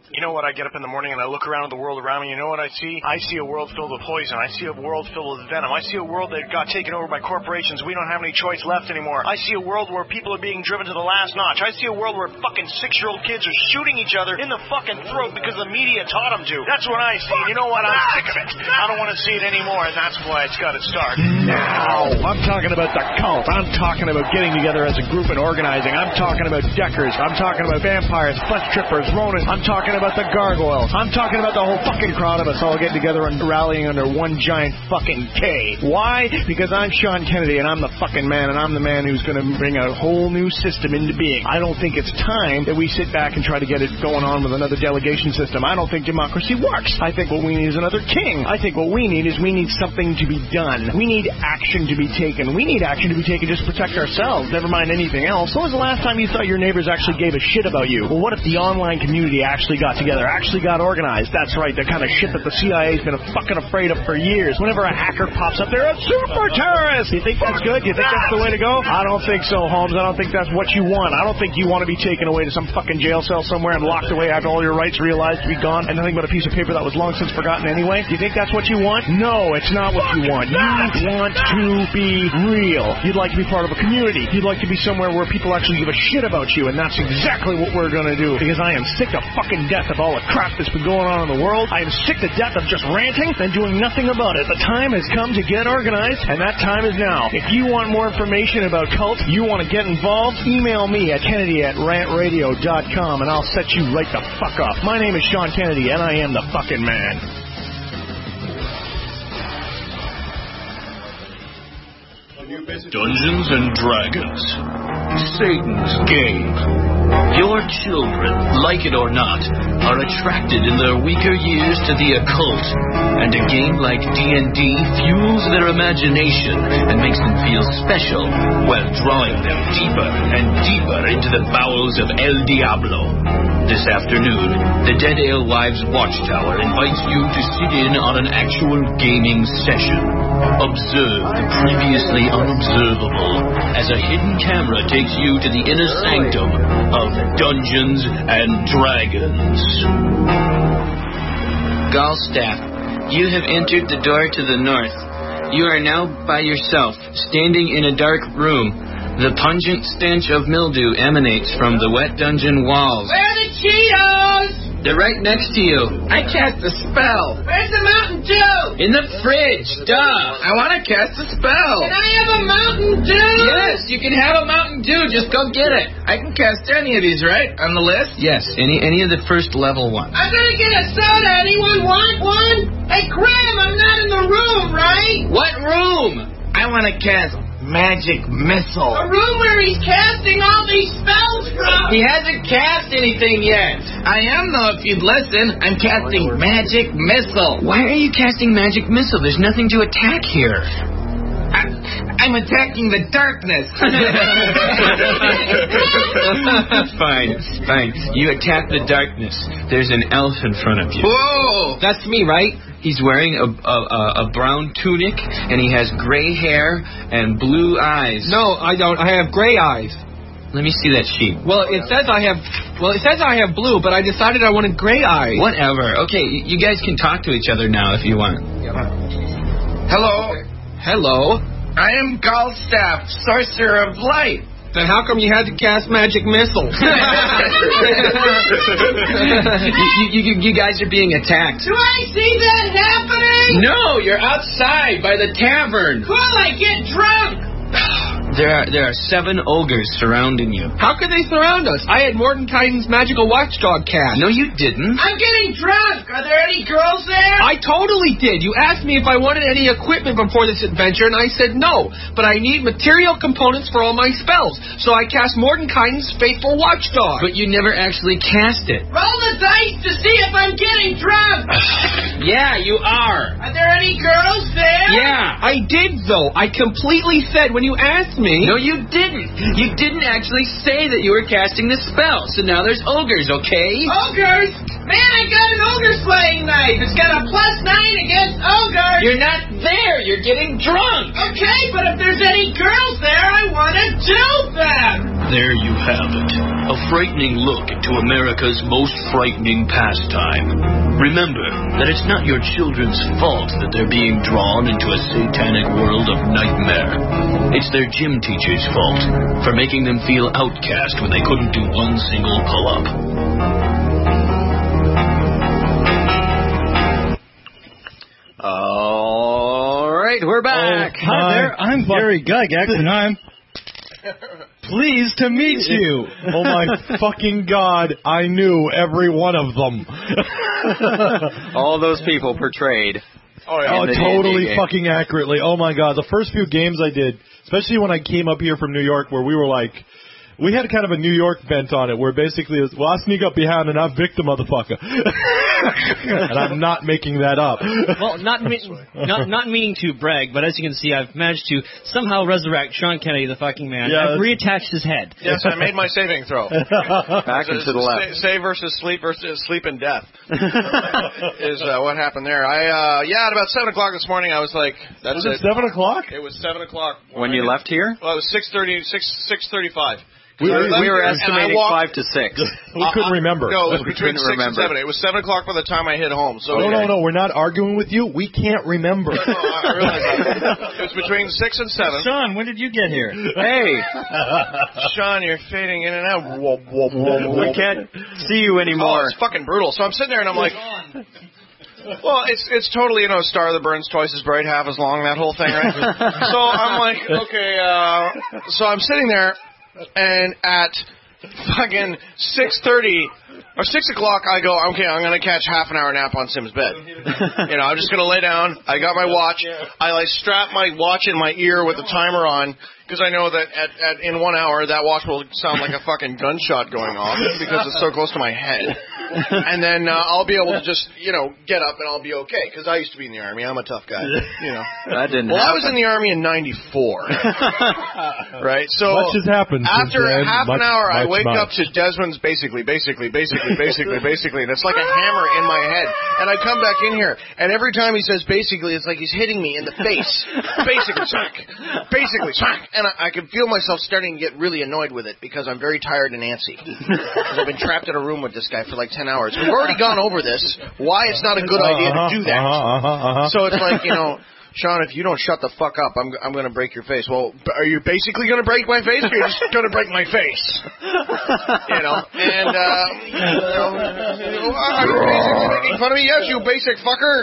You know what? I get up in the morning and I look around at the world around me. You know what I see? I see a world filled with poison. I see a world filled with venom. I see a world that got taken over by corporations. We don't have any choice left anymore. I see a world where people are being driven to the last notch. I see a world where fucking 6-year-old kids are shooting each other in the fucking throat because the media taught them to. That's what I see. You know what? I'm sick of it. I don't want to see it anymore, and that's why it's got to start now. I'm talking about the cult. I'm talking about getting together as a group and organizing. I'm talking about Deckers. I'm talking about vampires, flesh trippers, Ronin. I'm talking about the gargoyles. I'm talking about the whole fucking crowd of us all getting together and rallying under one giant fucking K. Why? Because I'm Sean Kennedy and I'm the fucking man, and I'm the man who's going to bring a whole new system into being. I don't think it's time that we sit back and try to get it going on with another delegation system. I don't think democracy works. I think what we need is another king. I think what we need is we need something to be done. We need action to be taken. We need action to be taken just to protect ourselves, never mind anything else. When was the last time you thought your neighbors actually gave a shit about you? Well, what if the online community actually got together, actually got organized? That's right, the kind of shit that the CIA's been fucking afraid of for years. Whenever a hacker pops up, they're a super terrorist. You think that's good? You think that's the way to go? I don't think so, Holmes. I don't think that's what you want. I don't think you want to be taken away to some fucking jail cell somewhere and locked away after all your rights realized to be gone and nothing but a piece of paper that was long since forgotten anyway. You think that's what you want? No, it's not what you want. You want to be real. You'd like to be part of a community. You'd like to be somewhere where people actually give a shit about you, and that's exactly what we're going to do, because I am sick to fucking death of all the crap that's been going on in the world. I am sick to death of just ranting and doing nothing about it. The time has come to get organized, and that time is now. If you want more information about cults, you want to get involved, email me at Kennedy@rantradio.com, and I'll set you right the fuck up. My name is Sean Kennedy, and I am the fucking man. Dungeons and Dragons. Satan's Game. Your children, like it or not, are attracted in their weaker years to the occult, and a game like D&D fuels their imagination and makes them feel special while drawing them deeper and deeper into the bowels of El Diablo. This afternoon, the Dead Alewives Watchtower invites you to sit in on an actual gaming session. Observe the previously unobservable as a hidden camera takes you to the inner sanctum of Dungeons and Dragons. Galstaff, you have entered the door to the north. You are now by yourself, standing in a dark room. The pungent stench of mildew emanates from the wet dungeon walls. Where are the Cheetos? They're right next to you. I cast a spell. Where's the Mountain Dew? In the fridge, duh. I want to cast a spell. Can I have a Mountain Dew? Yes, you can have a Mountain Dew. Just go get it. I can cast any of these, right? On the list? Yes, any of the first level ones. I'm going to get a soda. Anyone want one? Hey, Graham, I'm not in the room, right? What room? I want to cast Magic Missile. A room where he's casting all these spells from. He hasn't cast anything yet. I am, though, if you'd listen. I'm casting Magic Missile. Why are you casting Magic Missile? There's nothing to attack here. I'm attacking the darkness. Fine. You attack the darkness. There's an elf in front of you. Whoa! That's me, right? He's wearing a brown tunic, and he has gray hair and blue eyes. No, I don't. I have gray eyes. Let me see that sheet. Well, it says I have blue, but I decided I wanted gray eyes. Whatever. Okay, you guys can talk to each other now if you want. Hello. I am Galstaff, Sorcerer of Light. Then how come you had to cast Magic Missile? you guys are being attacked. Do I see that happening? No, you're outside by the tavern. Cool, I get drunk. There are 7 ogres surrounding you. How could they surround us? I had Mordenkainen's magical watchdog cast. No, you didn't. I'm getting drunk. Are there any girls there? I totally did. You asked me if I wanted any equipment before this adventure, and I said no. But I need material components for all my spells, so I cast Mordenkainen's faithful watchdog. But you never actually cast it. Roll the dice to see if I'm getting drunk. Yeah, you are. Are there any girls there? Yeah. I did, though. I completely said when you asked me. No, you didn't. You didn't actually say that you were casting the spell. So now there's ogres, okay? Ogres? Man, I got an ogre slaying knife. It's got a +9 against ogres. You're not there. You're getting drunk. Okay, but if there's any girls there, I want to do them. There you have it. A frightening look into America's most frightening pastime. Remember that it's not your children's fault that they're being drawn into a satanic world of nightmare. It's their gym teacher's fault for making them feel outcast when they couldn't do one single pull-up. All right, we're back. Hi there, I'm Gary Gygax, and I'm pleased to meet you. Oh my fucking God, I knew every one of them. All those people portrayed. Oh, yeah. Totally fucking accurately. Oh my God, the first few games I did, especially when I came up here from New York, where we were like, we had kind of a New York bent on it, where basically, well, I'll sneak up behind and I'll vic the motherfucker. And I'm not making that up. Well, not meaning to brag, but as you can see, I've managed to somehow resurrect Sean Kennedy, the fucking man. Yeah, I've reattached his head. Yes, I made my saving throw. Back and to the left. Save versus sleep and death is what happened there. At about 7 o'clock this morning, I was like, that's it. 7 o'clock? It was 7 o'clock. When you left here? Well, it was 6:35. We were estimating 5 to 6. We couldn't remember. No, it was between 6 and 7. It was 7 o'clock by the time I hit home. So No, we're not arguing with you. We can't remember. No, I realize that. It was between 6 and 7. Sean, when did you get here? Hey! Sean, you're fading in and out. We can't see you anymore. Oh, it's fucking brutal. So I'm sitting there and I'm like... Well, it's totally, a star that burns twice as bright, half as long, that whole thing, right? So I'm like, okay, so I'm sitting there, and at fucking 6:30 or 6 o'clock, I go, okay, I'm going to catch half an hour nap on Sim's bed. I'm just going to lay down. I got my watch. I strap my watch in my ear with the timer on, because I know that in 1 hour, that watch will sound like a fucking gunshot going off, because it's so close to my head. And then I'll be able to just, get up and I'll be okay, because I used to be in the Army. I'm a tough guy, That didn't Well, happen. I was in the Army in 94. Right? So much has happened after since then. half an hour, I wake much. up to Desmond's basically, and it's like a hammer in my head. And I come back in here, and every time he says basically, it's like he's hitting me in the face. Basically, smack. And I can feel myself starting to get really annoyed with it, because I'm very tired and antsy. Because I've been trapped in a room with this guy for like 10 hours. We've already gone over this, why it's not a good idea to do that. So it's like, Sean, if you don't shut the fuck up, I'm going to break your face. Well, are you basically going to break my face, or you're just going to break my face? And, are you basically making fun of me? Yes, you basic fucker.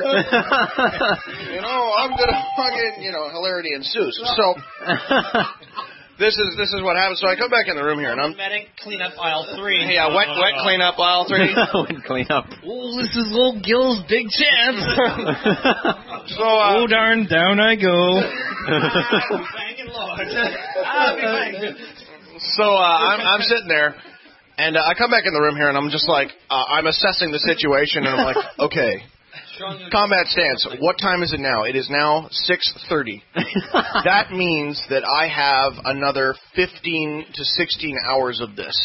I'm going to fucking, hilarity ensues. So... This is what happens. So I come back in the room here, and I'm... Medic, clean up aisle 3. Yeah, wet clean up aisle 3. Wet clean up. Oh, this is old Gil's big chance. So, oh, darn, down I go. Banging Lord. So I'm sitting there, and I come back in the room here, and I'm just like, I'm assessing the situation, and I'm like, okay... Combat stance. What time is it now? It is now 6:30. That means that I have another 15 to 16 hours of this.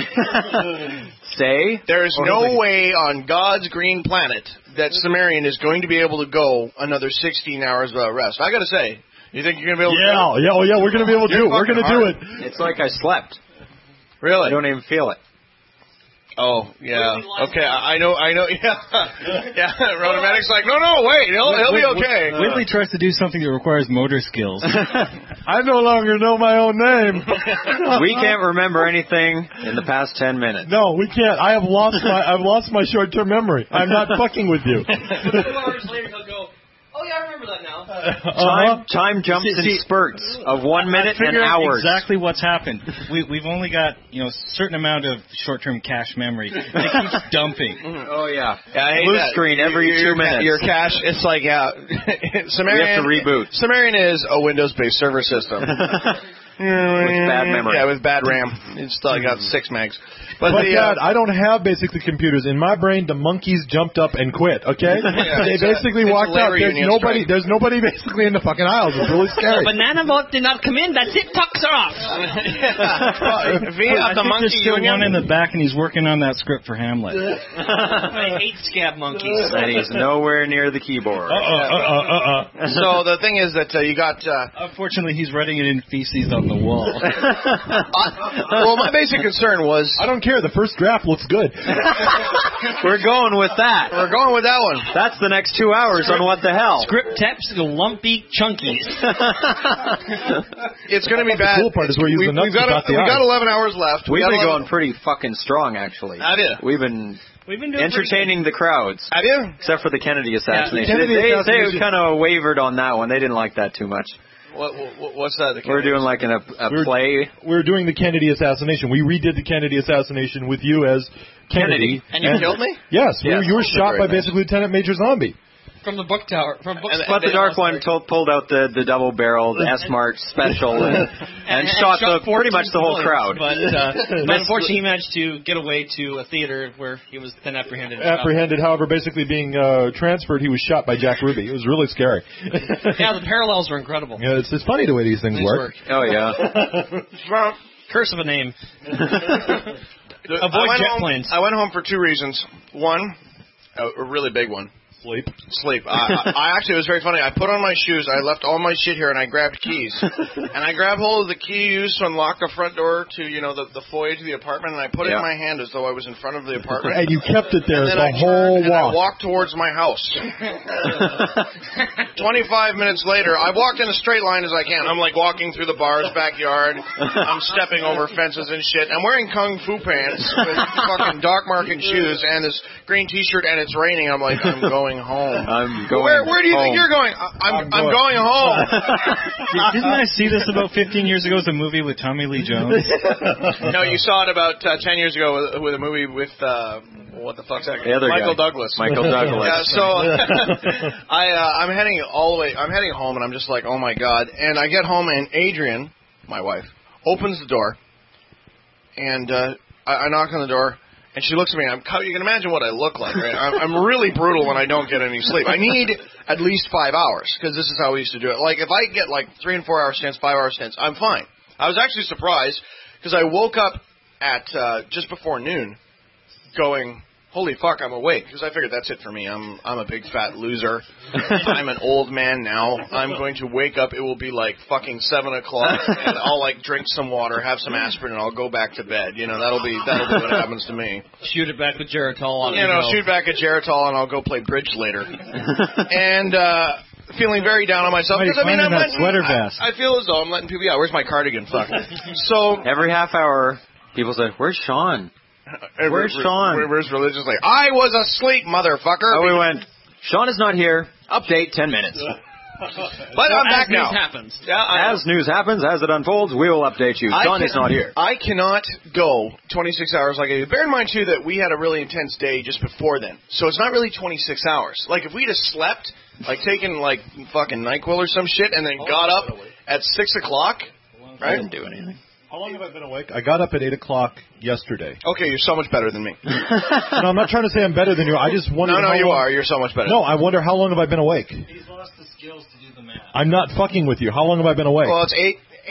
Say? There is no way on God's green planet that Sumerian is going to be able to go another 16 hours without rest. I got to say, you think you're going to be able to do it? Yeah, we're going to be able to do it. We're going to do it. It's like I slept. Really? I don't even feel it. Oh, yeah. Okay, I know, yeah. Yeah, Rodamedic's like, no, wait, he'll be okay. Whitley tries to do something that requires motor skills. I no longer know my own name. We can't remember anything in the past 10 minutes. No, we can't. I've lost my short-term memory. I'm not fucking with you. 2 hours later, he'll go, oh, yeah, I remember that now. Time jumps in spurts of 1 minute and hours. Exactly what's happened. We've only got a certain amount of short-term cache memory. And it keeps dumping. Oh yeah, I hate blue that. screen every 2 minutes. Your cache, it's like Sumerian. We have to reboot. Sumerian is a Windows-based server system with bad memory. Yeah, with bad RAM. It's still got 6 megs. But God, I don't have basically computers. In my brain, the monkeys jumped up and quit, okay? They basically walked out. There's nobody basically in the fucking aisles. It's really scary. Banana boat did not come in. That's it. Tucks are off. I think there's still one in the back, and he's working on that script for Hamlet. I hate scab monkeys. And he's nowhere near the keyboard. So the thing is that you got... Unfortunately, he's writing it in feces, though. on the wall. Well, my basic concern was... I don't care. The first draft looks good. We're going with that. We're going with that one. That's the next 2 hours on What the Hell. Script text, lumpy chunkies. It's going to be bad. The cool part is we're using the nuts we've got 11 hours left. We've been going pretty fucking strong, actually. Have you? We've been doing entertaining the crowds. Have you? Except for the Kennedy assassination. Kennedy They kind of wavered on that one. They didn't like that too much. What's that? We're doing like a play. We're doing the Kennedy assassination. We redid the Kennedy assassination with you as Kennedy. And you killed me? Yes. You were shot by basically Lieutenant Major Zombie. From the book tower. But the Dark One pulled out the double-barreled S-Mart special and shot pretty much the whole crowd. But unfortunately, he managed to get away to a theater where he was then apprehended. However, basically being transferred, he was shot by Jack Ruby. It was really scary. Yeah, the parallels are incredible. Yeah, it's funny the way these things work. Oh, yeah. Curse of a name. Avoid jet planes. I went home for two reasons. One, a really big one. Sleep. I actually, it was very funny. I put on my shoes, I left all my shit here, and I grabbed keys. And I grabbed hold of the key used to unlock the front door to, the foyer to the apartment, and I put it in my hand as though I was in front of the apartment. And you kept it there the walk. whole walk. I walked towards my house. 25 minutes later, I walked in a straight line as I can. I'm like walking through the bar's backyard. I'm stepping over fences and shit. I'm wearing kung fu pants with fucking Doc Martin shoes and this green t-shirt, and it's raining. I'm like, I'm going home. I'm going Where do you think you're going? I'm going home. Didn't I see this about 15 years ago as a movie with Tommy Lee Jones? No, you saw it about 10 years ago with a movie with what the fuck's that? The other Michael guy. Douglas. Michael Douglas. Yeah, so I'm heading all the way. I'm heading home, and I'm just like, oh my god. And I get home, and Adrian, my wife, opens the door, and I knock on the door. And she looks at me, and you can imagine what I look like, right? I'm really brutal when I don't get any sleep. I need at least 5 hours, because this is how we used to do it. Like, if I get, 3 and 4 hour stints, 5 hour stints, I'm fine. I was actually surprised, because I woke up at just before noon going, holy fuck, I'm awake, because I figured that's it for me. I'm a big fat loser. I'm an old man now. I'm going to wake up. It will be fucking 7 o'clock, and I'll drink some water, have some aspirin, and I'll go back to bed. That'll be what happens to me. Shoot it back with Geritol. Shoot back at Geritol, and I'll go play bridge later. And feeling very down on myself because I'm letting sweater vest. I feel as though I'm letting people. Yeah, where's my cardigan? Fuck. So every half hour, people say, "Where's Sean? Where's Sean?" Where's religious? I was asleep, motherfucker. Oh, we went. Sean is not here. Update 10 minutes. But I'm back now. As news happens, as it unfolds, we will update you. Sean is not here. I cannot go 26 hours like I do. Bear in mind, too, that we had a really intense day just before then. So it's not really 26 hours. If we just slept, taken, fucking NyQuil or some shit, and then got up at 6 o'clock, right? I didn't do anything. How long have I been awake? I got up at 8 o'clock yesterday. Okay, you're so much better than me. No, I'm not trying to say I'm better than you. I just wonder. No, you are. You're so much better. No, I wonder how long have I been awake? He's lost the skills to do the math. I'm not fucking with you. How long have I been awake? Well, it's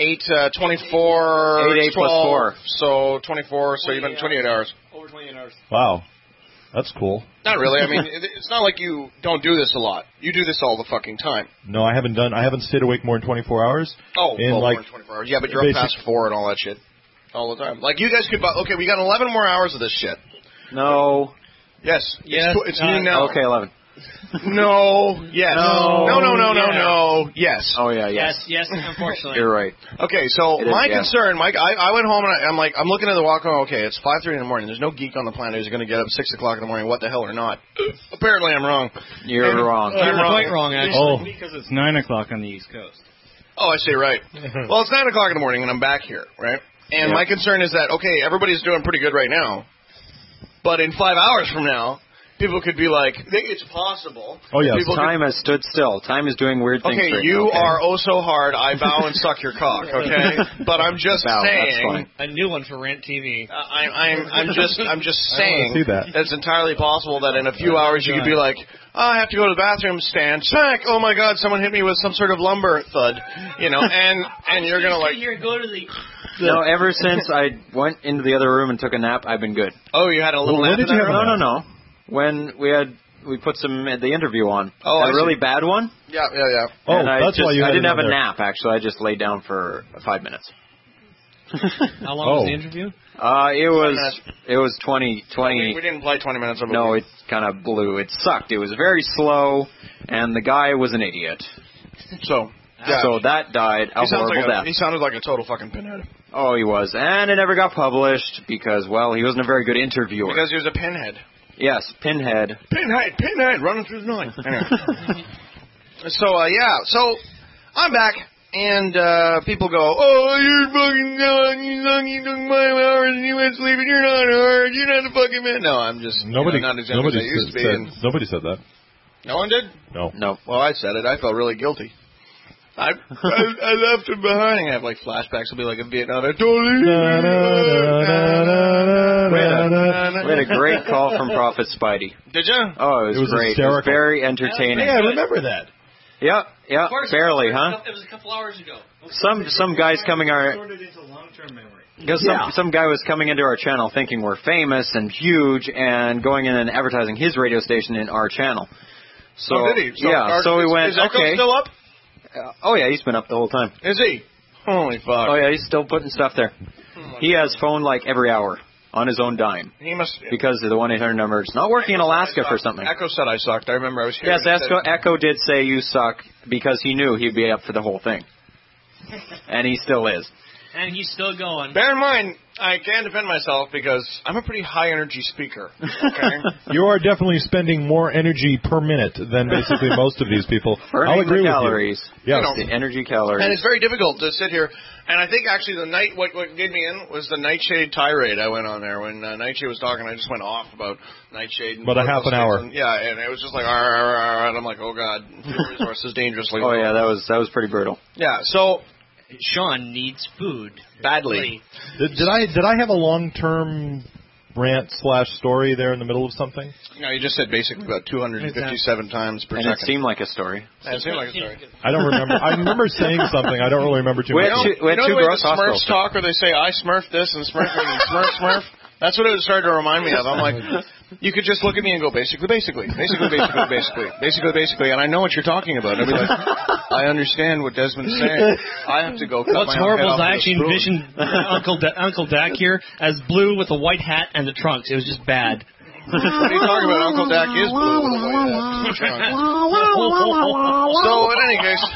24, 8 plus 4. So 24, so you've been 28 hours. Over 28 hours. Wow. That's cool. Not really. I mean, it's not like you don't do this a lot. You do this all the fucking time. No, I haven't stayed awake more than 24 hours. Oh, more than 24 hours. Yeah, but you're up past 4 and all that shit. All the time. You guys could okay, we got 11 more hours of this shit. No. Yes. It's noon now. Okay, 11. No. Yes. No. Yes. Oh, yeah, yes. Yes, unfortunately. You're right. Okay, so my concern, Mike, I went home and I'm looking at the walk going, okay, it's 5:30 in the morning. There's no geek on the planet who's going to get up 6 o'clock in the morning. What the hell or not? Apparently I'm wrong. You're wrong. You're quite wrong, actually. Because it's 9 o'clock on the East Coast. Oh, I see, right. Well, it's 9 o'clock in the morning and I'm back here, right? And my concern is that, okay, everybody's doing pretty good right now, but in 5 hours from now, people could be like, it's possible. Oh, yes. Time has stood still. Time is doing weird things. Okay, you are oh so hard, I bow and suck your cock, okay? But I'm just saying. A new one for Rant TV. I'm just saying see that. It's entirely possible that in a few hours you could be like, I have to go to the bathroom stand. Check! Oh my god, someone hit me with some sort of lumber thud. And you're going to Here, go to the... No, ever since I went into the other room and took a nap, I've been good. Oh, you had a little nap? No. When we put the interview on. Oh, a really bad one. Yeah. Oh, that's why you had I didn't have a nap, actually. I just laid down for 5 minutes. How long was the interview? It was 20. We didn't play 20 minutes of it. No, it kind of blew. It sucked. It was very slow, and the guy was an idiot. So that died a horrible death. He sounded like a total fucking pinhead. Oh, he was. And it never got published because, well, he wasn't a very good interviewer. Because he was a pinhead. Yes, pinhead. Pinhead, running through the night. Anyway. So I'm back, and people go, oh, you're fucking gone, you took 5 hours and you went sleeping, you're not hard, you're not a fucking man. No, I'm just nobody not as young as I used to be. Nobody said that. No one did? No. Well, I said it. I felt really guilty. I left him behind. I have like flashbacks. It'll be like in Vietnam. We had a great call from Prophet Spidey. Did you? Oh, it was great. Hysterical. It was very entertaining. Yeah, I remember that. Yeah, barely, huh? It was a couple hours ago. Some guys coming our Sorted into long-term memory. because some guy was coming into our channel thinking we're famous and huge and going in and advertising his radio station in our channel. So did he? So we went. Is Echo Okay. still up? Oh yeah, he's been up the whole time. Is he? Holy fuck! Oh yeah, he's still putting stuff there. He has phone like every hour on his own dime. He must because the 1-800 number is not working in Alaska for something. Echo said I sucked. I remember I was hearing. Yes, Echo did say you suck because he knew he'd be up for the whole thing, and he still is. And he's still going. Bear in mind, I can defend myself because I'm a pretty high-energy speaker. Okay? You are definitely spending more energy per minute than basically most of these people. I'll agree with calories. you. Yes. The energy calories. And it's very difficult to sit here. And I think actually what did me in was the Nightshade tirade I went on there. When Nightshade was talking, I just went off about Nightshade. About a half an hour. And it was just like, and I'm like, oh God, resources dangerously. Oh yeah, that was pretty brutal. Yeah, so Sean needs food badly. Did I have a long-term rant / story there in the middle of something? No, you just said basically about 257 times per second. And it seemed like a story. It seemed like a story. I don't remember. I remember saying something. I don't really remember too much. We had two gross Smurfs talk where they say, I smurf this and smurf it and smurf. That's what it started to remind me of. I'm like, you could just look at me and go, basically. And I know what you're talking about. I'd be like, I understand what Desmond's saying. I have to go cut What's my horrible own is head I off actually with a spoon. envisioned Uncle Dak here as blue with a white hat and the trunks. It was just bad. What are you talking about? Uncle Dak is blue with a white hat and the trunk. So, in any case.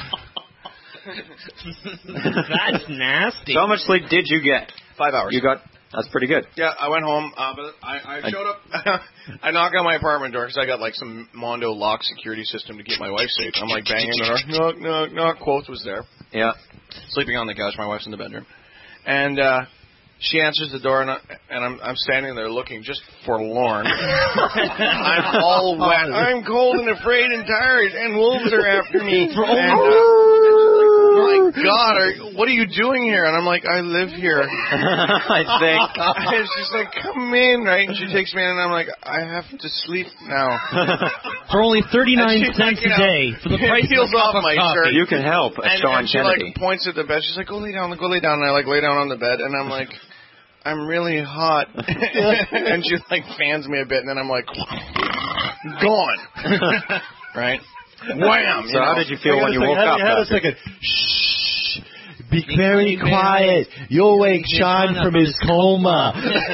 That's nasty. So how much sleep did you get? 5 hours. That's pretty good. Yeah, I went home, but I showed up. I knocked on my apartment door because I got like some Mondo lock security system to keep my wife safe. I'm like banging the door. Knock. Quoth was there. Yeah. Sleeping on the couch. My wife's in the bedroom, and she answers the door, and I'm standing there looking just forlorn. I'm all wet. I'm cold and afraid and tired, and wolves are after me. Oh my God, what are you doing here? And I'm like, I live here. I think. And she's like, come in, right? And she takes me in, and I'm like, I have to sleep now. For only 39 cents a day, for the price of a cup of coffee. You can help, Sean she Kennedy. like points at the bed. She's like, go lay down. And I like lay down on the bed, and I'm like, I'm really hot. And she like fans me a bit, and then I'm like, gone. Right? Wham! So how did you feel when you woke up? Hang on a second. Shh. Be very quiet. You'll wake Sean from his coma.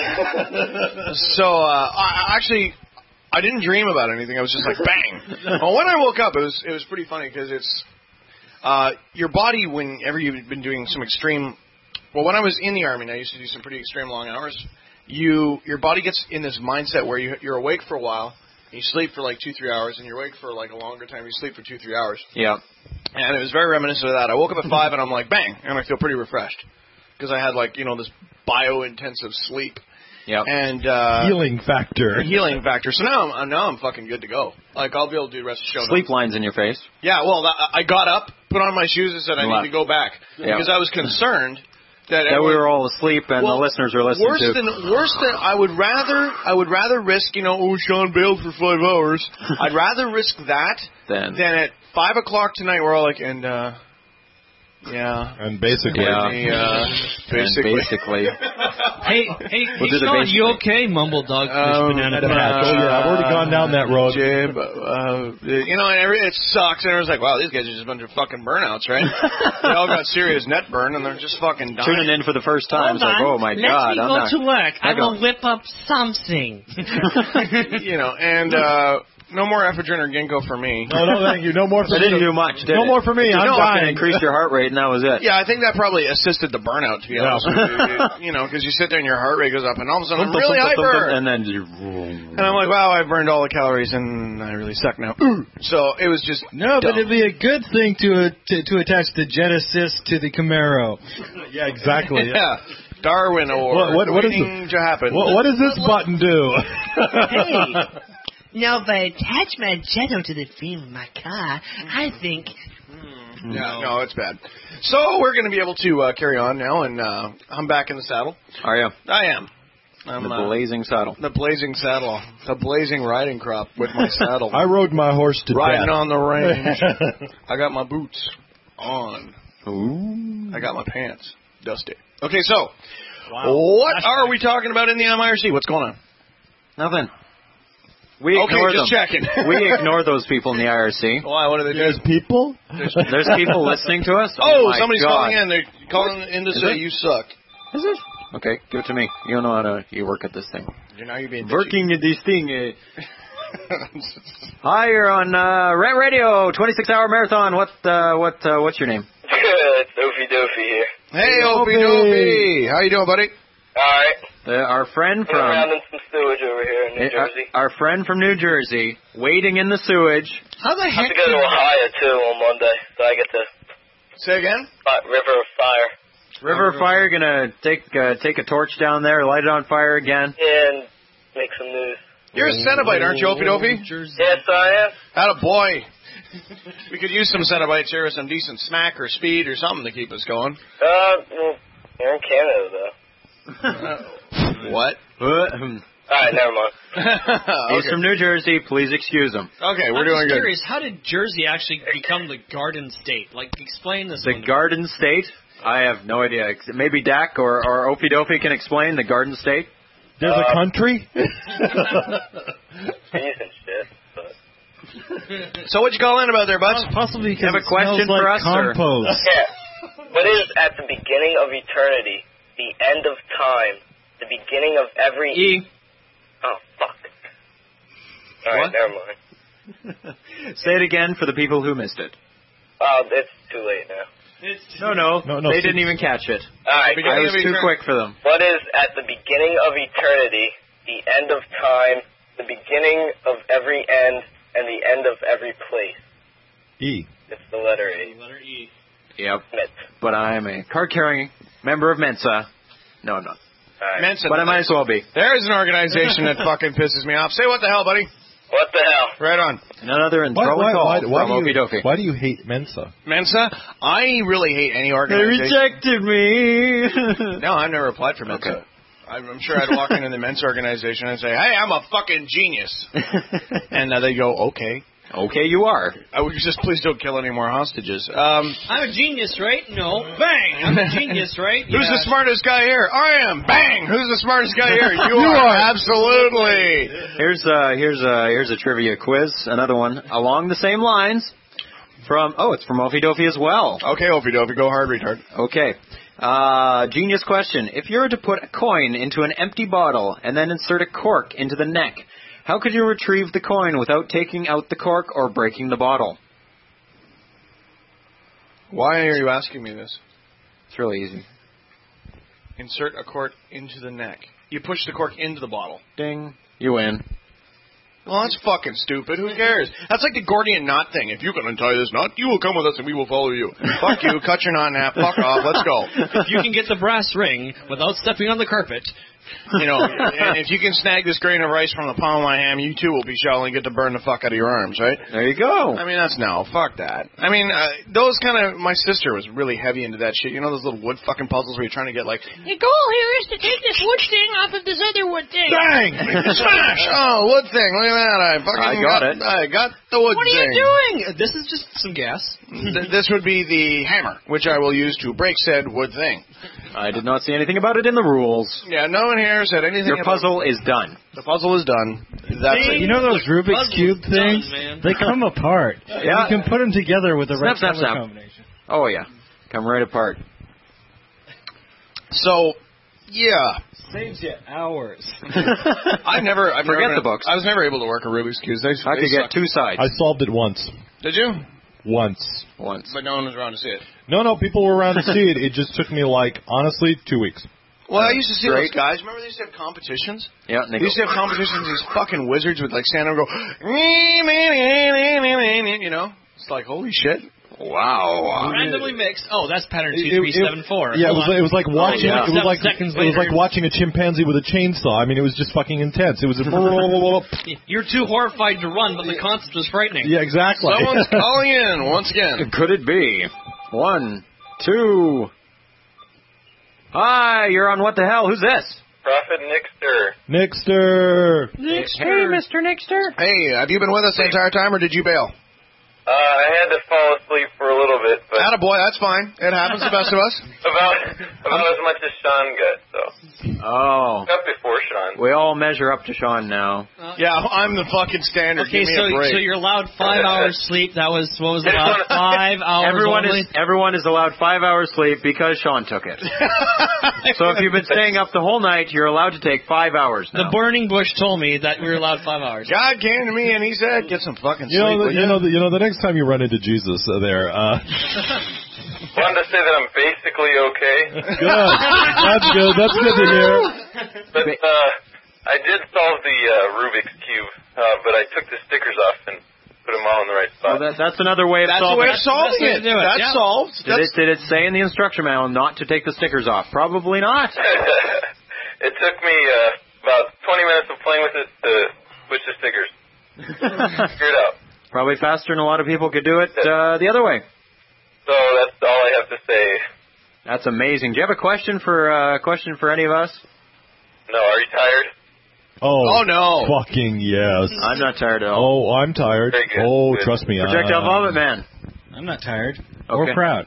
So, I didn't dream about anything. I was just like, bang. Well, when I woke up, it was pretty funny because it's your body, whenever you've been doing some extreme. Well, when I was in the Army, and I used to do some pretty extreme long hours. Your body gets in this mindset where you're awake for a while. You sleep for like 2-3 hours, and you're awake for like a longer time. You sleep for 2-3 hours. Yeah. And it was very reminiscent of that. I woke up at 5, and I'm like, bang, and I feel pretty refreshed because I had like this bio-intensive sleep. Yeah. And healing factor. So now I'm fucking good to go. Like I'll be able to do the rest of the show. Sleep lines in your face. Yeah. Well, I got up, put on my shoes, and said I need to go back because I was concerned. That we were all asleep and the listeners were listening worse than I would rather risk Sean bailed for 5 hours. I'd rather risk that than at 5 o'clock tonight we're all like, and Yeah. And basically. Basically. Hey, We'll do the Sean, basically. you okay? Mumble dog. Banana Yeah, I've already gone down that road. Jib, and it sucks. And everyone's like, wow, these guys are just a bunch of fucking burnouts, right? They all got serious net burn, and they're just fucking dying. Tuning in for the first time. It's like, oh my God. Let me go to work. I will whip up something. No more ephedrine or ginkgo for me. No, thank you. No more for me. It didn't do much, did it? No more for me. I'm dying. Increased your heart rate, and that was it. Yeah, I think that probably assisted the burnout, to be honest with you. Because you sit there and your heart rate goes up, and all of a sudden I'm really hyper. And then And I'm like, wow, I've burned all the calories, and I really suck now. So it was just but it'd be a good thing to attach the Genesis to the Camaro. Yeah, exactly. Yeah. Darwin or what is waiting to happen. What does this button do? Hey. Now, if I attach my Jetta to the frame of my car, I think... Yeah, no, it's bad. So we're going to be able to carry on now, and I'm back in the saddle. Are you? I am. I'm the blazing saddle. The blazing saddle. The blazing riding crop with my saddle. I rode my horse to riding death. on the range. I got my boots on. Ooh. I got my pants dusty. Okay, so what are we talking about in the MIRC? What's going on? Nothing. We ignore just them. checking. We ignore those people in the IRC. Why? What are they doing? There's people? There's people listening to us? Oh, my somebody's God. calling in. They're calling in to say you suck. Is it? Okay, give it to me. You don't know how you work at this thing. You're being working at this thing. Hi, you're on Rant Radio, 26-hour marathon. What's your name? It's Oofy Doofy here. Hey, Opie Doopy. How you doing, buddy? Alright. Our friend from... around in some sewage over here in New Jersey. Our friend from New Jersey, wading in the sewage. How the I heck? have to go to Ohio, too, on Monday, so I get to... Say again? River of Fire. River of Fire, gonna take a torch down there, light it on fire again. And make some news. You're a Cenobite, aren't you, Opie Doopy? Yes, I am. Attaboy. We could use some Cenobites here with some decent smack or speed or something to keep us going. Well, you're in Canada, though. What? Alright, never mind. He's from New Jersey. Please excuse him. Okay, we're I'm doing just good. curious, how did Jersey actually become the Garden State? Like, explain this. The Garden State? I have no idea. Maybe Dak or Opie Doopy can explain the Garden State? There's a country? Decent shit, but... So what you call in about there, buds? Possibly because You have a question it smells for like us, or- compost. Yeah. What is at the beginning of eternity, the end of time, the beginning of every... E. Oh, fuck. Alright, never mind. Say it again for the people who missed it. Oh, it's too late now. No, they didn't even catch it. Alright, I was too quick for them. what is at the beginning of eternity, the end of time, the beginning of every end, and the end of every place? E. It's the letter E. Letter E. Yep. Met. But I'm a card-carrying member of Mensa. No, I'm not. Alright. Mensa. But I might as well be. There's an organization that fucking pisses me off. Say what the hell, buddy. What the hell? Right on. None other than Charlie Call from Opie Doopy. Why do you hate Mensa? Mensa? I really hate any They organization. rejected me. No, I've never applied for Mensa. Okay. I'm sure I'd walk into the Mensa organization and say, hey, I'm a fucking genius. And they go, okay. Okay, you are. I would just please don't kill any more hostages. I'm a genius, right? No. Bang! I'm a genius, right? Who's the smartest guy here? I am. Bang! Who's the smartest guy here? You are. Absolutely. Here's a trivia quiz. Another one along the same lines. It's from Opie Doopy as well. Okay, Opie Doopy, go hard, retard. Okay. Genius question. If you were to put a coin into an empty bottle and then insert a cork into the neck, how could you retrieve the coin without taking out the cork or breaking the bottle? Why are you asking me this? It's really easy. Insert a cork into the neck. You push the cork into the bottle. Ding. You win. Well, that's fucking stupid. Who cares? That's like the Gordian knot thing. If you can untie this knot, you will come with us and we will follow you. Fuck you. Cut your knot in half. Fuck off. Let's go. If you can get the brass ring without stepping on the carpet, You know, and if you can snag this grain of rice from the palm of my hand, you too will be shall and get to burn the fuck out of your arms, right? There you go. I mean, that's no, fuck that. I mean, those kind of, my sister was really heavy into that shit. You know those little wood fucking puzzles where you're trying to get like, The goal here is to take this wood thing off of this other wood thing. bang, smash, oh, wood thing, look at that, I got it. I got the wood What are thing. you doing? This is just some gas. This would be the hammer, which I will use to break said wood thing. I did not see anything about it in the rules. Yeah, no one here said anything Your puzzle is done. The puzzle is done. That's it. You know those Rubik's Puzzle's Cube done, things? man. They come apart. Yeah. You can put them together with the right Snap, snap, color snap. combination. Oh, yeah. Come right apart. So, yeah. Saves you hours. I've never Forget the books. I was never able to work a Rubik's Cube. I could get two sides. I solved it once. Did you? Once. But no one was around to see it. No, people were around to see it. It just took me, honestly, 2 weeks. Well, I used to see Great. those guys. Remember they used to have competitions? Yeah, They used to have competitions. These fucking wizards would stand there and go, you know? It's like, holy shit. Wow. Randomly mixed. Oh, that's pattern 2374. Yeah, it was like watching. yeah. It was like Seconds it was later. like watching a chimpanzee with a chainsaw. I mean, it was just fucking intense. It was. You're too horrified to run, but the concept was frightening. Yeah, exactly. Someone's calling in once again. Could it be? 1, 2. Hi, you're on What the Hell? Who's this? Prophet Nixter. Nixter. Hey, Mr. Nixter. Hey, have you been with us the entire time, or did you bail? I had to fall asleep for a little bit, but Attaboy, that's fine. It happens to the best of us. about as much as Sean got, so. Oh. Up before Sean. We all measure up to Sean now. Yeah, I'm the fucking standard. Okay, Give me a break. so you're allowed 5 hours sleep. That was, what was allowed? 5 hours only? Everyone is allowed 5 hours sleep because Sean took it. So if you've been staying up the whole night, you're allowed to take 5 hours now. The burning bush told me that we were allowed 5 hours. God came to me and he said, "Get some fucking You sleep." know, the next time you run into Jesus there. Wanted to say that I'm basically okay. Good. That's good. That's good to hear. But I did solve the Rubik's Cube, but I took the stickers off and put them all in the right spot. Well, that's another way of That's solving the way of solving it. That's solved. Did it say in the instruction manual not to take the stickers off? Probably not. It took me about 20 minutes of playing with it to switch the stickers. Figure it out. Probably faster than a lot of people could do it the other way. So that's all I have to say. That's amazing. Do you have a question for any of us? No, are you tired? Oh no. Fucking yes. I'm not tired at all. Oh, I'm tired. Very good. Oh, Good. trust me. Projectile Vomit Man. I'm not tired Okay. or proud.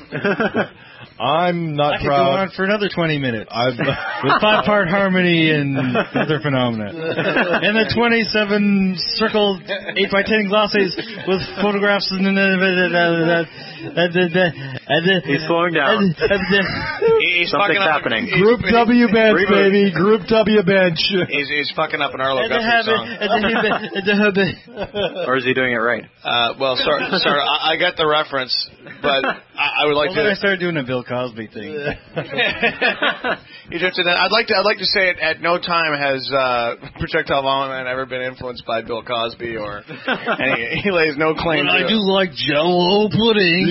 I'm not I could proud. go on for another 20 minutes. I've With 5-part harmony and other phenomena. And the 27 circled 8x10 glosses with photographs and He's slowing down. He's Something's fucking up. happening. Group W bench, baby. Group W bench. He's fucking up an Arlo Guthrie song. Or is he doing it right? Well, sorry, I got the reference, but I would like Then I to. started doing a Bill Cosby thing. You drifted in. I'd like to say it. At no time has Projectile Vomit Man ever been influenced by Bill Cosby, or and he lays no claim. But to I it. do like Jell-O pudding.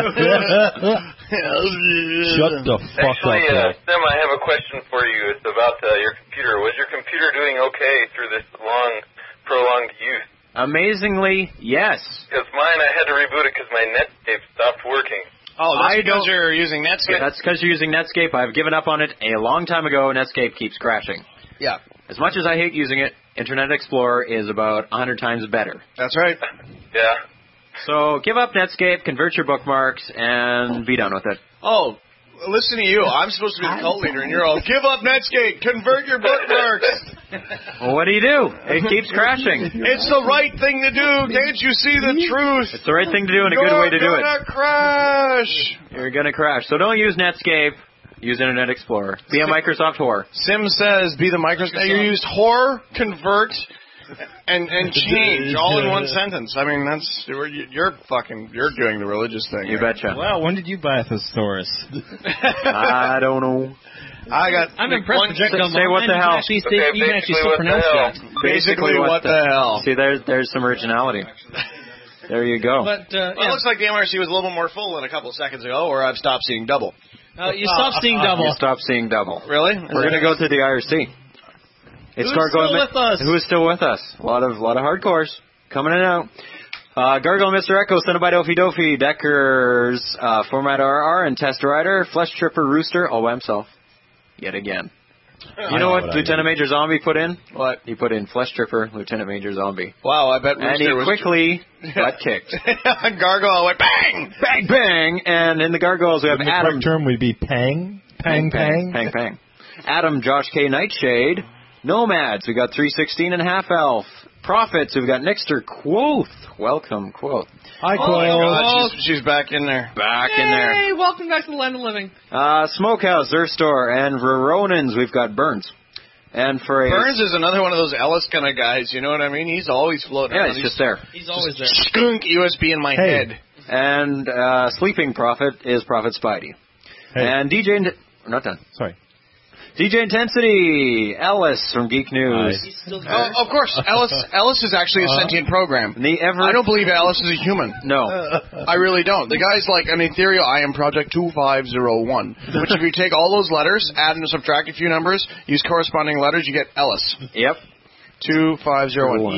Shut the fuck Actually, up. Sim, I have a question for you. It's about your computer. Was your computer doing okay through this prolonged use? Amazingly, yes. Because mine, I had to reboot it because my Netscape stopped working. Oh, that's because you're using Netscape. That's because you're using Netscape. I've given up on it a long time ago. Netscape keeps crashing. Yeah. As much as I hate using it, Internet Explorer is about 100 times better. That's right. Yeah. So give up Netscape, convert your bookmarks, and be done with it. Oh, listen to you. I'm supposed to be the cult leader, and you're all, give up Netscape, convert your bookmarks. Well, what do? It keeps crashing. It's the right thing to do. Can't you see the truth? It's the right thing to do and a good way to do it. You're gonna crash. You're going to crash. So don't use Netscape. Use Internet Explorer. Be a Microsoft whore. Sim says, be the Microsoft. You used whore, convert, and change all in one sentence. I mean, you're doing the religious thing. You betcha. Wow, when did you buy a thesaurus? I don't know. I'm impressed. Say what the hell. You can actually still pronounce that. Basically, what the hell? See, there's some originality. There you go. But Well, it looks like the MRC was a little bit more full than a couple of seconds ago, or I've stopped seeing double. You stop seeing double. You stop seeing double. Really? We're going to go to the IRC. It's Who's still with us? Who is still with us? A lot of hardcores coming in and out. Gargoyle, Mr. Echo, Cinnabite, Ophie Dophie, Deckers, Format RR, and Test Rider, Flesh Tripper, Rooster, all by himself. Yet again. You know what Lieutenant Major Zombie put in? What? He put in Flesh Tripper, Lieutenant Major Zombie. Wow, I bet Rooster and he was quickly got kicked. Gargoyle went bang! Bang, bang! And in the Gargoyles we have The Adam. correct term would be pang. Pang, pang. Pang, pang. Adam, Josh K. Nightshade. Nomads, we got 316 and Half Elf. Prophets, we've got Nixter Quoth. Welcome, Quoth. Hi, Oh, Quoth. my God, she's back in there. Back in there. Hey, welcome back to the land of living. Smokehouse, Zurstor, and Veronins, we've got Burns. And for Burns is another one of those Ellis kind of guys, you know what I mean? He's always floating around. he's just there. He's always there. Skunk USB in my head. And Sleeping Prophet is Prophet Spidey. Hey. And DJ... We're not done. Sorry. DJ Intensity, Ellis from Geek News. Of course, Ellis is actually a sentient program. I don't believe Ellis is a human. No. I really don't. The guy's like an ethereal, I am Project 2501. Which if you take all those letters, add and subtract a few numbers, use corresponding letters, you get Ellis. Yep. 2501.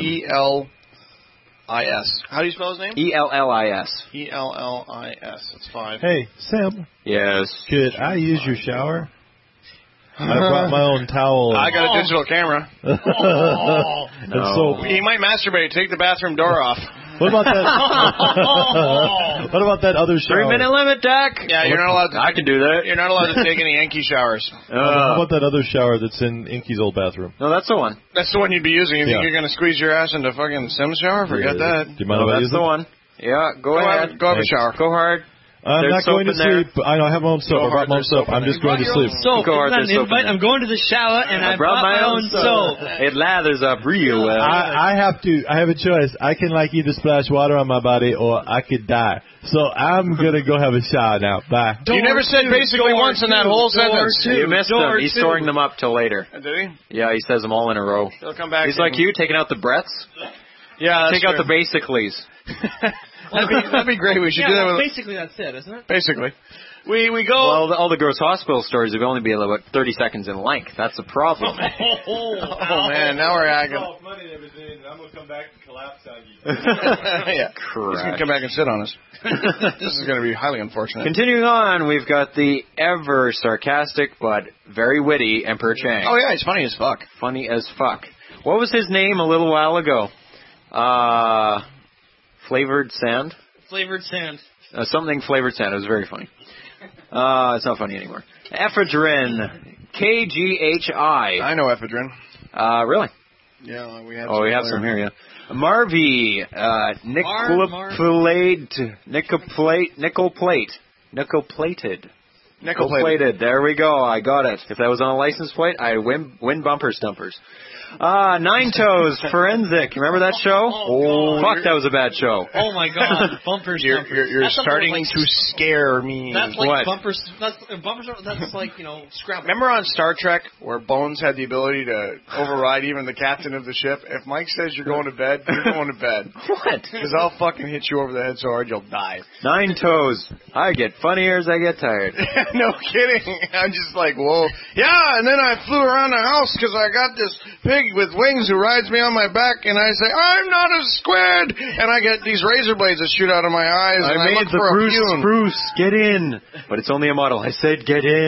E-L-I-S. How do you spell his name? E-L-L-I-S. E-L-L-I-S. That's 5. Hey, Sam. Yes. Could I use your shower? I brought my own towel. I got a digital camera. And soap. He might masturbate. Take the bathroom door off. What about that? What about that other shower? 3-minute limit, Dak. Yeah, you're not allowed to. I can do that. You're not allowed to take any Yankee showers. How about that other shower that's in Inky's old bathroom? No, that's the one. That's the one you'd be using. You think Yeah. you're going to squeeze your ass into fucking Sim's shower? Forget that. Do you mind if I That's use the it? one. Yeah, go ahead. Go have a shower. Go hard. I'm There's not going to soap in there. sleep. I know I have my own soap. I brought my own soap. I'm just going to sleep. Soap. Go hard, Isn't that there's an soap in invite? there. I'm going to the shower and I brought my own soap. It lathers up real well. I have a choice. I can either splash water on my body or I could die. So I'm going to go have a shower now. Bye. You never said basically once in that whole sentence. You missed them. He's storing them up till later. Did he? Yeah, he says them all in a row. He'll come back. He's like you, taking out the breaths. Yeah, that's Take out true. the basicallys. That'd be great. We should do that with... basically that's it, isn't it? Basically. We go... Well, all the gross hospital stories have only been about 30 seconds in length. That's the problem. Oh, man, now we're acting. money and everything, and I'm going to come back and collapse on you. Yeah. He's going to Correct. come back and sit on us. This is going to be highly unfortunate. Continuing on, we've got the ever sarcastic but very witty Emperor Chang. Oh, yeah, he's funny as fuck. Funny as fuck. What was his name a little while ago? Flavored Sand? Flavored sand. Something Flavored Sand. It was very funny. It's not funny anymore. Ephedrine. KGHI. I know ephedrine. Really? Yeah, we have We have some here, yeah. Marvy. Nickel plated. There we go. I got it. If that was on a license plate, I win bumper stumpers. Nine Toes Forensic. Remember that show? Fuck, that was a bad show. Oh my God, bumpers. You're That's starting like, to scare me. That's like What? bumpers. That's like scrap. Remember on Star Trek where Bones had the ability to override even the captain of the ship? If Mike says you're going to bed, you're going to bed. What? Because I'll fucking hit you over the head so hard you'll die. Nine Toes. I get funnier as I get tired. No kidding. I'm just like, whoa. Yeah, and then I flew around the house because I got this pig with wings who rides me on my back, and I say, I'm not a squid! And I get these razor blades that shoot out of my eyes, and I made look the for Bruce a fume. Spruce. Get in. But it's only a model. I said get in.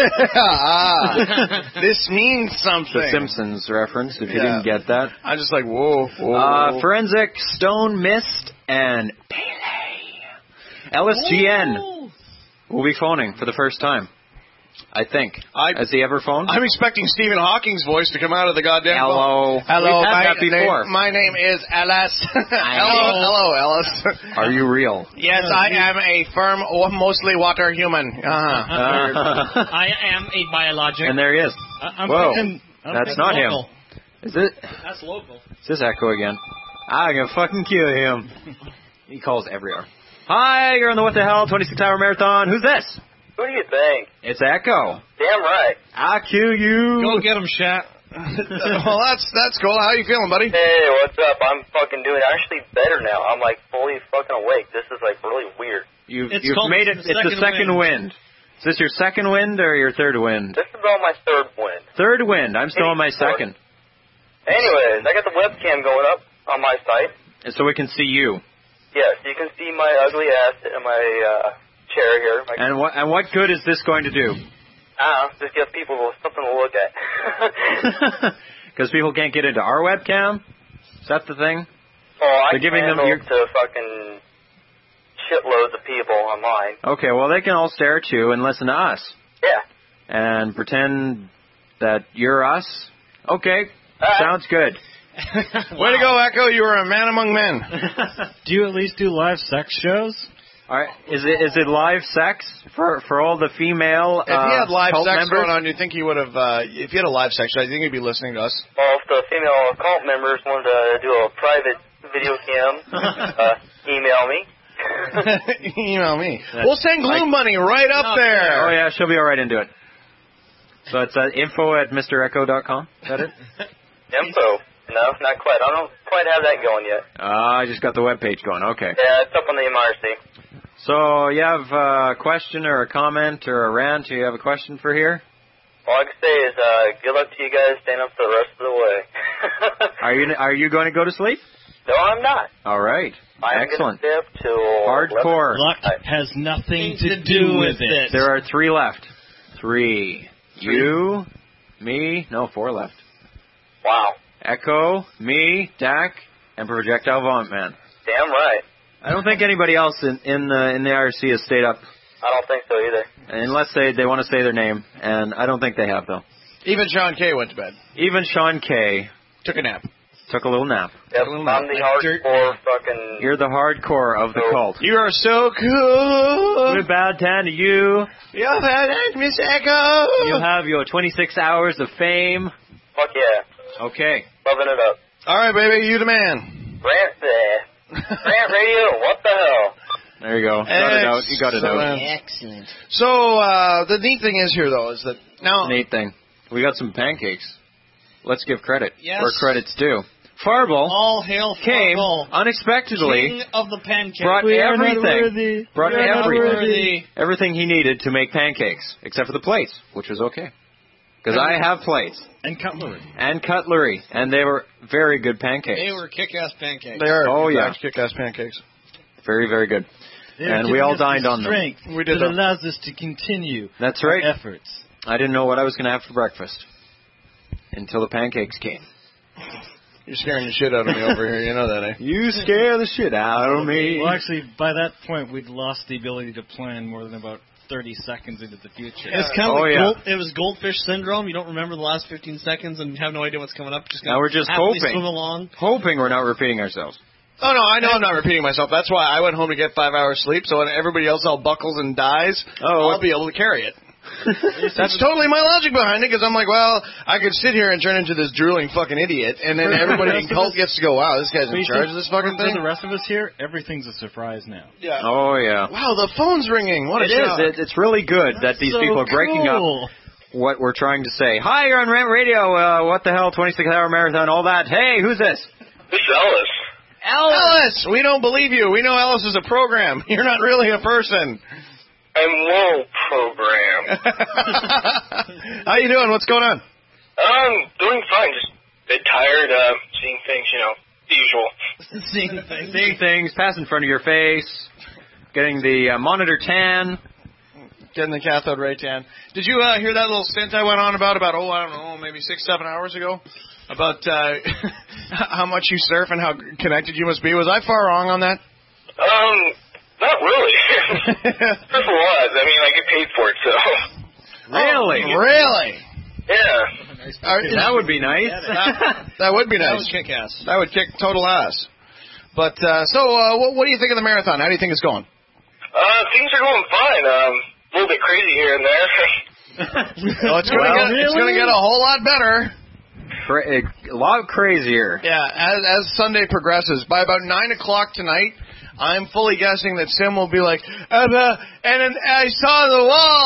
This means something. The Simpsons reference, if you Yeah. didn't get that. I'm just like, whoa. Forensic, Stone Mist, and Pele. LSGN will be phoning for the first time. I think. Has he ever phoned? I'm expecting Stephen Hawking's voice to come out of the goddamn Hello. phone. Hello. We've had that before. My name is Ellis. Hello, Ellis. Are you real? Yes, I am a firm, mostly water human. I am a biologic. And there he is. Whoa. That's not local. him. Is it? That's local. Is this Echo again? I'm gonna fucking kill him. He calls every hour. Hi, you're on the What the Hell 26-hour marathon. Who's this? Who do you think? It's Echo. Damn right. I'll kill you. Go get him, Shat. Well, that's cool. How you feeling, buddy? Hey, what's up? I'm fucking doing actually better now. I'm like fully fucking awake. This is like really weird. You've It's called made it. the It's the second second wind. Is this your second wind or your third wind? This is on my third wind. Third wind. I'm still on my second. Anyways, I got the webcam going up on my site. And so we can see you. Yes, you can see my ugly ass in my chair here. And what good is this going to do? I don't know, just give people something to look at. Because people can't get into our webcam? Is that the thing? Oh, They're giving them your... to fucking shitloads of people online. Okay, well, they can all stare at you and listen to us. Yeah. And pretend that you're us. Okay, sounds good. Way to go, Echo. You are a man among men. Do you at least do live sex shows? All right. Is it live sex for all the female If he had live cult sex members? going on, you think he would have, if he had a live sex show, I think he'd be listening to us. Well, if the female cult members wanted to do a private video cam, email me. Email me. We'll send glue money right up there. Oh, yeah, she'll be all right into it. So it's info@mrecho.com. Is that it? Info. No, not quite. I don't quite have that going yet. I just got the webpage going. Okay. Yeah, it's up on the MRC. So you have a question or a comment or a rant? Do you have a question for here? All I can say is good luck to you guys staying up for the rest of the way. Are you going to go to sleep? No, I'm not. All right. I'm Excellent. going to stay up till Hardcore. 11. Luck has nothing to do with it. There are 3 left. 3. You, me, no, 4 left. Wow. Echo, me, Dak, and Projectile Vomit Man. Damn right. I don't think anybody else in the IRC has stayed up. I don't think so either. Unless they want to say their name, and I don't think they have, though. Even Sean K. went to bed. Even Sean K. Took a nap. Took a little nap. Yep, I'm the hardcore fucking... You're the hardcore of the cult. You are so cool. We bow down to you. You're bad, Miss Echo. You have your 26 hours of fame. Fuck yeah. Okay. Loving it up. All right, baby, you the man. Rant radio, what the hell? There you go. Got it out. You got it out. Excellent. So, the neat thing is here, though, is that now... Neat thing. We got some pancakes. Let's give credit. Yes. Where credit's due. Farble All hail came Farble, unexpectedly, king of the pancake. brought We are not everything. worthy. Brought We are not everything. worthy. Everything he needed to make pancakes, except for the plates, which was okay. Because I have plates. And cutlery. And cutlery. And they were very good pancakes. They were kick-ass pancakes. They are. Oh, yeah. Kick-ass pancakes. Very, very good. And we all dined on them. Strength We did that them. allows us to continue That's our right. efforts. I didn't know what I was going to have for breakfast until the pancakes came. You're scaring the shit out of me over here. You know that, eh? You scare the shit out of me. Well, actually, by that point, we'd lost the ability to plan more than about 30 seconds into the future. It's kind of Oh, like yeah. it was goldfish syndrome. You don't remember the last 15 seconds and have no idea what's coming up. Just Now we're just happily hoping. swim along. Hoping we're not repeating ourselves. Oh, no, I know I'm not repeating myself. That's why I went home to get 5 hours sleep, so when everybody else all buckles and dies, I'll be able to carry it. That's totally my logic behind it, because I'm like, well, I could sit here and turn into this drooling fucking idiot, and then everybody in cult gets to go, wow, this guy's in charge of this fucking For thing. the rest of us here, everything's a surprise now. Yeah. Oh, yeah. Wow, the phone's ringing. What a It shock. is. It's really good that these so people are breaking cool. up what we're trying to say. Hi, you're on Rant Radio. What the hell, 26-hour marathon, all that. Hey, who's this? This is Ellis. Ellis, we don't believe you. We know Ellis is a program. You're not really a person. I'm low program. How you doing? What's going on? Doing fine. Just a bit tired, seeing things, the usual. Seeing things, pass in front of your face, getting the monitor tan. Getting the cathode ray tan. Did you hear that little stint I went on about I don't know, maybe 6-7 hours ago? About how much you surf and how connected you must be. Was I far wrong on that? Not really. First of all, I mean, I get paid for it, so. Really? Really? Yeah. That would be nice. That would be nice. That would kick ass. That would kick total ass. But, what do you think of the marathon? How do you think it's going? Things are going fine. A little bit crazy here and there. It's going to get a whole lot better. A lot crazier. Yeah, as Sunday progresses, by about 9 o'clock tonight, I'm fully guessing that Sim will be like, and then I saw the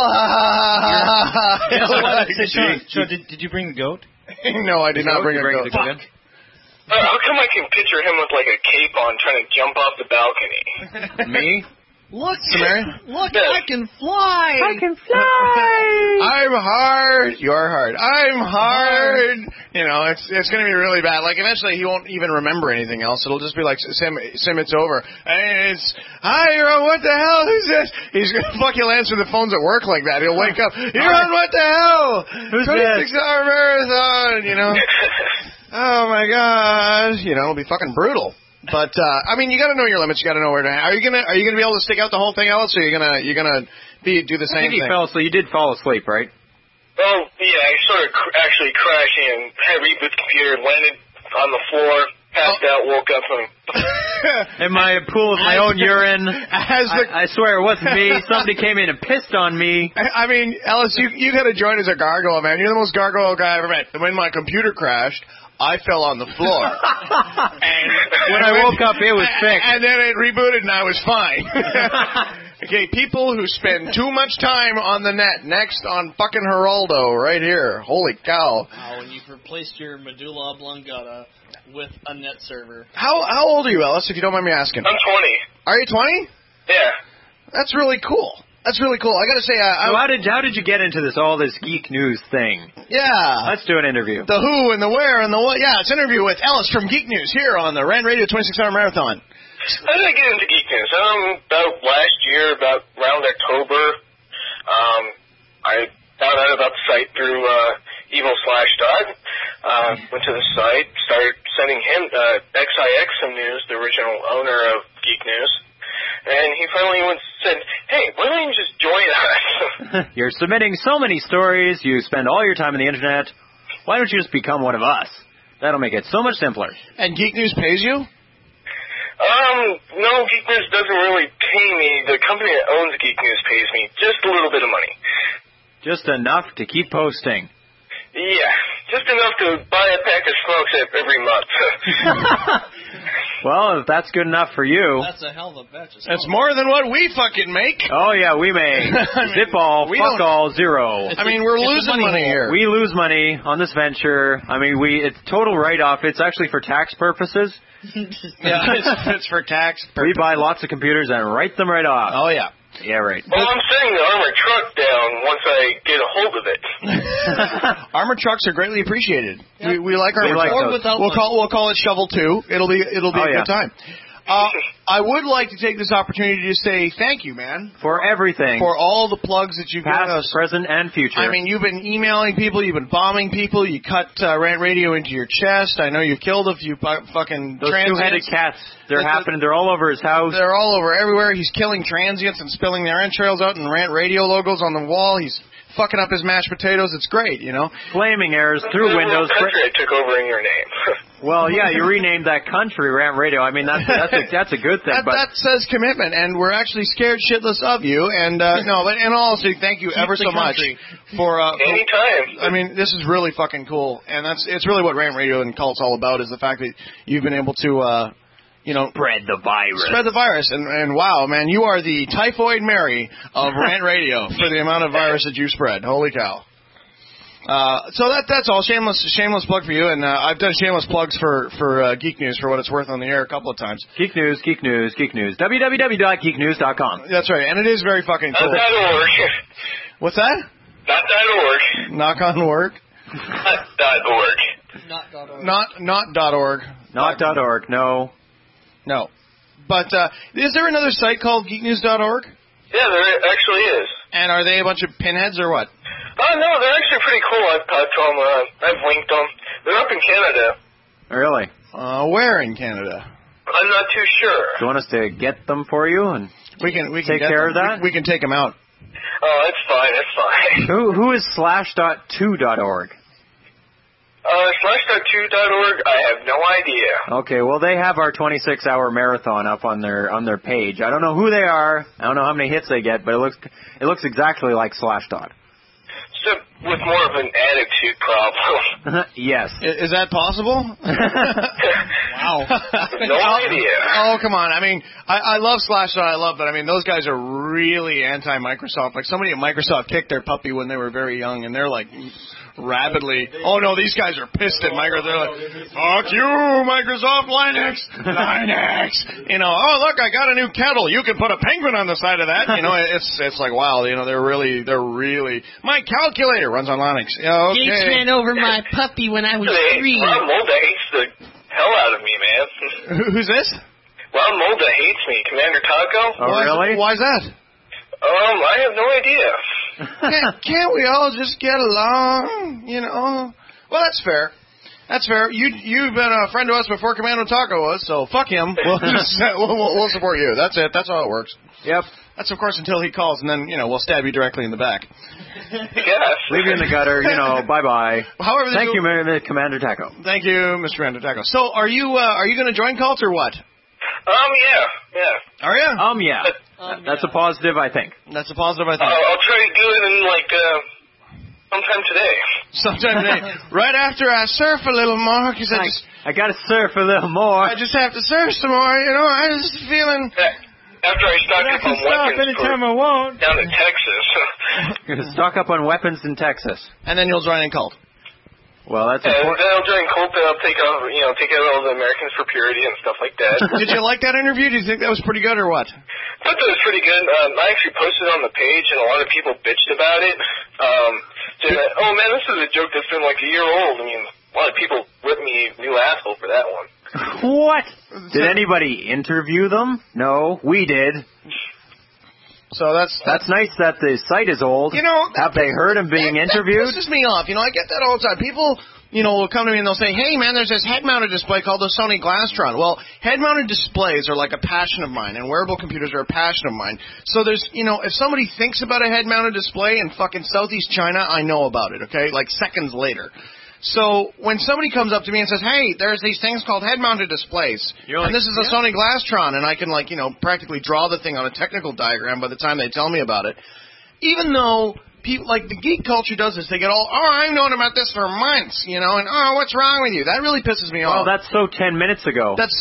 wall. Sean, did you bring the goat? No, I did not bring a goat. How come I can picture him with like a cape on trying to jump off the balcony? Me? Look, Samaria? look, I can fly. I can fly. I'm hard. You're hard. I'm hard. You know, it's going to be really bad. Like, eventually he won't even remember anything else. It'll just be like, Sim, it's over. And it's, hi, you're on what the hell? Who's this? He's going to fucking answer the phones at work like that. He'll wake up. You're on what the hell? Who's this? 26-hour marathon, you know. Oh, my gosh. You know, it'll be fucking brutal. But I mean, you got to know your limits. You got to know where to. Are you gonna be able to stick out the whole thing, Ellis? Or are you gonna do the same I think thing? he fell asleep. You did fall asleep, right? Well, yeah, I started actually crashing and had to reboot the computer, landed on the floor, passed out, woke up, and In my pool of my own urine. I swear it wasn't me. Somebody came in and pissed on me. I mean, Ellis, you got to join as a gargoyle, man. You're the most gargoyle guy I ever met. When my computer crashed, I fell on the floor. And when I woke up, it was fixed. And then it rebooted, and I was fine. Okay, people who spend too much time on the net. Next on fucking Geraldo, right here. Holy cow. When you've replaced your medulla oblongata with a net server. How old are you, Ellis, if you don't mind me asking? I'm 20. Are you 20? Yeah. That's really cool. That's really cool. I got to say, so how did you get into all this geek news thing? Yeah. Let's do an interview. The who and the where and the what. Yeah, it's an interview with Ellis from Geek News here on the Rand Radio 26-hour marathon. How did I get into Geek News? About last year, about around October, I found out about the site through Evil/Dog. Went to the site, started sending him XIX some news, the original owner of Geek News. And he finally said, hey, why don't you just join us? You're submitting so many stories. You spend all your time on the Internet. Why don't you just become one of us? That'll make it so much simpler. And Geek News pays you? No, Geek News doesn't really pay me. The company that owns Geek News pays me just a little bit of money. Just enough to keep posting. Yeah, just enough to buy a pack of smokes every month. Well, if that's good enough for you. That's a hell of a batch of smokes. That's more than what we fucking make. Oh, yeah, we make. Zip all, fuck all, zero. I mean, we're losing money here. We lose money on this venture. I mean, it's total write-off. It's actually for tax purposes. Yeah, it's for tax purposes. We buy lots of computers and write them right off. Oh, yeah. Yeah, right. Well, I'm sending the armored truck down once I get a hold of it. Armored trucks are greatly appreciated. Yep. We like armored trucks. We'll call it Shovel 2. It'll be a good time. I would like to take this opportunity to say thank you, man. For everything. For all the plugs that you've given us. Past, present, and future. I mean, you've been emailing people, you've been bombing people, you cut Rant Radio into your chest. I know you've killed a few fucking those transients. Two-headed cats, they're happening. They're all over his house. They're all over everywhere. He's killing transients and spilling their entrails out and Rant Radio logos on the wall. He's fucking up his mashed potatoes. It's great, you know. Flaming errors through windows. Country I took over in your name. Well, yeah, you renamed that country Rant Radio. I mean, that's a good thing. That says commitment, and we're actually scared shitless of you. And no, but in all honesty, thank you ever so much for anytime. I mean, this is really fucking cool, and it's really what Rant Radio and Cult's all about, is the fact that you've been able to spread the virus. Spread the virus. And wow, man, you are the Typhoid Mary of Rant Radio for the amount of virus that you spread. Holy cow. So that's all. Shameless plug for you. And I've done shameless plugs for Geek News for what it's worth on the air a couple of times. Geek News. www.geeknews.com. That's right. And it is very fucking cool. .org. What's that? Not .org. Knock on work. Not.org. Not .org. Not .org. No. But is there another site called geeknews.org? Yeah, there actually is. And are they a bunch of pinheads or what? Oh, no, they're actually pretty cool. I've talked to them. I've linked them. They're up in Canada. Really? Where in Canada? I'm not too sure. Do you want us to get them for you and we can take care of that? We can take them out. Oh, that's fine. Who is /2.org? /2.org, I have no idea. Okay, well, they have our 26-hour marathon up on their page. I don't know who they are. I don't know how many hits they get, but it looks exactly like /. Except with more of an attitude problem. Yes. Is that possible? Wow. No idea. Oh, come on. I mean, I love /. But I mean, those guys are really anti-Microsoft. Like, somebody at Microsoft kicked their puppy when they were very young, and they're like rabidly. Oh no, these guys are pissed at Microsoft. They're like, fuck you, Microsoft Linux. You know, oh look, I got a new kettle. You can put a penguin on the side of that. You know, it's like, wow, you know, they're really. My calculator runs on Linux. Yeah, okay. Gates ran over my puppy when I was 3. Ron Molda hates the hell out of me, man. Who's this? Ron Molda hates me. Commander Taco. Oh, really? Why's that? I have no idea. Can't we all just get along? You know. Well, that's fair. That's fair. You've been a friend to us before Commando Taco was, so fuck him. We'll support you. That's it. That's how it works. Yep. That's of course until he calls, and then we'll stab you directly in the back. Yes. Leave you in the gutter. Bye bye. However, thank you, Commander Taco. Thank you, Mr. Commander Taco. So, are you going to join Cult or what? Yeah. Are you? Yeah. That's a positive, I think. That's a positive, I think. I'll try to do it in sometime today. Sometime today. Right after I surf a little more, because I got to surf a little more. I just have to surf some more, you know. I was feeling. After I stock up on weapons anytime I want. down in Texas. You're going to stock up on weapons in Texas. And then you'll join in Cult. Well, that's important. important. Then I'll join Cult, and I'll take out all the Americans for Purity and stuff like that. Did you like that interview? Do you think that was pretty good or what? I thought that was pretty good. I actually posted it on the page, and a lot of people bitched about it. Saying that, oh man, this is a joke that's been like a year old. I mean, a lot of people ripped me a new asshole for that one. What? Did anybody interview them? No, we did. So that's nice that the site is old. Have they heard him being interviewed? That pisses me off. I get that all the time. People, will come to me and they'll say, hey man, there's this head-mounted display called the Sony Glastron. Well, head-mounted displays are like a passion of mine, and wearable computers are a passion of mine. So there's, if somebody thinks about a head-mounted display in fucking Southeast China, I know about it, okay? Like seconds later. So when somebody comes up to me and says, hey, there's these things called head-mounted displays, and this is a Sony Glastron, and I can, practically draw the thing on a technical diagram by the time they tell me about it, even though people, the geek culture does this, they get all, I've known about this for months, and, what's wrong with you? That really pisses me off. Oh, that's so 10 minutes ago. Fuck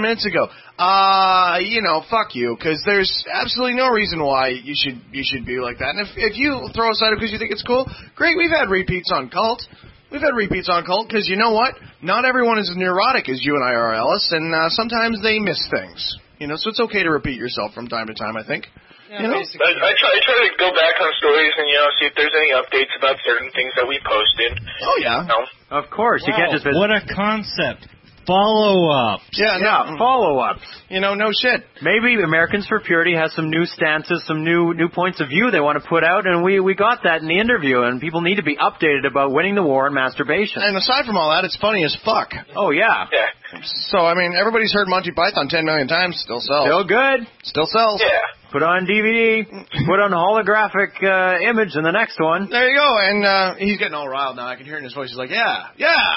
you, because there's absolutely no reason why you should be like that. And if you throw us out because you think it's cool, great, we've had repeats on Cult. We've had repeats on Cult, because you know what? Not everyone is as neurotic as you and I are, Ellis, and sometimes they miss things. So it's okay to repeat yourself from time to time, I think. Yeah, I try to go back on stories and, see if there's any updates about certain things that we posted. Oh, yeah. Of course. You can't just visit. What a concept. Follow-ups. Yeah, follow-ups. No shit. Maybe Americans for Purity has some new stances, some new points of view they want to put out, and we got that in the interview, and people need to be updated about winning the war on masturbation. And aside from all that, it's funny as fuck. Oh, yeah. Yeah. So, everybody's heard Monty Python 10 million times. Still sells. Still good. Still sells. Yeah. Put on DVD, put on holographic image in the next one. There you go. And he's getting all riled now. I can hear in his voice. He's like, yeah,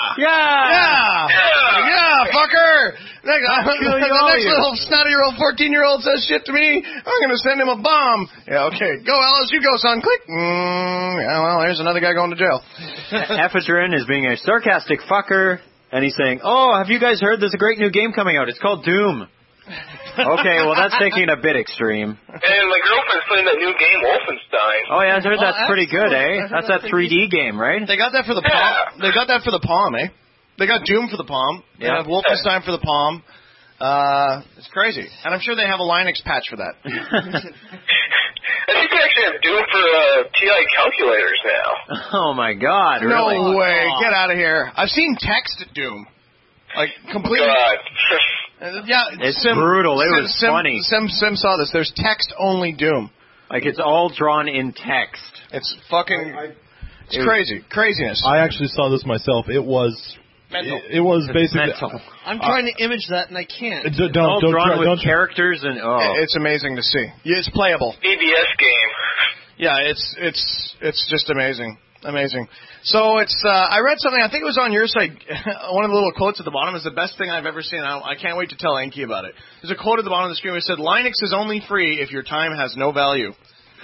fucker. The next little snotty-year-old 14-year-old says shit to me, I'm going to send him a bomb. Yeah, okay. Go, Alice. You go, son. Click. Yeah, well, there's another guy going to jail. Ephedrine is being a sarcastic fucker, and he's saying, oh, have you guys heard there's a great new game coming out? It's called Doom. Okay, well, that's taking it a bit extreme. And my girlfriend's playing that new game, Wolfenstein. Oh, yeah, I heard that's pretty good, eh? That's that 3D game, right? They got that for the Palm. They got that for the Palm, eh? They got Doom for the Palm. They have Wolfenstein for the Palm. It's crazy. And I'm sure they have a Linux patch for that. I think they actually have Doom for TI calculators now. Oh, my God, really? No way. Get out of here. I've seen text Doom. Completely. God. Yeah, it's brutal. It was funny. Sim saw this. There's text-only Doom. It's all drawn in text. It's fucking... It's crazy. Craziness. I actually saw this myself. It was... Mental. It was basically... Mental. I'm trying to image that, and I can't. Don't drawn with characters and... Oh. It's amazing to see. It's playable. BBS game. Yeah, it's just amazing. Amazing. So I read something, I think it was on your site, one of the little quotes at the bottom is the best thing I've ever seen. I can't wait to tell Enki about it. There's a quote at the bottom of the screen where it said, Linux is only free if your time has no value.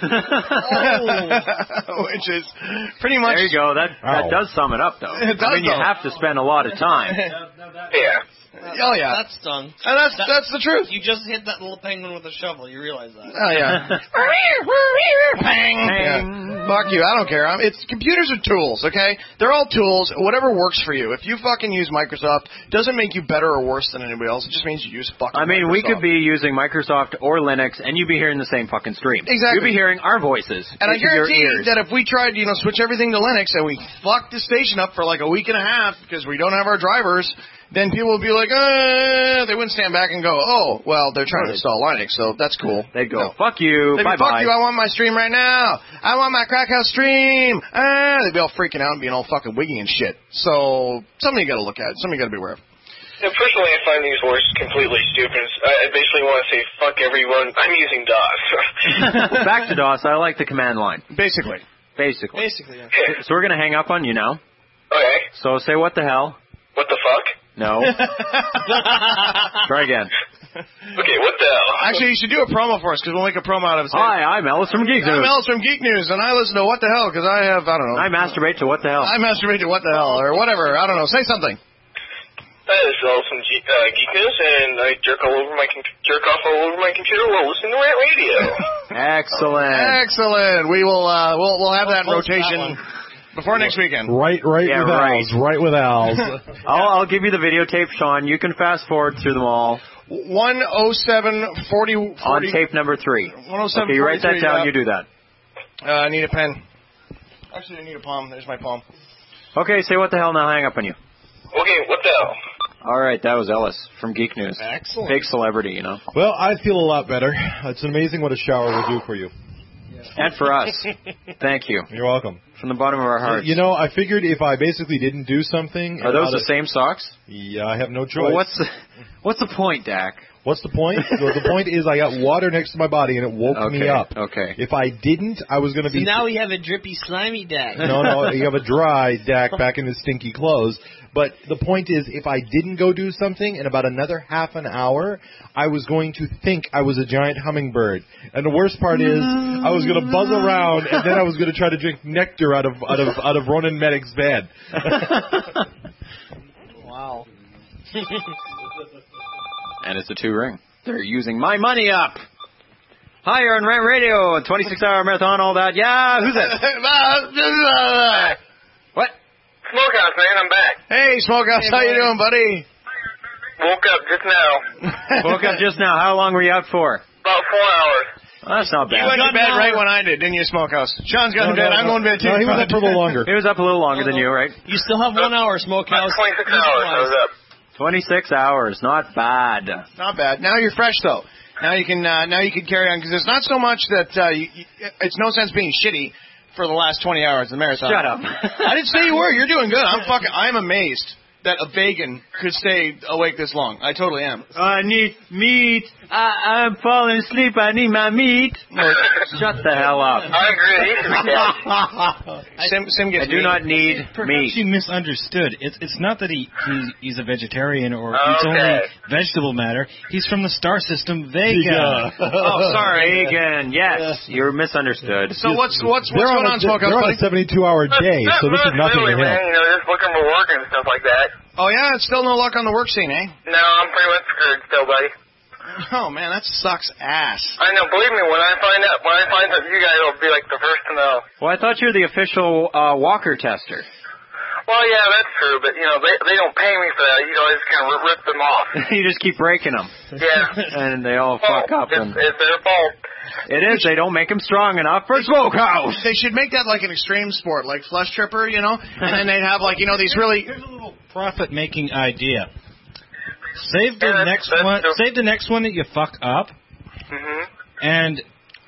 Which is pretty much... There you go. That does sum it up, though. It does, you have to spend a lot of time. Yeah. Oh yeah, That stung. and that's the truth. You just hit that little penguin with a shovel. You realize that? Oh yeah. Bang. Yeah. Fuck you. I don't care. Computers are tools. Okay, they're all tools. Whatever works for you. If you fucking use Microsoft, doesn't make you better or worse than anybody else. It just means you use fucking. I mean, Microsoft. we could be using Microsoft or Linux, and you'd be hearing the same fucking stream. Exactly. You'd be hearing our voices. And I into your guarantee ears. that if we tried, switch everything to Linux and we fucked the station up for like a week and a half because we don't have our drivers, then people would be like, they wouldn't stand back and go, oh, well, they're trying to install Linux, so that's cool. They'd go, fuck you, They'd be, bye-bye. fuck you, I want my stream right now. I want my Crack House stream. They'd be all freaking out and being all fucking wiggy and shit. So, something you gotta look at, something you gotta be aware of. Yeah, personally, I find these words completely stupid. I basically want to say, fuck everyone. I'm using DOS. Back to DOS, I like the command line. Basically, yeah. So we're going to hang up on you now. Okay. So say what the hell. What the fuck? No. Try again. Okay, what the hell? actually, you should do a promo for us because we'll make a promo out of it. Hi, I'm Ellis from Geek News. I'm Ellis from Geek News, and I listen to What the Hell because I don't know. I masturbate to What the Hell. I masturbate to What the Hell or whatever. I don't know. Say something. This is Ellis from Geek News, and I jerk off all over my computer while listening to Rant Radio. Excellent. We will we'll have that in rotation before next weekend. Right Yeah, with right. Al's. Right with Al's. I'll give you the videotape, Sean. You can fast forward through them all. 10740 On tape number 3. 107. Okay, you write that down. You do that. I need a pen. Actually, I need a palm. There's my palm. Okay, say what the hell now. Hang up on you. Okay, what the hell? All right, that was Ellis from Geek News. Excellent. Big celebrity, Well, I feel a lot better. It's amazing what a shower will do for you. And for us. Thank you. You're welcome. From the bottom of our hearts. I figured if I basically didn't do something... Are those the same socks? Yeah, I have no choice. Well, what's the point, Dak? What's the point? The point is I got water next to my body and it woke me up. Okay. If I didn't, I was going to be... So now we have a drippy, slimy Dak. No, you have a dry Dak back in his stinky clothes. But the point is, if I didn't go do something, in about another half an hour, I was going to think I was a giant hummingbird. And the worst part is, I was going to buzz around, and then I was going to try to drink nectar out of Ronan Medic's bed. Wow. And it's a 2-ring. They're using my money up. Hi, you're on Rant Radio, 26-hour marathon, all that. Yeah, who's that? What? Smokehouse, man, I'm back. Hey, Smokehouse, how you doing, buddy? Woke up just now. Woke up just now. How long were you out for? About 4 hours. Well, that's not You bad. went to bed right when I did, didn't you, Smokehouse? Sean's going to bed. I'm going to bed, too. No, he was up for a little longer. He was up a little longer than you, right? You still have 1 hour, Smokehouse. 26 hours I was up. 26 hours. Not bad. Not bad. Now you're fresh, though. Now you can carry on, because it's not so much that it's no sense being shitty for the last 20 hours of the marathon. Shut up. I didn't say you were. You're doing good. I'm amazed that a vegan could stay awake this long. I totally am. I need meat. I'm falling asleep. I need my meat. Shut the hell up. I agree. Sim gets I do not need Perhaps meat. you misunderstood. It's not that he's a vegetarian or eats only vegetable matter. He's from the star system Vega. Oh, sorry. Vegan. Yes, you're misunderstood. So what's going on, Smokehouse? They're on a 72-hour day, so this is nothing to man, him. just looking for work and stuff like that. Oh, yeah? It's still no luck on the work scene, eh? No, I'm pretty much screwed still, buddy. Oh, man, that sucks ass. I know, believe me, when I find that you guys will be like the first to know. Well, I thought you were the official Walker tester. Well, yeah, that's true, but, they don't pay me for that. I just kind of rip them off. You just keep breaking them. Yeah. And they all fuck up. It's their fault. It is. They don't make them strong enough for Smokehouse. They should make that like an extreme sport, like Flush Tripper, and then they'd have these really... Here's a little profit-making idea. Save the next one that you fuck up, and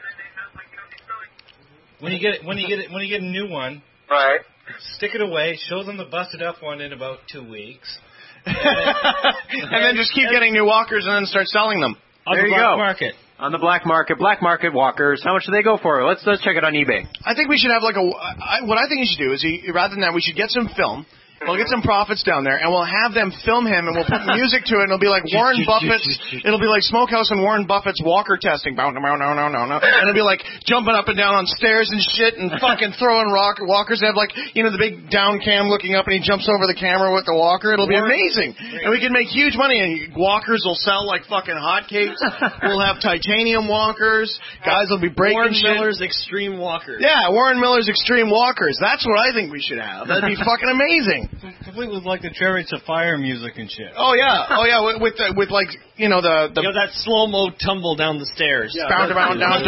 when you get a new one, right? Stick it away. Show them the busted up one in about 2 weeks, and then just keep getting new walkers and then start selling them. There you go. Market. On the black market walkers. How much do they go for? Let's check it on eBay. I think we should have what I think you should do is rather than that, we should get some film We'll get some prophets down there, and we'll have them film him, and we'll put music to it, and it'll be like Warren Buffett's. It'll be like Smokehouse and Warren Buffett's walker testing. And it'll be like jumping up and down on stairs and shit, and fucking throwing walkers. They have like, you know, the big down cam looking up, and he jumps over the camera with the walker. It'll be amazing, and we can make huge money. And walkers will sell like fucking hotcakes. We'll have titanium walkers. Guys will be breaking Warren shit. Miller's Extreme Walkers. Yeah, Warren Miller's Extreme Walkers. That's what I think we should have. That'd be fucking amazing. Complete with like the Chariots of Fire music and shit. Oh yeah, with like, you know, the You know, that slow-mo tumble down the stairs. Yeah. Down. You know,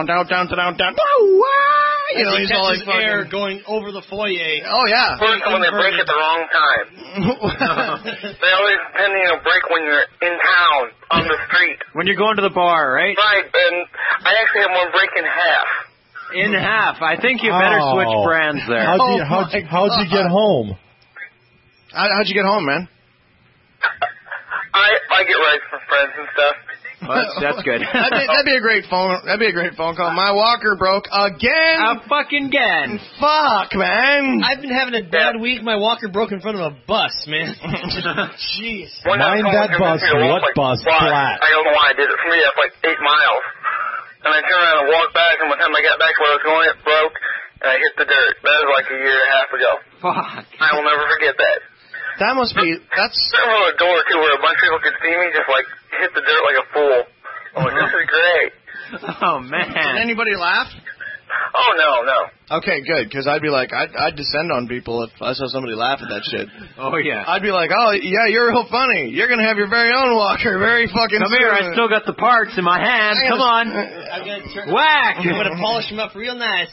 he's all like fucking air going over the foyer. Oh yeah. First, when they break at the wrong time. They always tend to, break when you're in town on the street. When you're going to the bar, right? Right, and I actually had one break in half. In half. I think you better switch brands there. How'd you get home? How'd you get home, man? I get rides from friends and stuff. Well, that's good. That'd be a great phone. That'd be a great phone call. My walker broke again. Again. Fuck, man. I've been having a bad week. My walker broke in front of a bus, man. Jeez. Mind that bus. What bus? Flat. I don't know why I did it. For me, that's like 8 miles. And I turned around and walked back, and by the time I got back to where I was going, it broke, and I hit the dirt. That was like a year and a half ago. Fuck. I will never forget that. That must be, that's... There was a door, too, where a bunch of people could see me just, like, hit the dirt like a fool. I'm like, this is great. Oh, man. Did anybody laugh? Oh, no. Okay, good, because I'd be like, I'd descend on people if I saw somebody laugh at that shit. Oh, yeah. I'd be like, oh, yeah, you're real funny. You're going to have your very own walker. Very fucking Come here, I still got the parts in my hand. Come on. Whack! I'm going to polish them up real nice.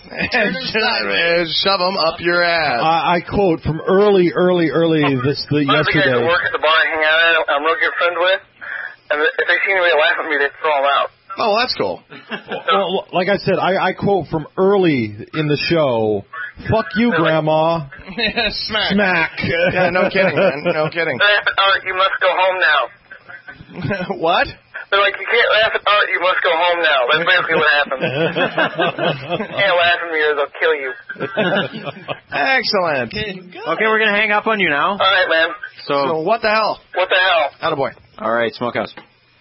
Shove them up your ass. I quote from early There's the guys yesterday. that work at the bar and hang out I'm real good friends with, and if they see anybody laugh at me, they throw them out. Oh, that's cool. Well, like I said, I quote from early in the show. Fuck you, Grandma. Smack. Smack. Yeah, no kidding, man. No kidding. Laugh at Art, you must go home now. What? They're like, you can't laugh at Art, you must go home now. That's basically what happens. You can't laugh at me or they'll kill you. Excellent. Okay, we're going to hang up on you now. All right, man. So what the hell? What the hell? Attaboy. All right, Smokehouse.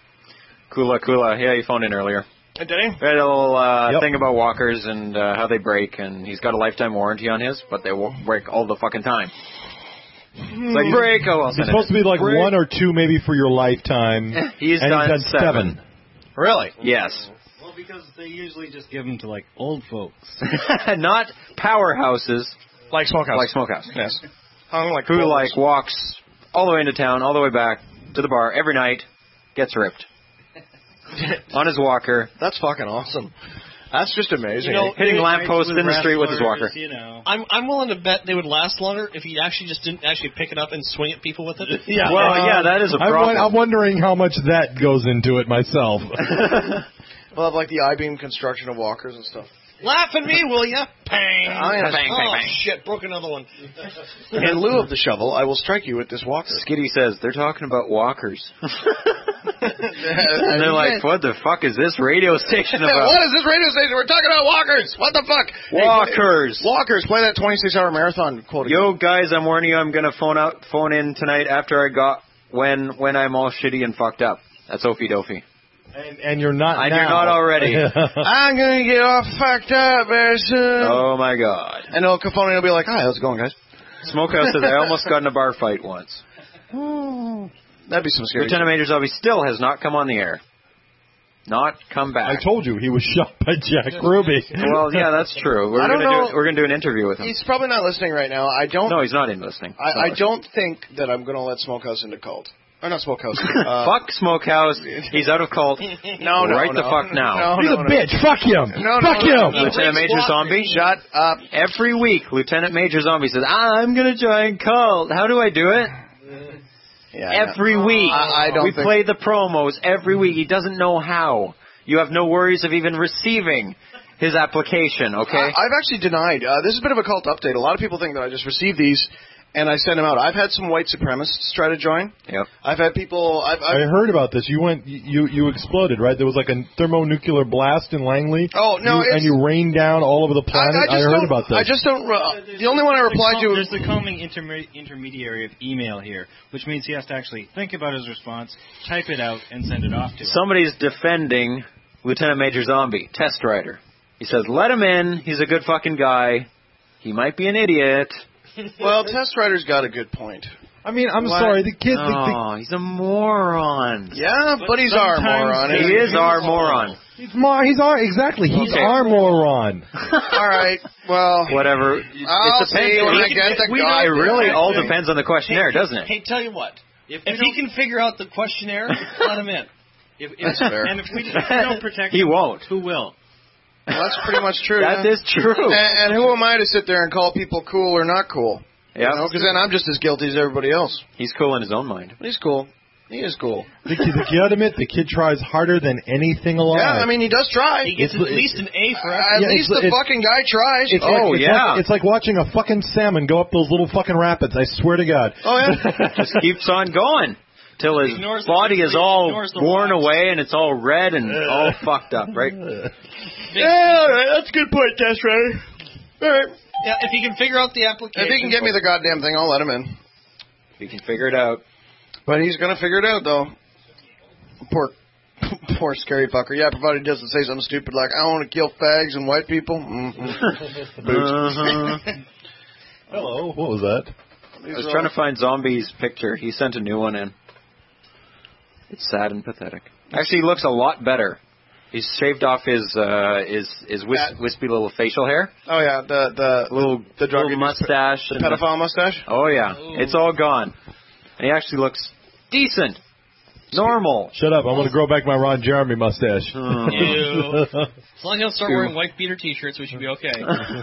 Kula. Yeah, you phoned in earlier. Did he? We had a little thing about walkers and how they break, and he's got a lifetime warranty on his, but they break all the fucking time. It's like, break. Oh, well, It's supposed to be like break. 1 or 2 maybe for your lifetime. He's done 7. Really? Yes. Well, because they usually just give them to like old folks. Not powerhouses. Like Smokehouse. Like Smokehouse. Yes. Like who like walks all the way into town, all the way back to the bar every night, gets ripped on his walker. That's fucking awesome. That's just amazing. You know, hitting lampposts in the street with his walker. You know. I'm willing to bet they would last longer if he actually just didn't actually pick it up and swing at people with it. Yeah. Well, yeah, that is a problem. I'm wondering how much that goes into it myself. We'll have like the I-beam construction of walkers and stuff. Laugh at me, will ya? Bang! Bang. Shit, broke another one. In lieu of the shovel, I will strike you with this walker. Skitty says, they're talking about walkers. And they're like, what the fuck is this radio station about? What is this radio station? We're talking about walkers. What the fuck? Walkers. Walkers. Play that 26-hour marathon quote again. Yo, guys, I'm warning you, I'm going to phone in tonight after I got when I'm all shitty and fucked up. That's Opie Dophie. And you're not And now. you're not already. I'm going to get all fucked up very soon. Oh, my God. And Cafone will be like, hi, how's it going, guys? Smokehouse says, I almost got in a bar fight once. That'd be some scary. Lieutenant Major Zombie still has not come on the air. Not come back. I told you he was shot by Jack Ruby. Well, yeah, that's true. We're going to do an interview with him. He's probably not listening right now. No, he's not in listening. I don't think that I'm going to let Smokehouse into cult. Or not Smokehouse. Fuck Smokehouse. He's out of cult. No. Right the fuck now. He's a bitch. Fuck him. Fuck him. Lieutenant Major Zombie. Shut up. Every week, Lieutenant Major Zombie says, I'm going to join cult. How do I do it? Yeah, every week. We play the promos every week. He doesn't know how. You have no worries of even receiving his application, okay? I've actually denied. This is a bit of a cult update. A lot of people think that I just received these and I send them out. I've had some white supremacists try to join. Yep. I've had people. I heard about this. You exploded, right? There was like a thermonuclear blast in Langley. Oh no! And you rained down all over the planet. I heard about this. I just don't. The only one I replied to. There's the calming intermediary of email here, which means he has to actually think about his response, type it out, and send it off to him. Somebody's defending Lieutenant Major Zombie, Test Rider. He says, let him in. He's a good fucking guy. He might be an idiot. Well, Test Rider's got a good point. I mean, I'm sorry, the kid... Oh, he's a moron. Yeah, but he's our moron. He is our moron. He's our moron. All right, well... Whatever. I'll see when I get the guy. It really all depends on the questionnaire, doesn't it? Hey, tell you what. If he can figure out the questionnaire, let him in. That's fair. And if we don't protect he him, won't. who will? Well, that's pretty much true. That is true. And who am I to sit there and call people cool or not cool? Yeah. Because then I'm just as guilty as everybody else. He's cool in his own mind. He's cool. He is cool. You gotta admit, the kid tries harder than anything alive. Yeah, I mean, he does try. He gets at least an A for effort. At least the fucking guy tries. It's like watching a fucking salmon go up those little fucking rapids, I swear to God. Oh, yeah? Just keeps on going. Till his body is all worn away and it's all red and all fucked up, right? Yeah, all right. That's a good point, Test Rider. All right. Yeah, if he can figure out the application. If he can get me the goddamn thing, I'll let him in. If he can figure it out. But he's going to figure it out, though. Poor scary fucker. Yeah, provided he doesn't say something stupid like, I want to kill fags and white people. Mm-hmm. Boots. Hello, what was that? I was trying to find Zombie's picture. He sent a new one in. It's sad and pathetic. Actually, he looks a lot better. He's shaved off his wispy little facial hair. Oh yeah, the little mustache, the pedophile mustache. Oh yeah, it's all gone, and he actually looks decent, normal. Shut up! I'm going to grow back my Ron Jeremy mustache. As long as he'll start wearing white beater T-shirts, we should be okay.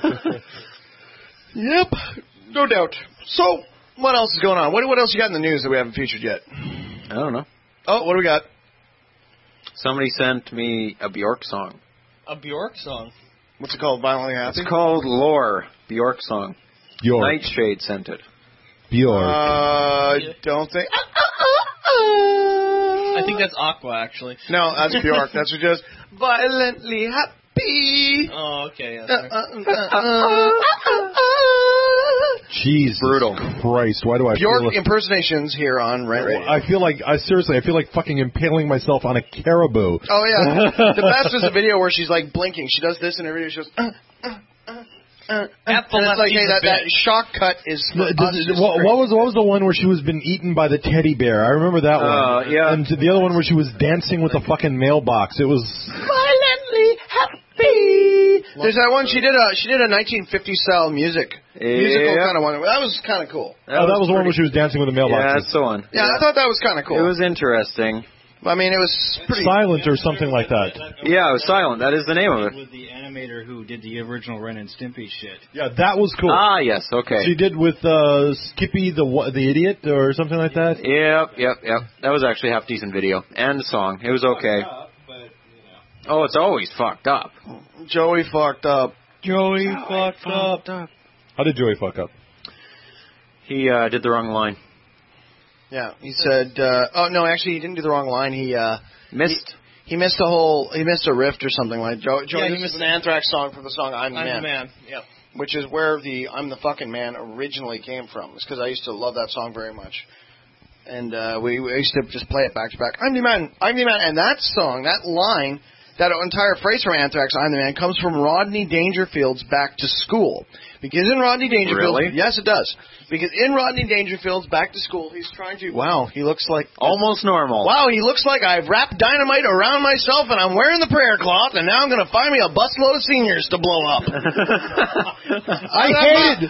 Yep, no doubt. So, what else is going on? What else you got in the news that we haven't featured yet? I don't know. Oh, what do we got? Somebody sent me a Bjork song. A Bjork song? What's it called? Violently Happy? It's called Lore, Bjork song. Bjork. Nightshade sent it. Bjork. Don't think... I think that's Aqua, actually. No, that's Bjork. That's what just... Violently Happy. Oh, okay. Jesus brutal. Christ, why do I Bjork feel impersonations here on Rent Radio. I feel like, seriously, I feel like fucking impaling myself on a caribou. Oh, yeah. The best is a video where she's, like, blinking. She does this in her video. She goes, and it's like, hey, that shock cut is... What was the one where she was been eaten by the teddy bear? I remember that one. Yeah. And the other one where she was dancing with a fucking mailbox. It was... Violently Happy. There's that one she did a 1950s style musical kind of one. That was kind of cool. That was the one where she was dancing with the mailbox. Yeah, that's the one. Yeah, I thought that was kind of cool. It was interesting. I mean, it was pretty... Silent or something like that. Yeah, it was Silent. That is the name of it. With the animator who did the original Ren and Stimpy shit. Yeah, that was cool. Ah, yes, okay. She did with Skippy the idiot or something like that. Yep. That was actually a half decent video and song. It was okay. Oh, it's always fucked up. Joey fucked up. Joey fucked up. How did Joey fuck up? He did the wrong line. Yeah, he said. Oh no, actually, he didn't do the wrong line. He missed. He missed a riff or something like. Joey missed an Anthrax song from the song "I'm the Man." Yep. Which is where the "I'm the fucking man" originally came from. It's because I used to love that song very much, and we used to just play it back to back. I'm the man, and that song, that line. That entire phrase from Anthrax, I'm the Man, comes from Rodney Dangerfield's Back to School. Because in Rodney Dangerfield... Really? Yes, it does. Because in Rodney Dangerfield's Back to School, he's trying to... Wow, he looks like... Almost normal. Wow, he looks like I've wrapped dynamite around myself and I'm wearing the prayer cloth and now I'm going to find me a busload of seniors to blow up. I hated...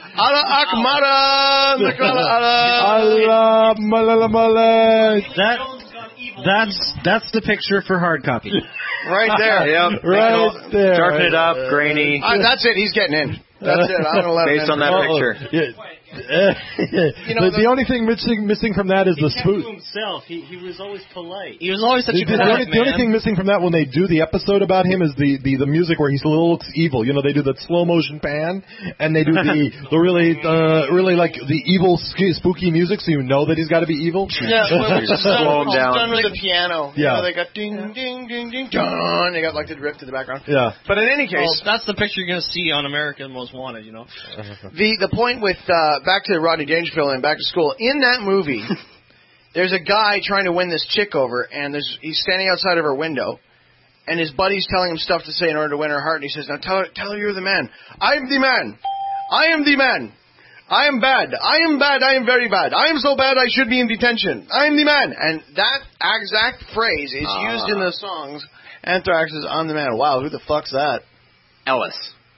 That's the picture for hard copy. Right there. Yep. Right there. Darken it up, grainy. That's it. He's getting in. That's it. I'm going to let him Based on that picture. Yeah. the only thing missing from that is the spoon. himself. He was always polite. He was always such a The only thing missing from that when they do the episode about him is the music where he looks evil. You know, they do the slow motion pan and they do the really like the evil spooky music, so you know that he's got to be evil. Yeah, well, slow him down. Done with the piano. Yeah. You know, they got ding ding ding ding dong. They got like the drift in the background. Yeah. But in any case, Well, that's the picture you're going to see on American Most Wanted, you know. the point with back to Rodney Dangerfield and Back to School, in that movie, there's a guy trying to win this chick over, and he's standing outside of her window, and his buddy's telling him stuff to say in order to win her heart, and he says, "Now tell her you're the man. I am the man. I am the man. I am bad. I am bad. I am very bad. I am so bad I should be in detention. I am the man." And that exact phrase is used in the songs. Anthrax's "I'm the Man." Wow, who the fuck's that? Ellis.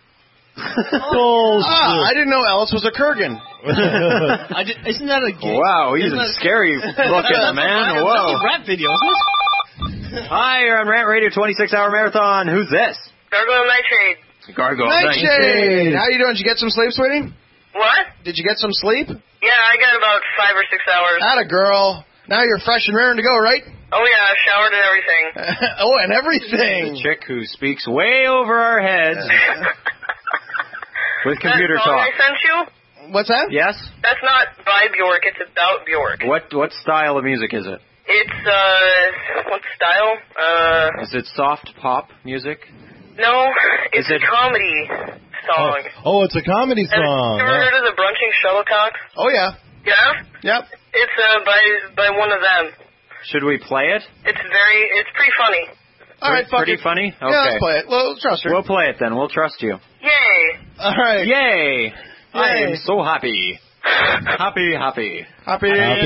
I didn't know Ellis was a Kurgan. Isn't that a game? Wow, he's a scary looking man. Whoa. That's a rap video. Hi, you're on Rant Radio 26-hour marathon. Who's this? Gargoyle Nightshade. Gargoyle Nightshade. How you doing? Did you get some sleep, sweetie? What? Did you get some sleep? Yeah, I got about 5 or 6 hours. Atta girl. Now you're fresh and raring to go, right? Oh yeah, I showered and everything. Oh, and everything. The chick who speaks way over our heads with computer that song talk. I sent you? What's that? Yes? That's not by Bjork, it's about Bjork. What style of music is it? It's, what style? Is it soft pop music? No, it's a comedy song. Oh, it's a comedy song. Have you ever heard of the Brunching Shuttlecocks? Oh, yeah. Yeah? Yep. It's, by one of them. Should we play it? It's pretty funny. All right, fuck Pretty it. funny? Okay. Yeah, let's play it. Well, trust her. We'll play it then. We'll trust you. Yay! All right. Yay! I am Yay. so happy. Happy. Happy. Happy.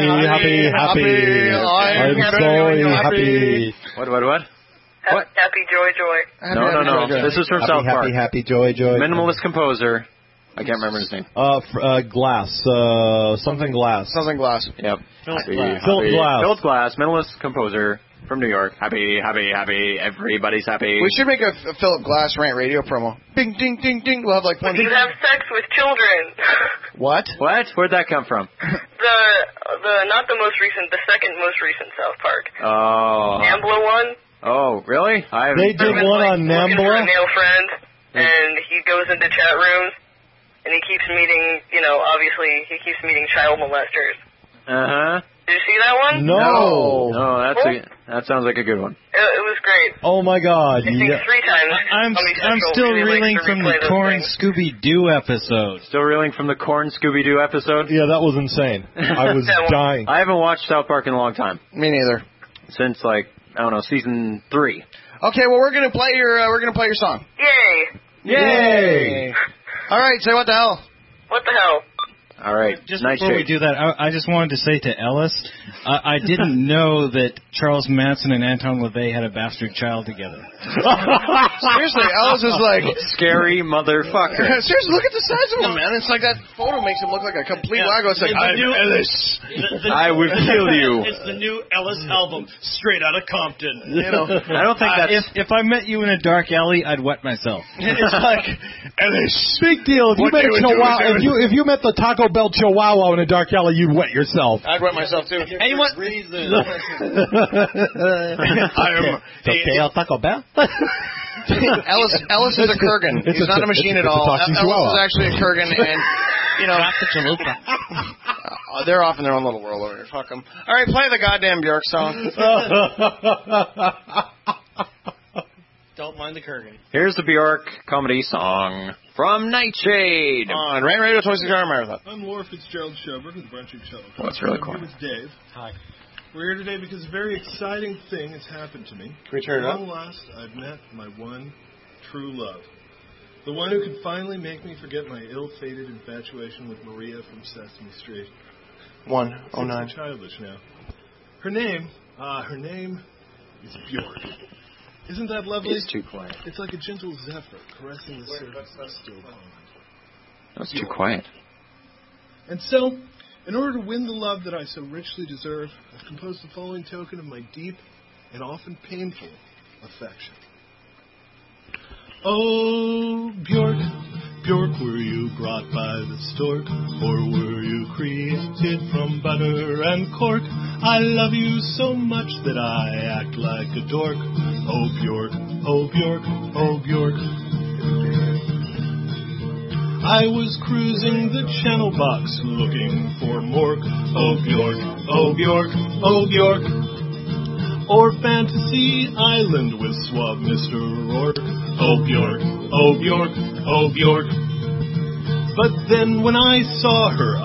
I'm so happy. What? Happy joy. No. This is from South Park. Happy, joy. Minimalist composer. I can't remember his name. Glass. Something Glass. Something Glass. Yep. Philip Glass. Philip Glass, minimalist composer from New York. Happy. Everybody's happy. We should make a Philip Glass Rant Radio promo. Ding, ding, ding, ding. We'll have like one. You have sex with children. What? Where'd that come from? The not the most recent, the second most recent South Park. Oh. NAMBLA one. Oh, really? They did one on Looking for a NAMBLA? male friend, and he goes into chat rooms, and he keeps meeting, obviously he keeps meeting child molesters. Uh-huh. Did you see that one? No. No, that sounds like a good one. It was great. Oh my God. I think 3 times. I'm Central still really reeling likes to from replay the those Corn things. Scooby-Doo episode. Still reeling from the Corn Scooby-Doo episode? Yeah, that was insane. I was dying. I haven't watched South Park in a long time. Me neither. Since, season 3. Okay, well we're gonna play your song. Yay! All right, say what the hell. What the hell? All right. Just before we do that, I just wanted to say to Ellis, I didn't know that Charles Manson and Anton LaVey had a bastard child together. Seriously, Ellis is like scary motherfucker. Seriously, look at the size of him, man. It's like that photo makes him look like a complete wacko. It's like I'm Ellis. I will kill you. It's the new Ellis album, straight out of Compton. I don't think that's... If I met you in a dark alley, I'd wet myself. It's like Ellis. Big deal. If you met the Taco Bell Chihuahua in a dark alley, you'd wet yourself. I'd wet myself too. Hey, you want reason? Taco Bell. Ellis is a Kurgan. He's not a machine at all. Ellis is actually a Kurgan, and they're off in their own little world over here. Fuck them. All right, play the goddamn Bjork song. Don't mind the Kurgan. Here's the Bjork comedy song from Nightshade. On Rant Radio 26-hour marathon. I'm Laura Fitzgerald Sherbrooke with the Brunching Shuttlecocks. Oh, that's really I'm cool. here with Dave. Hi. We're here today because a very exciting thing has happened to me. Can we turn it At up? long last, I've met my one true love. The one who could finally make me forget my ill-fated infatuation with Maria from Sesame Street. 109. It's childish now. Her name is Bjork. Isn't that lovely? It's too quiet. It's like a gentle zephyr caressing the surface of a still pond. That's too quiet. And so, in order to win the love that I so richly deserve, I've composed the following token of my deep and often painful affection. Oh, Bjork, Bjork, were you brought by the stork, or were you created from butter and cork? I love you so much that I act like a dork. Oh Bjork, oh Bjork, oh Bjork. I was cruising the channel box looking for Mork. Oh Bjork, oh Bjork, oh Bjork. Or Fantasy Island with Suave Mr. Rourke. Oh Bjork, oh Bjork, oh Bjork. But then when I saw her,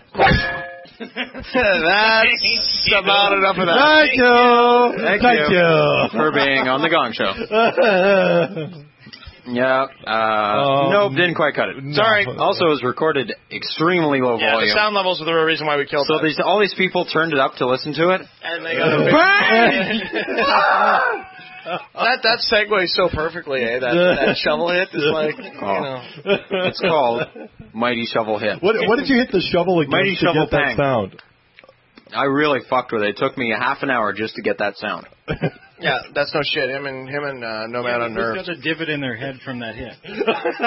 That's about enough of that. Thank you for being on the Gong Show. Yeah. Nope, didn't quite cut it. Sorry. Also, it was recorded extremely low Yeah, volume. the sound levels are the reason why we killed So that. all these people turned it up to listen to it. And they got a big... that segues so perfectly, eh? That shovel hit is like, you know. It's called Mighty Shovel Hit. What did you hit the shovel against Mighty to Shovel get that Pang. sound? I really fucked with it. It took me a half an hour just to get that sound. Yeah, that's no shit. Him and Nomad on Nerve. Got a divot in their head from that hit. Hit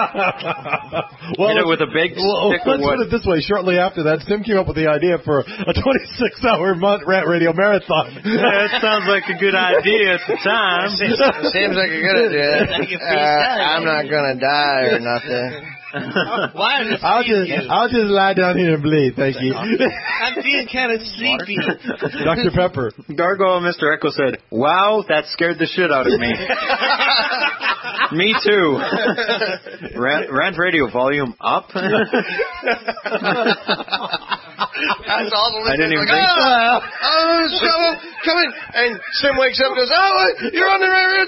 it with a big stick of let's wood. put it this way. Shortly after that, Sim came up with the idea for a 26-hour Rant Radio Marathon. That sounds like a good idea at the time. Seems like a good idea. I'm not gonna die or nothing. Why is I'll just lie down here and bleed. Thank you. I'm feeling kind of sleepy. Dr. Pepper. Gargoyle Mr. Echo said, "Wow, that scared the shit out of me." Me too. Rant Radio volume up. That's all the I didn't even like, think so. Shovel, come in. And Sim wakes up and goes, you're on the radio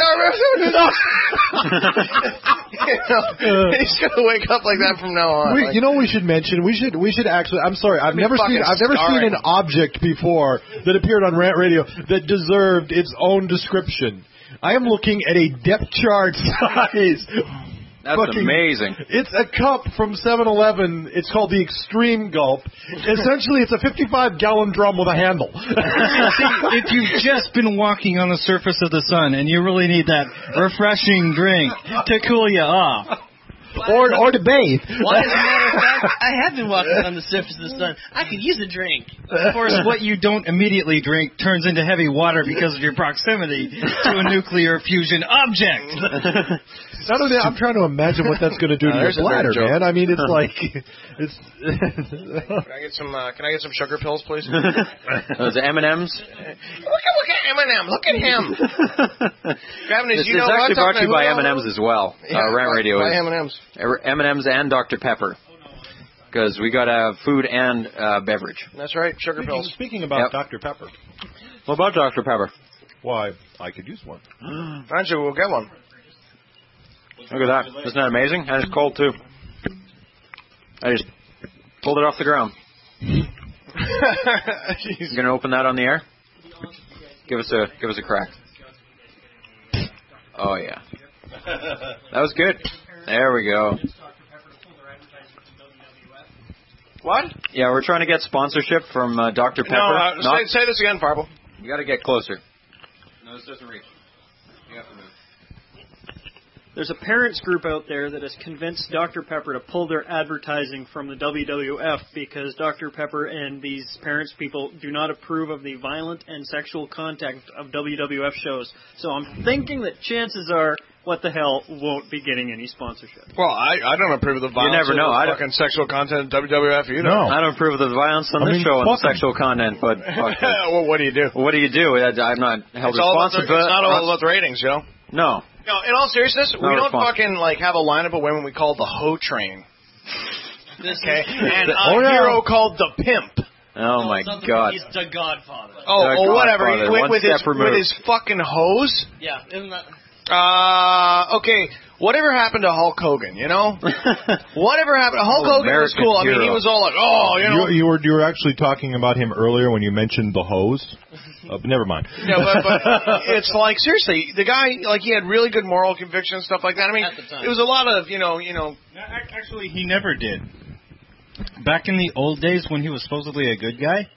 26 hour. He's gonna wake up like that from now on. You know what we should mention? We should actually. I'm sorry. I've never seen an object before that appeared on Rant Radio that deserved its own description. I am looking at a depth chart size. That's amazing. It's a cup from 7-Eleven. It's called the Extreme Gulp. Essentially, it's a 55-gallon drum with a handle. If you've just been walking on the surface of the sun and you really need that refreshing drink to cool you off. Or to bathe. Well, as a matter of fact, I have been walking on the surface of the sun. I could use a drink. Of course, what you don't immediately drink turns into heavy water because of your proximity to a nuclear fusion object. Not only that, I'm trying to imagine what that's going to do to your bladder, man. I mean, it's like it's. Can I get some sugar pills, please? Those M&Ms. Look at Eminem. Look at him. Grabbing his, This is actually brought to you by M&Ms as well. Rant Radio by is M&Ms. M&Ms and Dr. Pepper. Because we got to have food and beverage. That's right, sugar pills. Speaking about Dr. Pepper. What about Dr. Pepper? Why, I could use one. Actually, we'll get one. Look at that. Isn't that amazing? And it's cold, too. I just pulled it off the ground. You going to open that on the air? Give us a crack. Oh, yeah. That was good. There we go. What? Yeah, we're trying to get sponsorship from Dr. Pepper. No, say this again, Farble. You got to get closer. No, this doesn't reach. You have to move. There's a parents group out there that has convinced Dr. Pepper to pull their advertising from the WWF because Dr. Pepper and these parents people do not approve of the violent and sexual content of WWF shows. So I'm thinking that chances are, what the hell, won't be getting any sponsorship. Well, I don't approve of the violence. You never know. Of the fucking sexual content of WWF either. No. I don't approve of the violence on this show and the sexual content, but well, what do you do? What do you do? I'm not held It's not responsible. all about the ratings, Joe. No. No, in all seriousness, we don't responsible. fucking have a lineup of women we call the hoe train. Okay, and a hero called the pimp. Oh my God. He's the Godfather. Oh, whatever. Godfather, With his fucking hose. Yeah, isn't that... Okay, whatever happened to Hulk Hogan, you know? Whatever happened? Hulk Hogan was American cool. I mean, he hero. was all like, You were actually talking about him earlier when you mentioned the hose. Never mind. Yeah, but it's like, seriously, the guy, he had really good moral conviction and stuff like that. I mean, it was a lot of, Actually, he never did. Back in the old days when he was supposedly a good guy,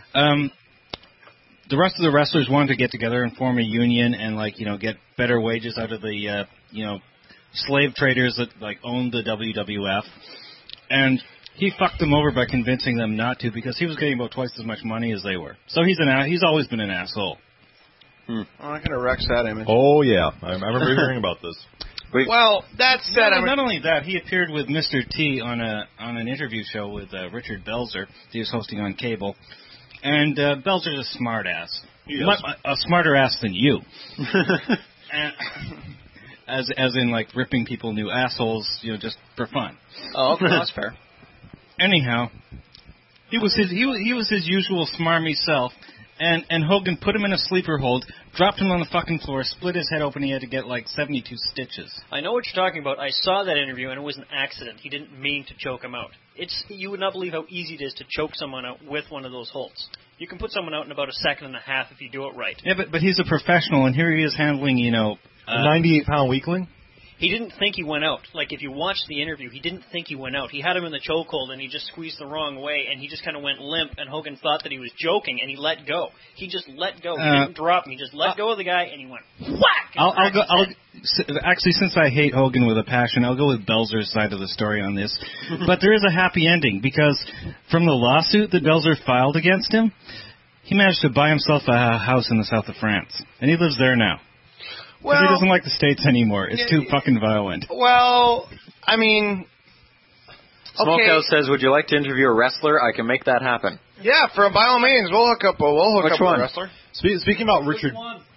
the rest of the wrestlers wanted to get together and form a union and, get better wages out of the, slave traders that like owned the WWF, and he fucked them over by convincing them not to because he was getting about twice as much money as they were. So he's always been an asshole. Oh, I can erect that image. Oh yeah, I remember hearing about this. Well, that said, not only that, he appeared with Mr. T on an interview show with Richard Belzer. He was hosting on cable, and Belzer's a smart ass, a smarter ass than you, and, as in like ripping people new assholes, just for fun. Oh, okay, that's fair. Anyhow, he was his usual smarmy self. And Hogan put him in a sleeper hold, dropped him on the fucking floor, split his head open. He had to get like 72 stitches. I know what you're talking about. I saw that interview, and it was an accident. He didn't mean to choke him out. You would not believe how easy it is to choke someone out with one of those holds. You can put someone out in about a second and a half if you do it right. Yeah, but he's a professional, and here he is handling, a 98-pound weakling? He didn't think he went out. Like, if you watch the interview, he didn't think he went out. He had him in the chokehold, and he just squeezed the wrong way, and he just kind of went limp, and Hogan thought that he was joking, and he let go. He just let go. He didn't drop him. He just let go of the guy, and he went whack! Actually, since I hate Hogan with a passion, I'll go with Belzer's side of the story on this. But there is a happy ending, because from the lawsuit that Belzer filed against him, he managed to buy himself a house in the south of France, and he lives there now. Well, he doesn't like the States anymore. It's too fucking violent. Well, I mean... Smokehouse says, would you like to interview a wrestler? I can make that happen. Yeah, by all means, we'll hook up with a wrestler. Speaking about Richard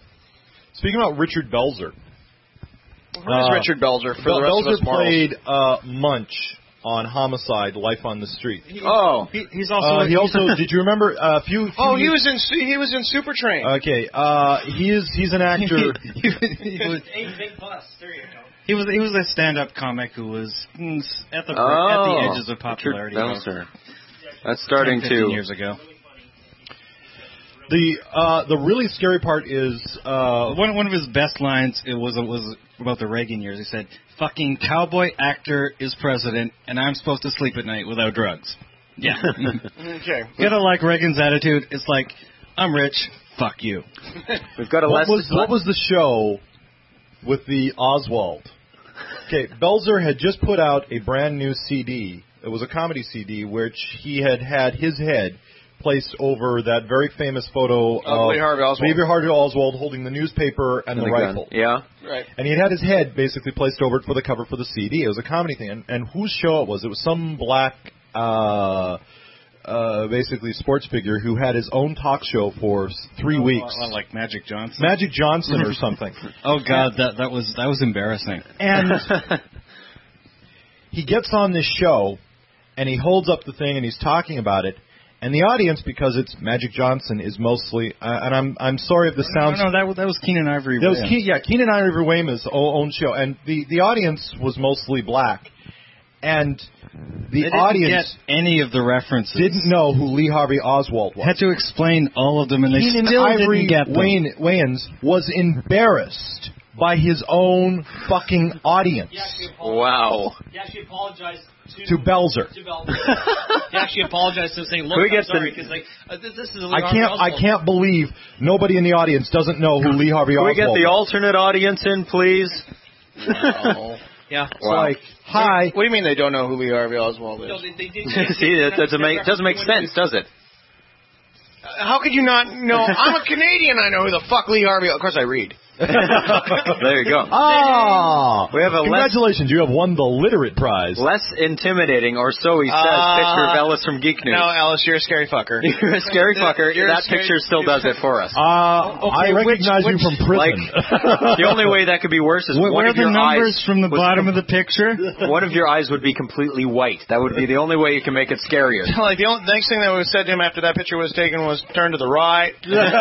Belzer. Who is Richard Belzer for the rest of us mortals? Belzer played Munch on Homicide: Life on the Street. He's also. He also. Did you remember a few? He was in Super Train. Okay. He's an actor. He was a big bus. There you go. He was a stand-up comic who was at the edges of popularity. Belzer. That's starting 10, 15 years ago. The really scary part is one of his best lines. It was about the Reagan years. He said, "Fucking cowboy actor is president, and I'm supposed to sleep at night without drugs." Yeah. Okay. You gotta like Reagan's attitude. It's like, I'm rich. Fuck you. We've got a what was the show with the Oswald? Okay, Belzer had just put out a brand new CD. It was a comedy CD, which he had his head placed over that very famous photo of Lee Harvey Oswald holding the newspaper and the rifle. Yeah. Right. And he had his head basically placed over it for the cover for the CD. It was a comedy thing. And whose show it was? It was some black, basically sports figure who had his own talk show for 3 weeks. Like Magic Johnson? Magic Johnson or something. Oh, God, that was embarrassing. And he gets on this show, and he holds up the thing, and he's talking about it. And the audience, because it's Magic Johnson, is mostly, and I'm sorry if this sounds... No, that was Keenan Ivory Wayans. Keenan Ivory Wayans' own show. And the audience was mostly black. And the audience... Get any of the references. Didn't know who Lee Harvey Oswald was. Had to explain all of them, and they still didn't get them. Wayans was embarrassed by his own fucking audience. Wow. He actually apologized to Belzer. He actually apologized to him saying, "Look, I'm sorry, because this is a Lee Harvey Oswald." I can't believe nobody in the audience doesn't know who Lee Harvey Oswald is. Can we get the alternate audience in, please? No. Yeah. It's like, hi. What do you mean they don't know who Lee Harvey Oswald is? No, they See, it doesn't make sense, does it? How could you not know? I'm a Canadian. I know who the fuck Lee Harvey. Of course, I read. There you go. We have congratulations, you have won the Literate Prize. Less intimidating, or so he says, picture of Ellis from Geek News. No, Ellis, you're a scary fucker. You're a scary fucker. That picture still does it for us. I recognize you from prison. The only way that could be worse is one of your eyes... Where are the numbers from the bottom of the picture? One of your eyes would be completely white. That would be the only way you can make it scarier. Like, the next thing that was said to him after that picture was taken was turn to the right.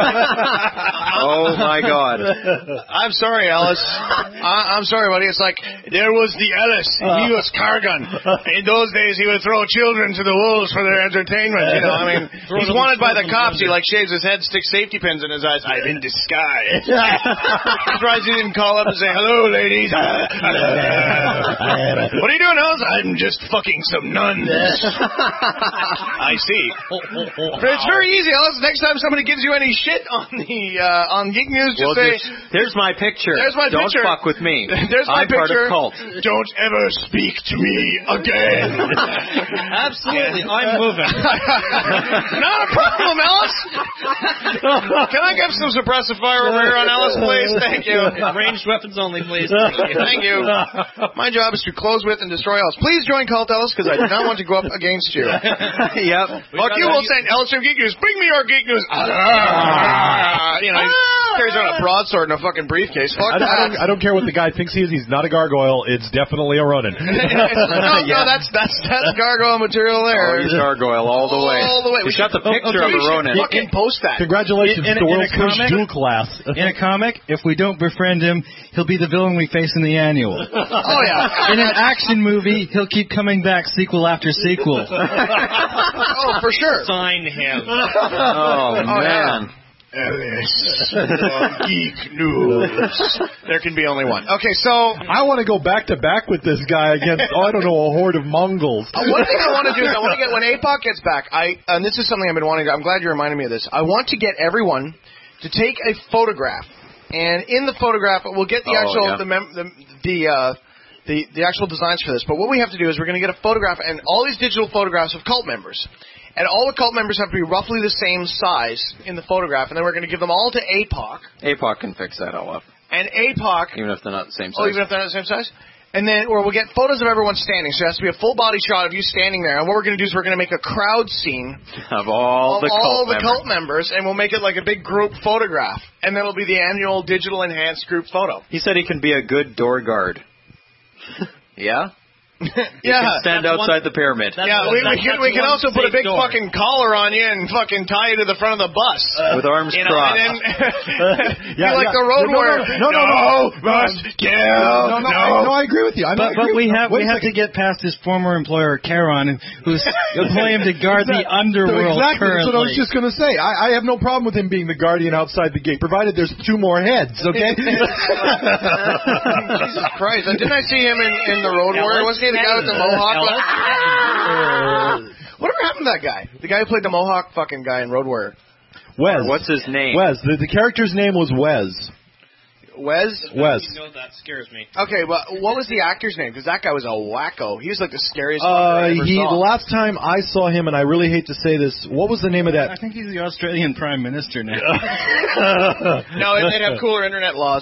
Oh, my God. I'm sorry, Ellis. I'm sorry, buddy. It's like, there was the Ellis. He was Cargan. In those days, he would throw children to the wolves for their entertainment. You know, I mean, he's wanted by the cops. He, shaves his head, sticks safety pins in his eyes. I'm in disguise. Surprised he didn't call up and say, hello, ladies. What are you doing, Ellis? I'm just fucking some nuns. I see. But it's very easy, Ellis. Next time somebody gives you any shit on Geek News, just say, There's my picture. There's my Don't picture. fuck with me. There's my I'm part picture. of cult. Don't ever speak to me again. Absolutely. I'm moving. Not a problem, Ellis. Can I get some suppressive fire over here on Ellis, please? Thank you. Ranged weapons only, please. Thank you. My job is to close with and destroy Ellis. Please join Cult Ellis because I do not want to go up against you. Yep. Fuck you, we'll send Ellis from Geek News. Bring me your Geek News. You know, he carries around a broadsword in a fucking briefcase. Fuck that. I don't care what the guy thinks he is. He's not a gargoyle. It's definitely a Ronin. No, that's gargoyle material there. Oh, he's gargoyle all the way. All the way. We got the picture of a Ronin. Fucking post that. Congratulations, In the a world's first comic? dual class. In a comic, if we don't befriend him, he'll be the villain we face in the annual. Oh, yeah. In an action movie, he'll keep coming back sequel after sequel. Oh, for sure. Sign him. Oh, man. Geek News. There can be only one. Okay, so I want to go back to back with this guy against, I don't know, a horde of Mongols. one thing I want to do is I want to get, when APOC gets back, and this is something I've been wanting to, I'm glad you reminded me of this. I want to get everyone to take a photograph, and in the photograph, we'll get the actual, the actual designs for this, but what we have to do is we're going to get a photograph and all these digital photographs of cult members. And all the cult members have to be roughly the same size in the photograph, and then we're going to give them all to APOC. APOC can fix that all up. And APOC... Even if they're not the same size. Oh, even if they're not the same size? And then, or we'll get photos of everyone standing, so it has to be a full body shot of you standing there. And what we're going to do is we're going to make a crowd scene of all the cult members, and we'll make it like a big group photograph. And then it'll be the annual digital enhanced group photo. He said he can be a good door guard. Yeah? Yeah, can stand outside the pyramid. Yeah, we can also put a big fucking collar on you and fucking tie you to the front of the bus with arms crossed. And then like the road warrior. No, must kill. No, I agree with you. But we have to get past his former employer, Charon, who's claimed to guard the underworld exactly. currently. That's what I was just going to say. I have no problem with him being the guardian outside the gate, provided there's 2 more heads, okay? Jesus Christ. Didn't I see him in the road warrior? Wasn't he the guy with the mohawk? Whatever happened to that guy? The guy who played the mohawk fucking guy in Road Warrior. Wes. What's his name? Wes. The character's name was Wes. Wes? Wes. You know, that scares me. Okay, well, what was the actor's name? Because that guy was a wacko. He was like the scariest fucker I ever saw. The last time I saw him, and I really hate to say this, what was the name of that? I think he's the Australian Prime Minister now. No, they'd have cooler internet laws.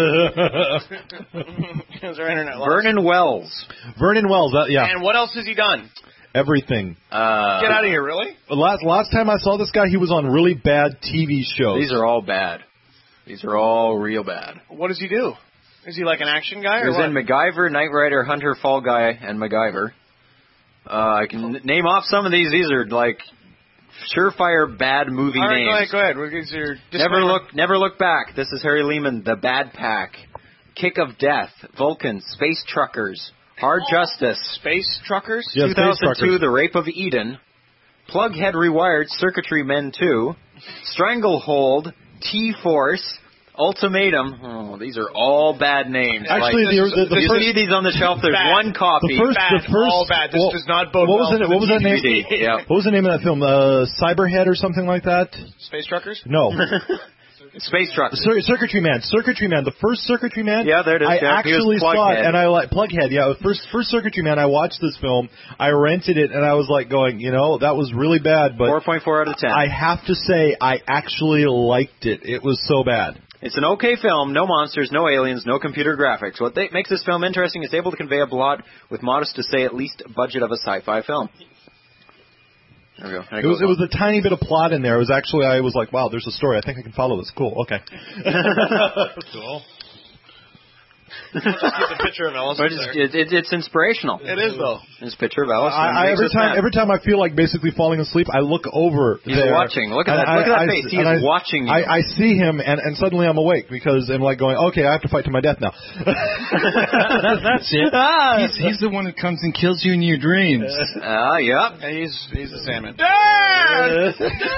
Internet laws. Vernon Wells. Vernon Wells, yeah. And what else has he done? Everything. Get out of here, really? Last time I saw this guy, he was on really bad TV shows. These are all bad. These are all real bad. What does he do? Is he like an action guy? He was in MacGyver, Knight Rider, Hunter, Fall Guy, and MacGyver. I can name off some of these. These are like surefire bad movie names. Go ahead. Never Look Back. This is Harry Lehman. The Bad Pack. Kick of Death. Vulcan. Space Truckers. Hard Justice. Space Truckers? Yeah, 2002, Space Truckers. The Rape of Eden. Plughead Rewired, Circuitry Men 2. Stranglehold, T-Force, Ultimatum. Oh, these are all bad names. Actually, you first, see these on the shelf. There's bad. one copy. All bad. This does not bode well. What was that name? Yeah. What was the name of that film? Cyberhead or something like that? Space Truckers? No. Space Truckers. Circuitry Man. The first Circuitry Man. Yeah, there it is. I actually saw it, and I like Plughead. Yeah, first Circuitry Man. I watched this film. I rented it, and I was like going, that was really bad. But 4.4 out of 10. I have to say, I actually liked it. It was so bad. It's an okay film. No monsters, no aliens, no computer graphics. What makes this film interesting is able to convey a plot with modest to say at least budget of a sci-fi film. There we go. It was a tiny bit of plot in there. It was actually, I was like, wow, there's a story. I think I can follow this. Cool. Okay. Cool. Just get the picture of Ellis. It's inspirational. It is, though. This picture of Ellis. Every time I feel like basically falling asleep, I look over He's there. watching. Look at that face. He is watching you. I see him, and suddenly I'm awake because I'm like going, okay, I have to fight to my death now. That's it. He's the one that comes and kills you in your dreams. Yep. He's a salmon. Dad!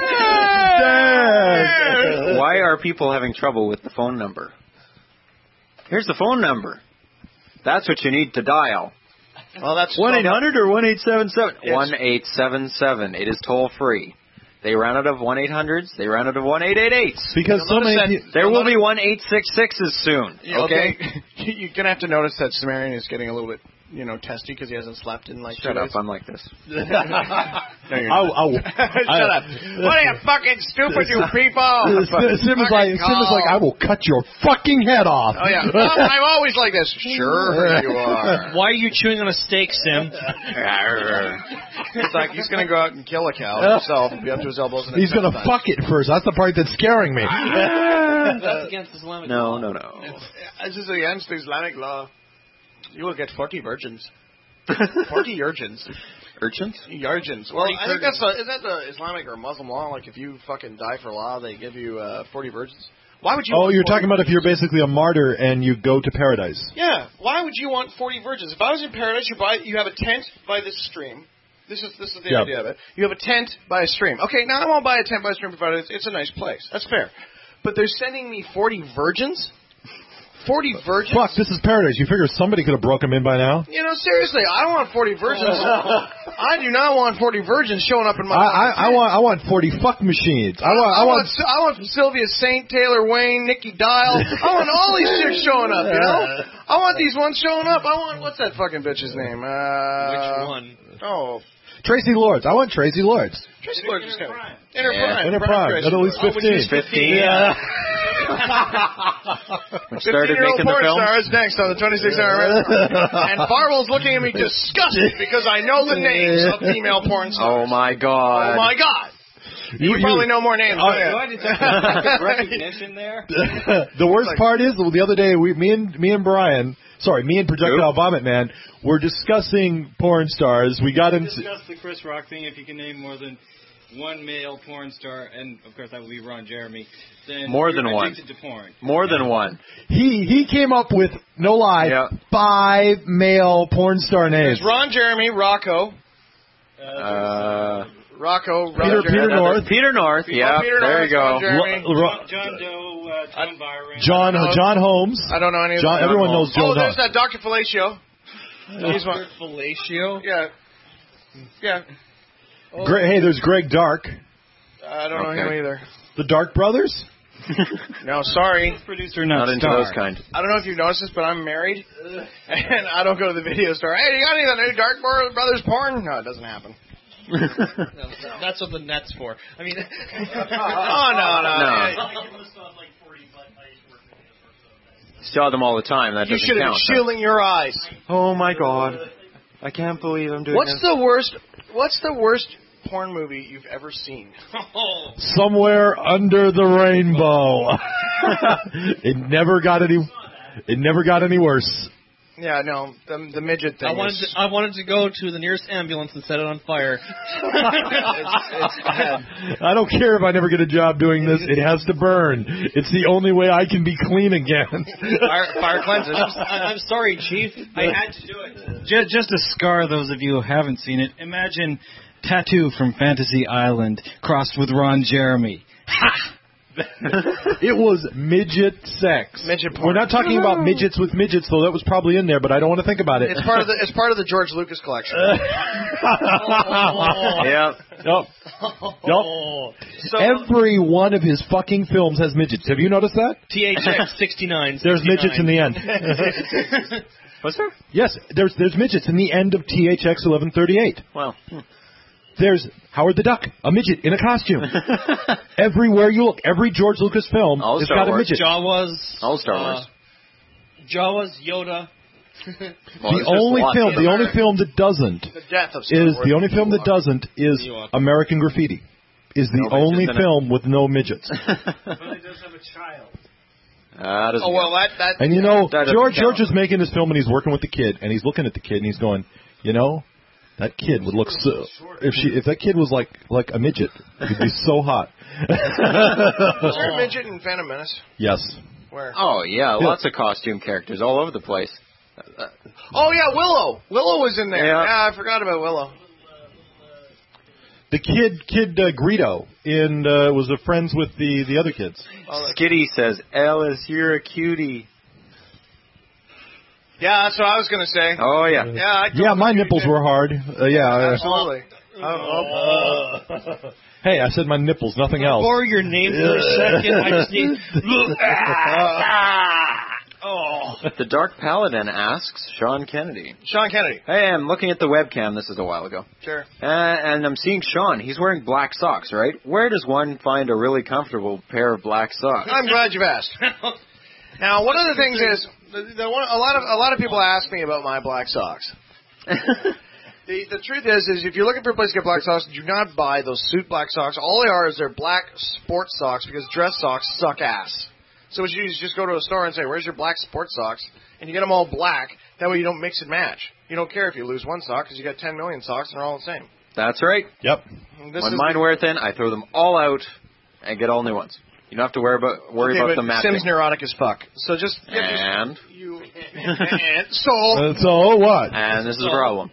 Why are people having trouble with the phone number? Here's the phone number. That's what you need to dial. Well, that's 1-800 or 1-877? 1-877. It is toll free. They ran out of 1-800s. They ran out of 1-888s. Because so many there will be 1-866s soon. Okay. You're gonna have to notice that Sumerian is getting a little bit, testy because he hasn't slept in like. Shut up! I'm like this. No, you're not. Shut up! What are you fucking stupid, you people? Sim is like, I will cut your fucking head off. Oh yeah, I'm always like this. Sure you are. Why are you chewing on a steak, Sim? It's like he's gonna go out and kill a cow himself, be up to his elbows. He's gonna fuck it first. That's the part that's scaring me. That's against Islamic law. No. It's just against Islamic law. You will get 40 virgins. 40 urchins. Urchins? Urchins. Well, I think isn't that the Islamic or Muslim law? Like, if you fucking die for Allah, they give you 40 virgins? Why would you? Oh, you're talking about if you're basically a martyr and you go to paradise. Yeah. Why would you want 40 virgins? If I was in paradise, you have a tent by this stream. This is the idea of it. You have a tent by a stream. Okay, now I won't buy a tent by a stream provided it's a nice place. That's fair. But they're sending me 40 virgins? 40 virgins? Fuck, this is paradise. You figure somebody could have broke them in by now? Seriously, I don't want 40 virgins. I do not want 40 virgins showing up in my I want 40 fuck machines. I want Sylvia St. Taylor Wayne, Nikki Dial. I want all these chicks showing up, I want these ones showing up. I want, what's that fucking bitch's name? Which one? Oh, Tracy Lords. I want Tracy Lords. Tracy Lords is coming. In her prime. At least 15. 15. Yeah. We started making the film. Stars next on the 26-hour And Farwell's looking at me disgusted because I know the names of female porn stars. Oh my god. Oh my god. You probably know more names. Do I detect recognition there? The worst part is the other day me and Projectile Vomit Man were discussing porn stars. We got into discussed the Chris Rock thing. If you can name more than one male porn star, and of course that would be Ron Jeremy, then more than you're one. addicted to porn. More than one. He came up with, no lie, 5 male porn star names. There's Ron Jeremy, Rocco. Peter North. Peter North. Yeah, there you go. John Doe, John Byron. John Holmes. I don't know any of them. Everyone knows John. Oh, there's that Dr. Fellatio. Dr. Fellatio? Yeah. Yeah. Oh. Hey, there's Greg Dark. I don't know him either. The Dark Brothers? No, sorry. Producer, not into those kind. I don't know if you've noticed this, but I'm married, and I don't go to the video store. Hey, you got any of the new Dark Brothers porn? No, it doesn't happen. That's what the net's for. I mean, no. Saw them all the time. That you doesn't should have count. been shielding your eyes. Oh my god! I can't believe I'm doing What's the worst porn movie you've ever seen? Somewhere Under the Rainbow. It never got any worse. Yeah, no, the midget thing. I wanted to go to the nearest ambulance and set it on fire. It's bad. I don't care if I never get a job doing this. It has to burn. It's the only way I can be clean again. Fire cleanses. I'm sorry, Chief. I had to do it. Just to scar those of you who haven't seen it, imagine Tattoo from Fantasy Island crossed with Ron Jeremy. Ha! It was midget sex. Midget porn. We're not talking about midgets with midgets, though. That was probably in there, but I don't want to think about it. It's part of the George Lucas collection. Yeah. Yep. So, every one of his fucking films has midgets. Have you noticed that? THX 69. There's midgets in the end. Was there? Yes, there's midgets in the end of THX 1138. Wow. There's Howard the Duck, a midget in a costume. Everywhere you look, every George Lucas film has got a midget. Jawas. All Star Wars. Jawas, Yoda. The only film that doesn't is American Graffiti. Is the only film with no midgets. But it does have a child. And George is making this film and he's working with the kid and he's looking at the kid and he's going, that kid would look so. If that kid was like a midget, he'd be so hot. Was there a midget in Phantom Menace? Yes. Where? Oh yeah, lots of costume characters all over the place. Oh yeah, Willow. Willow was in there. Yeah, I forgot about Willow. The kid Greedo was friends with the other kids. Skitty says, "Alice, you're a cutie." Yeah, that's what I was going to say. Oh, yeah. Yeah, my nipples were hard. Absolutely. Hey, I said my nipples, nothing else. Borrow your name for a second. I just need. The Dark Paladin asks Sean Kennedy. Sean Kennedy. Hey, I'm looking at the webcam. This is a while ago. Sure. And I'm seeing Sean. He's wearing black socks, right? Where does one find a really comfortable pair of black socks? I'm glad you've asked. Now, one of the things is, a lot of people ask me about my black socks. The truth is if you're looking for a place to get black socks, do not buy those suit black socks. All they are is they're black sports socks because dress socks suck ass. So what you do is just go to a store and say, where's your black sports socks? And you get them all black. That way you don't mix and match. You don't care if you lose one sock because you got 10 million socks and they're all the same. That's right. Yep. When mine wear thin, I throw them all out and get all new ones. You don't have to worry about them matching. Sim's neurotic as fuck. So just... And? So what? And this is a problem.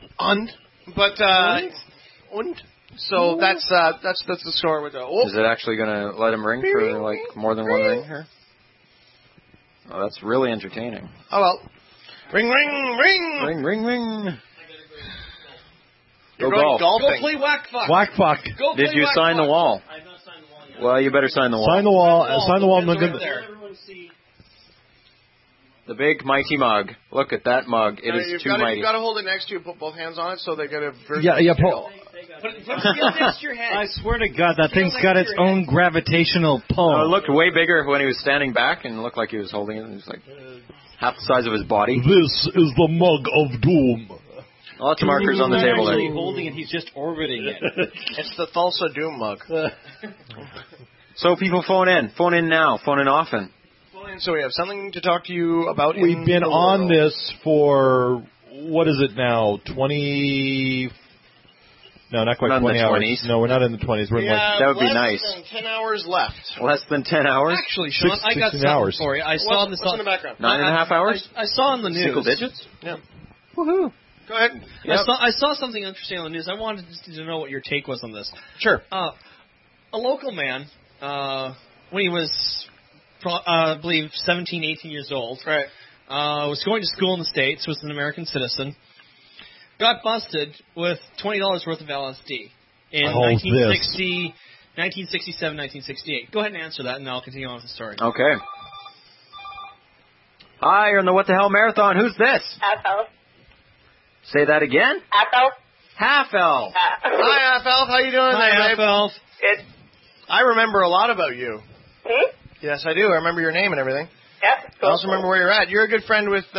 So that's the score with the... Oh. Is it actually going to let him ring for like more than one ring here? Oh, that's really entertaining. Oh, well. Ring, ring, ring! Ring, ring, ring. You're Go going golf. golfing. Go play whack fuck. Whack fuck. Go Did play you whack sign fuck. the wall? I have not signed the wall yet. Well, you better sign the wall. Sign the wall. Sign the wall. Right there. The big mighty mug. Look at that mug. It is too mighty. You've got to hold it next to you. Put both hands on it so they get a version. Yeah, Paul. Put it next to your head. I swear to God, that thing's got its own gravitational pull. It looked way bigger when he was standing back and it looked like he was holding it. It was like half the size of his body. This is the mug of doom. Lots of markers on the table there. He's holding it, he's just orbiting it. It's the Thulsa Doom mug. So people phone in. Phone in now. Phone in often. So we have something to talk to you about. We've been on this for, what is it now, 20... No, not quite Not in 20 the hours. 20s. No, we're not in the 20s. We're in like... That would be less nice. than 10 hours left. Less than 10 hours? Actually, Sean, I got 16 something hours. for you. I saw this What's in the background? 9.5 hours? I saw in the news. Single digits? Yeah. Woohoo. Go ahead. I saw something interesting on the news. I wanted to know what your take was on this. Sure. A local man, when he was, I believe, 17, 18 years old, Right. Was going to school in the States, was an American citizen, got busted with $20 worth of LSD in 1967, 1968. Go ahead and answer that, and I'll continue on with the story. Okay. Hi, you're in the What the Hell Marathon. Who's this? Half-elf. Say that again? Half-elf. Half-elf. Hi, Half-elf. How you doing? Hi, there, babe? Half-elf. Good. I remember a lot about you. Yes, I do. I remember your name and everything. Yep. I also remember where you're at. You're a good friend with,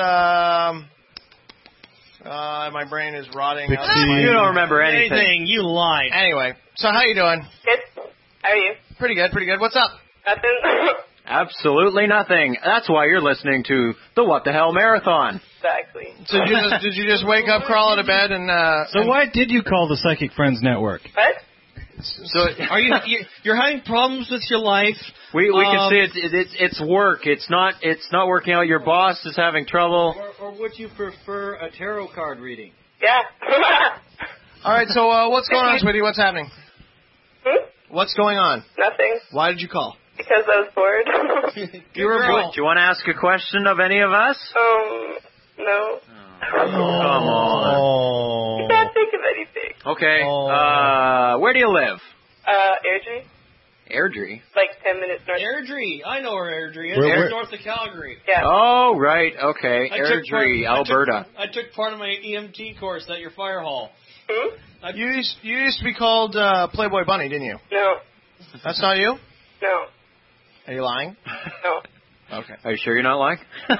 my brain is rotting. You don't remember anything. You lied. Anyway, so how you doing? Good. How are you? Pretty good, pretty good. What's up? Nothing. Absolutely nothing. That's why you're listening to the What the Hell Marathon. Exactly. So did you just wake up, crawl out of bed, and So why did you call the Psychic Friends Network? What? So are you're having problems with your life? We can see it's work. It's not working out. Your boss is having trouble. Or would you prefer a tarot card reading? Yeah. All right. So what's going on, sweetie? What's happening? What's going on? Nothing. Why did you call? Because I was bored. You were bored. Do you want to ask a question of any of us? No. Come on. I can't think of anything. Okay. Where do you live? Airdrie. Airdrie? Like 10 minutes north. Airdrie. I know where Airdrie is. Where? It's north of Calgary. Yeah. Oh, right. Okay. I took Airdrie, Alberta. I took part of my EMT course at your fire hall. You used to be called Playboy Bunny, didn't you? No. That's not you? No. Are you lying? No. Okay. Are you sure you're not lying?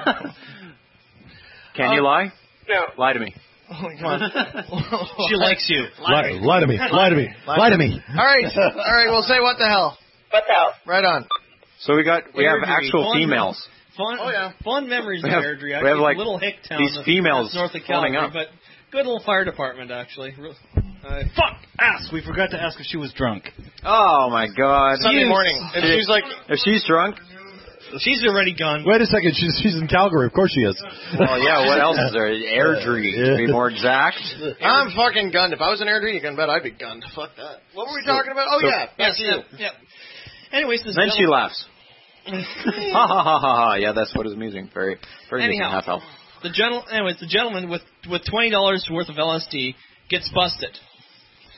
Can you lie? No. Lie to me. Oh, come on. She likes you. Lie to me. Lie to me. Lie to me. All right. Well, say what the hell. What the hell? Right on. So we have Airdrie, actual fun females. Fun memories of We have- Airdrie. we have, like, little hick town. these females that's north of phoning Calgary, up. but good little fire department actually. Fuck! Ask! We forgot to ask if she was drunk. Oh my God! Sunday morning. If she's drunk. She's already gone. Wait a second. She's in Calgary. Of course she is. Well, yeah. What else is there? Airdrie, to be more exact. I'm fucking gunned. If I was an Airdrie, you can bet I'd be gunned. Fuck that. What were we talking about? Oh, yeah. That's you. Yeah. Anyways, Then she laughs. Ha ha ha ha ha! Yeah, that's what is amusing. Very amusing. Anyhow, Half elf. the gentleman with $20 worth of LSD gets busted.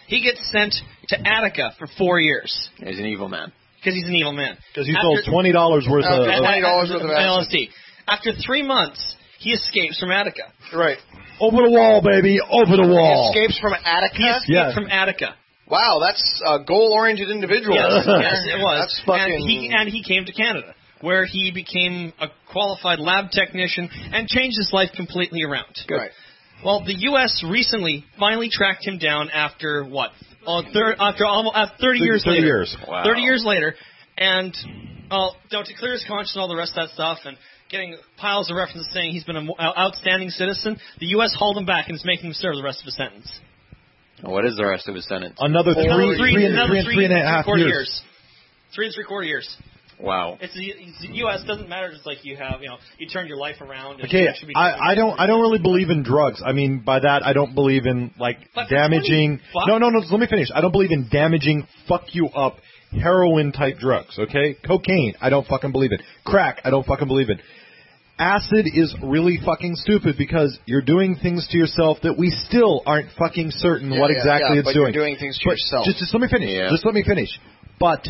He gets sent to Attica for 4 years. He's an evil man. Because he's an evil man. Because he sold $20 worth of LSD. After 3 months, he escapes from Attica. Right. Over the wall, baby. Over the wall. He escapes from Attica? He escaped from Attica. Wow, that's a goal-oriented individual. Yes, it was. That's fucking... And he came to Canada, where he became a qualified lab technician and changed his life completely around. Good. Right. Well, the U.S. recently finally tracked him down after what? After almost 30 years later. 30 years. Wow. 30 years later, and to clear his conscience and all the rest of that stuff, and getting piles of references saying he's been an outstanding citizen, the U.S. hauled him back and is making him serve the rest of his sentence. What is the rest of his sentence? Another three and a half years. 3 3/4 years. Wow. It's the U.S. doesn't matter. Just like you have, you turn your life around. And Okay, I don't really believe in drugs. I mean, by that I don't believe in damaging. No. Let me finish. I don't believe in damaging, fuck you up, heroin type drugs. Okay, cocaine, I don't fucking believe in. Crack, I don't fucking believe in. Acid is really fucking stupid because you're doing things to yourself that we still aren't fucking certain what exactly it's doing. You're doing things to yourself. Just let me finish. Yeah. Just let me finish. But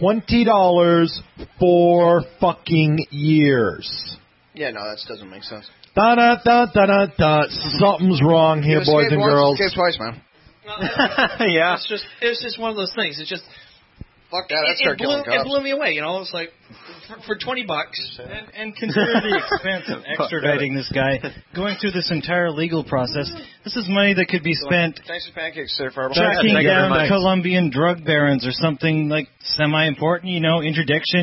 $20 for fucking years. Yeah, no, that doesn't make sense. Something's wrong here, boys and girls. Escape twice, man. Yeah. It's just one of those things. It's just. Fuck that. It blew me away. It's like for $20. And consider the expense of extraditing this guy, going through this entire legal process. This is money that could be spent thanks for pancakes, sir. Tracking down Colombian drug barons or something like semi-important. Interdiction.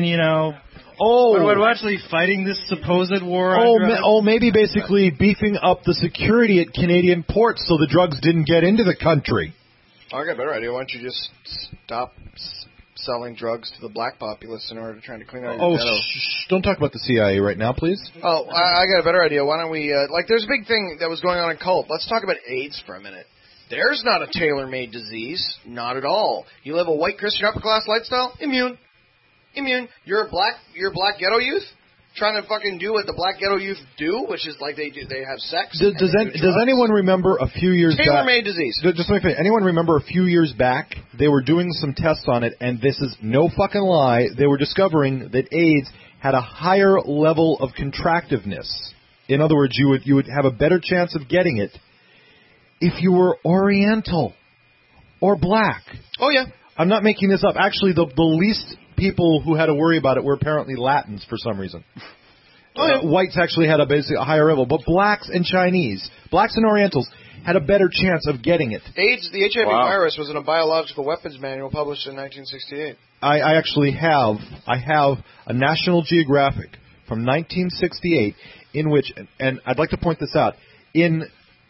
We're actually fighting this supposed war. Maybe basically beefing up the security at Canadian ports so the drugs didn't get into the country. I got a better idea. Why don't you just stop selling drugs to the black populace in order to try to clean out your ghetto? Don't talk about the CIA right now, please. Oh, I got a better idea. Why don't we, there's a big thing that was going on in Cult. Let's talk about AIDS for a minute. There's not a tailor-made disease. Not at all. You live a white Christian upper-class lifestyle? Immune. You're a black ghetto youth? Trying to fucking do what the black ghetto youth do, which is like they have sex. Does anyone remember a few years back? Tailor-made disease. Just let me finish. Anyone remember a few years back they were doing some tests on it, and this is no fucking lie. They were discovering that AIDS had a higher level of contractiveness. In other words, you would have a better chance of getting it if you were Oriental or black. Oh yeah, I'm not making this up. Actually, the least people who had to worry about it were apparently Latins for some reason. Whites actually had a higher level, but blacks and Chinese, blacks and Orientals had a better chance of getting it. AIDS, the HIV virus, was in a biological weapons manual published in 1968. I actually have a National Geographic from 1968 in which, and I'd like to point this out, in,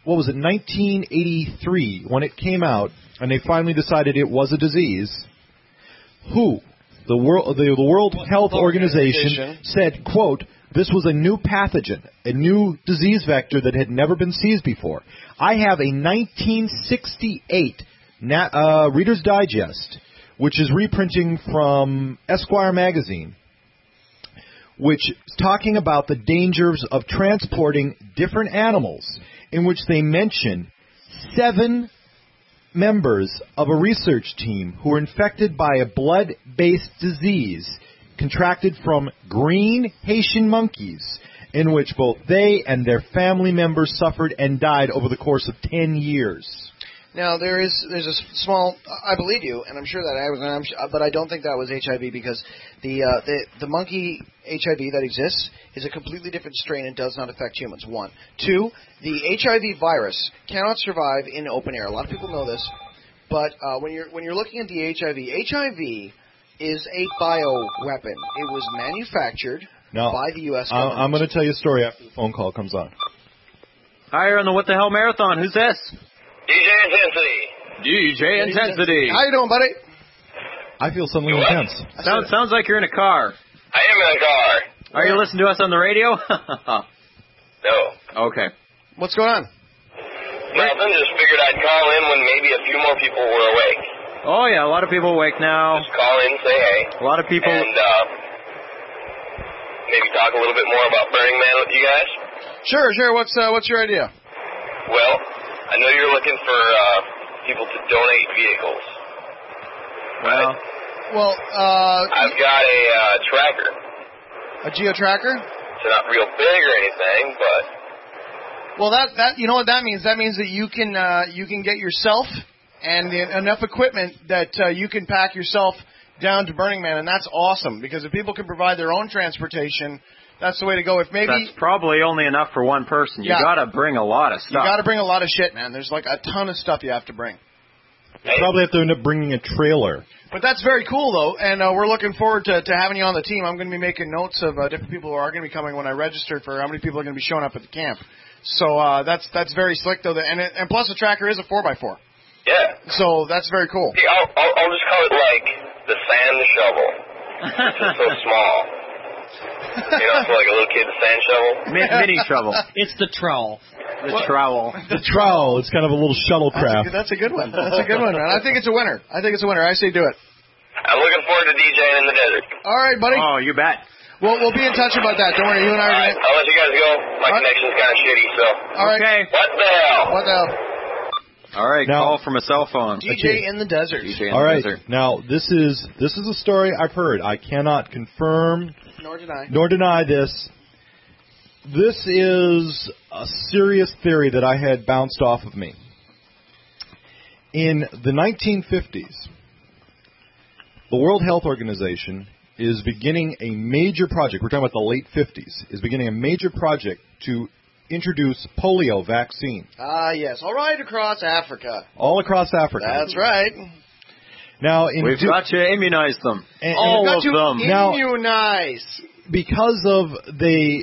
1983, when it came out, and they finally decided it was a disease, the World Health Organization said, quote, this was a new pathogen, a new disease vector that had never been seized before. I have a 1968 Reader's Digest, which is reprinting from Esquire magazine, which is talking about the dangers of transporting different animals, in which they mention 7 members of a research team who were infected by a blood-based disease contracted from green Haitian monkeys, in which both they and their family members suffered and died over the course of 10 years. Now there's a small. I believe you, and I'm sure that but I don't think that was HIV because the monkey HIV that exists is a completely different strain and does not affect humans. 1, 2. The HIV virus cannot survive in open air. A lot of people know this, but when you're looking at the HIV is a bioweapon. It was manufactured by the U.S. government. I'm going to tell you a story after the phone call comes on. Hi, you're on the What the Hell Marathon. Who's this? DJ Intensity. How you doing, buddy? I feel something intense. Sounds like you're in a car. I am in a car. Are you listening to us on the radio? No. Okay. What's going on? Nothing. Just figured I'd call in when maybe a few more people were awake. Oh yeah, a lot of people awake now. Just call in, say hey. A lot of people. And maybe talk a little bit more about Burning Man with you guys. Sure. What's your idea? Well, I know you're looking for people to donate vehicles. Well, I've got a tracker. A geo-tracker? It's not real big or anything, but Well, that you know what that means? That means that you can get yourself and enough equipment that you can pack yourself down to Burning Man, and that's awesome because if people can provide their own transportation, that's the way to go. If maybe that's probably only enough for one person. You got to bring a lot of stuff. You got to bring a lot of shit, man. There's like a ton of stuff you have to bring. You probably have to end up bringing a trailer. But that's very cool, though, and we're looking forward to having you on the team. I'm going to be making notes of different people who are going to be coming when I registered for how many people are going to be showing up at the camp. So that's very slick, though, and plus the tracker is a 4x4. yeah. So that's very cool. See, I'll just call it like the sand shovel. It's just so small. You know, for like a little kid's sand shovel. Mini shovel. It's the trowel. The trowel. The trowel. It's kind of a little shuttlecraft. That's a good one. That's a good one, man. I think it's a winner. I say do it. I'm looking forward to DJing in the desert. All right, buddy. Oh, you bet. We'll be in touch about that. Don't worry. You and I are going to... I'll let you guys go. My connection's kind of shitty, so. All right. Okay. What the hell? What the hell? All right, Now- call from a cell phone. DJ in the desert. DJ in All the right. desert. Now, this is a story I've heard. I cannot confirm Nor deny this. This is a serious theory that I had bounced off of me. In the 1950s, the World Health Organization is beginning a major project. We're talking about the late 50s. Is beginning a major project to introduce polio vaccine. Ah, yes. All right, across Africa. All across Africa. That's right. Now, We've got to immunize them. All of them. Now, immunize. because of they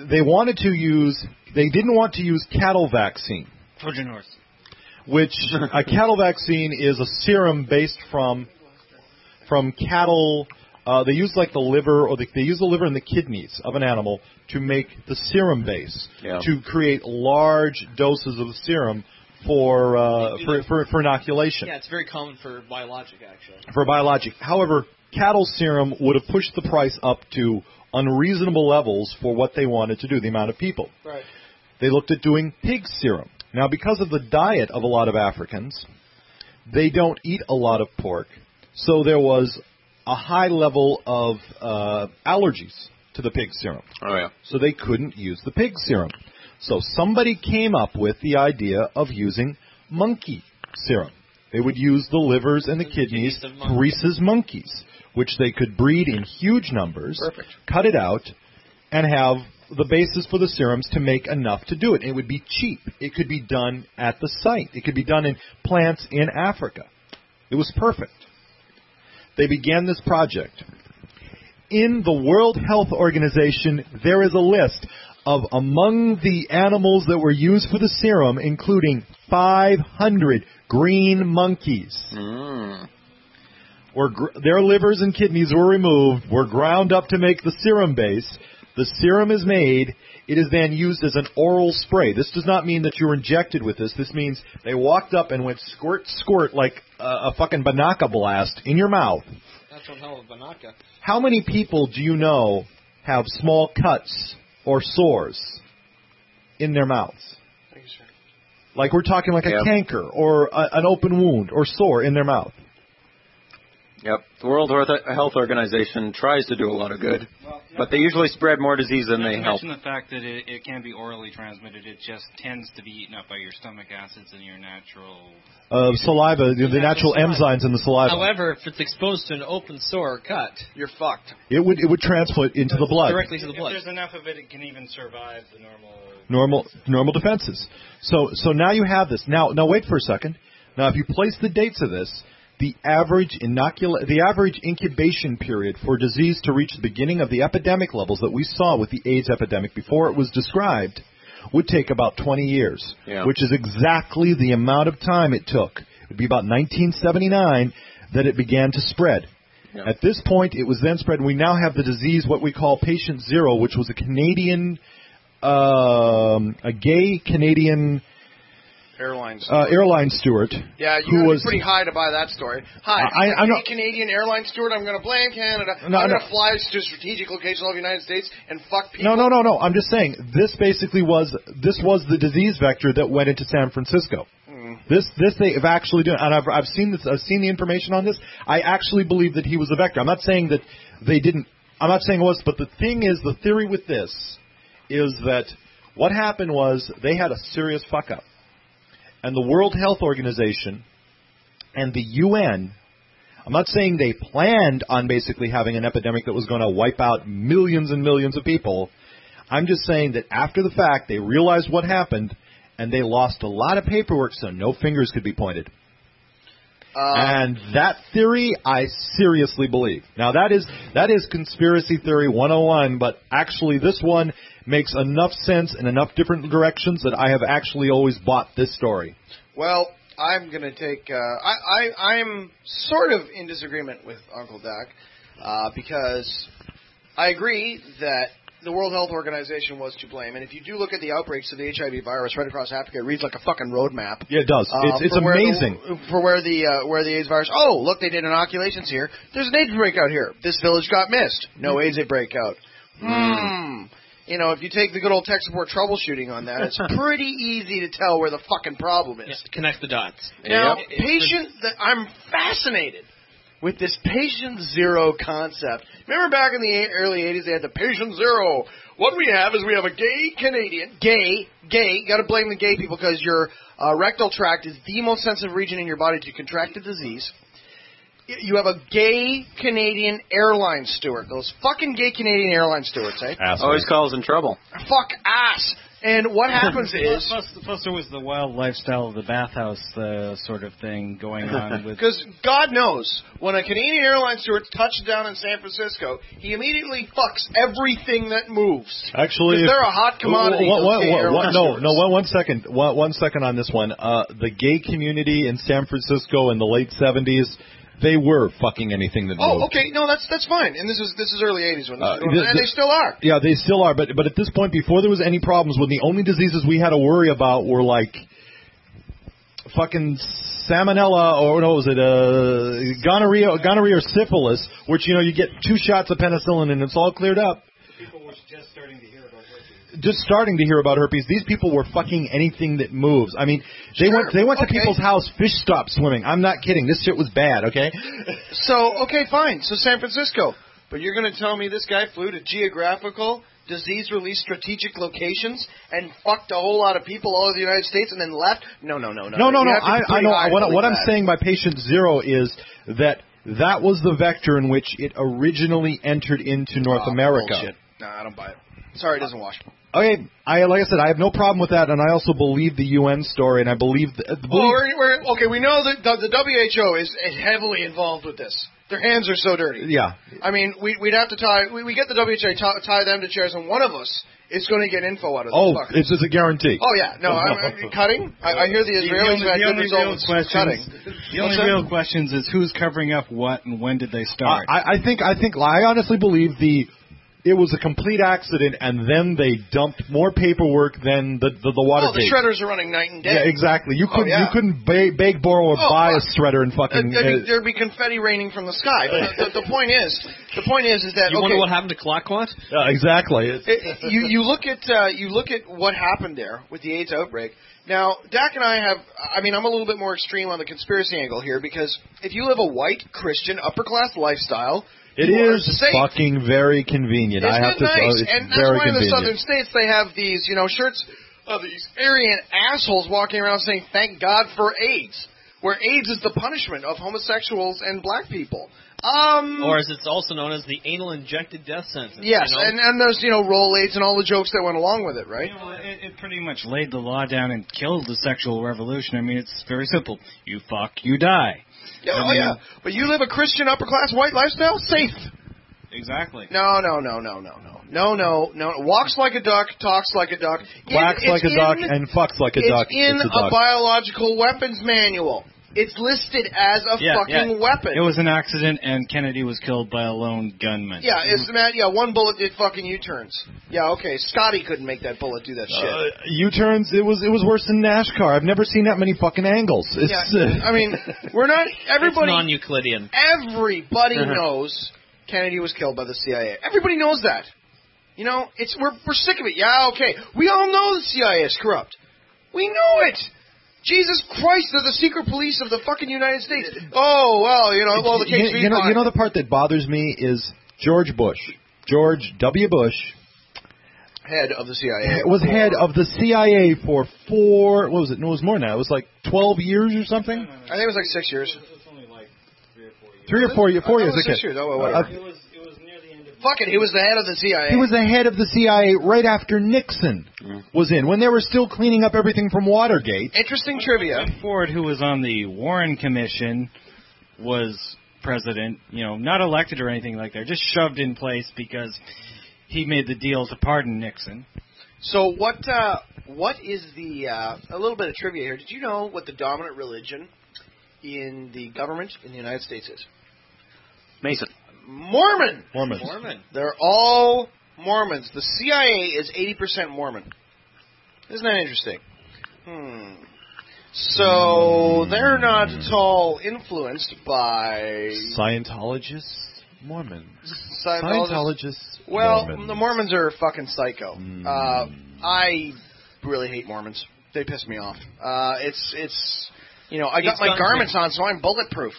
didn't want to use cattle vaccine, Trojan horse. which a cattle vaccine is a serum based from cattle. They use like the liver, or they use the liver and the kidneys of an animal to make the serum base to create large doses of the serum for inoculation. Yeah, it's very common for biologic, actually. For biologic. However, cattle serum would have pushed the price up to unreasonable levels for what they wanted to do, the amount of people. Right. They looked at doing pig serum. Now, because of the diet of a lot of Africans, they don't eat a lot of pork, so there was a high level of allergies to the pig serum. Oh, yeah. So they couldn't use the pig serum. So somebody came up with the idea of using monkey serum. They would use the livers and the kidneys of rhesus monkeys, which they could breed in huge numbers, cut it out, and have the basis for the serums to make enough to do it. It would be cheap. It could be done at the site. It could be done in plants in Africa. It was perfect. They began this project. In the World Health Organization, there is a list of among the animals that were used for the serum, including 500 green monkeys. Their livers and kidneys were removed, were ground up to make the serum base. The serum is made. It is then used as an oral spray. This does not mean that you were injected with this. This means they walked up and went squirt, squirt like a fucking Banaka blast in your mouth. That's one hell of a Banaka. How many people do you know have small cuts or sores in their mouths? Like we're talking like a canker or an open wound or sore in their mouth. Yep. The World Health Organization tries to do a lot of good, but they usually spread more disease than they help. Mention the fact that it can be orally transmitted. It just tends to be eaten up by your stomach acids and your natural saliva, the natural enzymes in the saliva. However, if it's exposed to an open sore or cut, you're fucked. It would transport into the blood. Directly to the blood. If there's enough of it, it can even survive the normal defenses. So now you have this. Now wait for a second. Now if you place the dates of this, the average incubation period for disease to reach the beginning of the epidemic levels that we saw with the AIDS epidemic before it was described would take about 20 years, which is exactly the amount of time it took. It would be about 1979 that it began to spread. Yeah. At this point, it was then spread, and we now have the disease, what we call Patient Zero, which was a Canadian, a gay Canadian airline steward. Yeah, you was pretty high to buy that story. Hi, I'm a Canadian airline steward. I'm going to blame Canada. I'm going to fly to strategic locations all over the United States and fuck people. No. I'm just saying this basically was the disease vector that went into San Francisco. This they've actually done, and I've seen this. I've seen the information on this. I actually believe that he was a vector. I'm not saying that they didn't. I'm not saying it was, but the thing is, the theory with this is that what happened was they had a serious fuck up, and the World Health Organization and the UN. I'm not saying they planned on basically having an epidemic that was going to wipe out millions and millions of people. I'm just saying that after the fact, they realized what happened, and they lost a lot of paperwork so no fingers could be pointed. And that theory, I seriously believe. Now, that is conspiracy theory 101, but actually this one makes enough sense in enough different directions that I have actually always bought this story. Well, I'm going to take... I'm sort of in disagreement with Uncle Dak because I agree that the World Health Organization was to blame. And if you do look at the outbreaks of the HIV virus right across Africa, it reads like a fucking roadmap. Yeah, it does. It's amazing. Where the AIDS virus... Oh, look, they did inoculations here. There's an AIDS breakout here. This village got missed. No AIDS breakout. You know, if you take the good old tech support troubleshooting on that, it's pretty easy to tell where the fucking problem is. Yeah, connect the dots. Now, I'm fascinated with this patient zero concept. Remember back in the early 80s, they had the patient zero. What we have is we have a gay Canadian, gay, got to blame the gay people because your rectal tract is the most sensitive region in your body to contract the disease. You have a gay Canadian airline steward. Those fucking gay Canadian airline stewards, eh? Always calls in trouble. Fuck ass. And what happens is... Plus there was the wild lifestyle of the bathhouse sort of thing going on. Because God knows, when a Canadian airline steward touches down in San Francisco, he immediately fucks everything that moves. Actually... Because they're a hot commodity, One second on this one. The gay community in San Francisco in the late 70s... They were fucking anything that moved. Oh, okay. No, that's fine. And this is early 80s when this was going on. And they still are. Yeah, they still are. But at this point, before there was any problems, when the only diseases we had to worry about were like fucking salmonella or what was it, gonorrhea or syphilis, which, you know, you get 2 shots of penicillin and it's all cleared up. People were just starting to hear about herpes. These people were fucking anything that moves. I mean, they went to people's house, fish stopped swimming. I'm not kidding. This shit was bad, okay? So, okay, fine. So San Francisco. But you're going to tell me this guy flew to geographical, disease-release strategic locations and fucked a whole lot of people all over the United States and then left? No. No. I know. What I'm saying by patient zero is that was the vector in which it originally entered into North America. Bullshit. No, I don't buy it. Sorry, it doesn't wash. Okay, like I said, I have no problem with that, and I also believe the UN story, and I believe... we know that the WHO is heavily involved with this. Their hands are so dirty. Yeah. I mean, we'd have to we get the WHO, tie them to chairs, and one of us is going to get info out of this fucker. It's just a guarantee. Oh, yeah. No, cutting? I hear the Israelis had good results with cutting. The only real questions is who's covering up what and when did they start? I honestly believe it was a complete accident, and then they dumped more paperwork than the Watergate. Oh, the shredders are running night and day. Yeah, exactly. You couldn't beg, borrow, or buy a shredder and fucking... There'd be confetti raining from the sky. But the point is that... You wonder what happened to Clockwat? Exactly. You look at what happened there with the AIDS outbreak. Now, Dak and I I'm a little bit more extreme on the conspiracy angle here, because if you live a white, Christian, upper-class lifestyle... It is fucking very convenient. Isn't I have it nice? It's and that's very why in the convenient. southern states they have these, shirts of these Aryan assholes walking around saying, "Thank God for AIDS," where AIDS is the punishment of homosexuals and black people. Or as it's also known as the anal injected death sentence. Yes, and there's roll AIDS and all the jokes that went along with it, right? It pretty much laid the law down and killed the sexual revolution. I mean, it's very simple. You fuck, you die. Yeah, but you live a Christian upper-class white lifestyle? Safe. Exactly. No. Walks like a duck, talks like a duck. Quacks like a duck, and fucks like a duck. It's in a biological weapons manual. It's listed as a fucking weapon. It was an accident, and Kennedy was killed by a lone gunman. Yeah, one bullet did fucking U-turns. Yeah, okay, Scotty couldn't make that bullet do that shit. U-turns, it was worse than NASCAR. I've never seen that many fucking angles. I mean, we're not... Everybody... It's non-Euclidean. Everybody knows Kennedy was killed by the CIA. Everybody knows that. We're sick of it. Yeah, okay. We all know the CIA is corrupt. We know it. Jesus Christ, they're the secret police of the fucking United States. Oh, well, the case you know the part that bothers me is George W. Bush, head of the CIA. Was head of the CIA for 4, what was it? No, it was more than that. It was like 12 years or something? I think it was like 6 years. 3 or 4 years. 4 years. 6 years. Oh, whatever. Fuck it, he was the head of the CIA. He was the head of the CIA right after Nixon was in, when they were still cleaning up everything from Watergate. Interesting trivia. Ford, who was on the Warren Commission, was president, not elected or anything like that, just shoved in place because he made the deal to pardon Nixon. So what is the, a little bit of trivia here, did you know what the dominant religion in the government in the United States is? Mason. Mormon. They're all Mormons. The CIA is 80% Mormon. Isn't that interesting? So they're not at all influenced by Scientologists, Mormons. Scientologists. Well, Mormons. The Mormons are fucking psycho. I really hate Mormons. They piss me off. I got my garments on, so I'm bulletproof.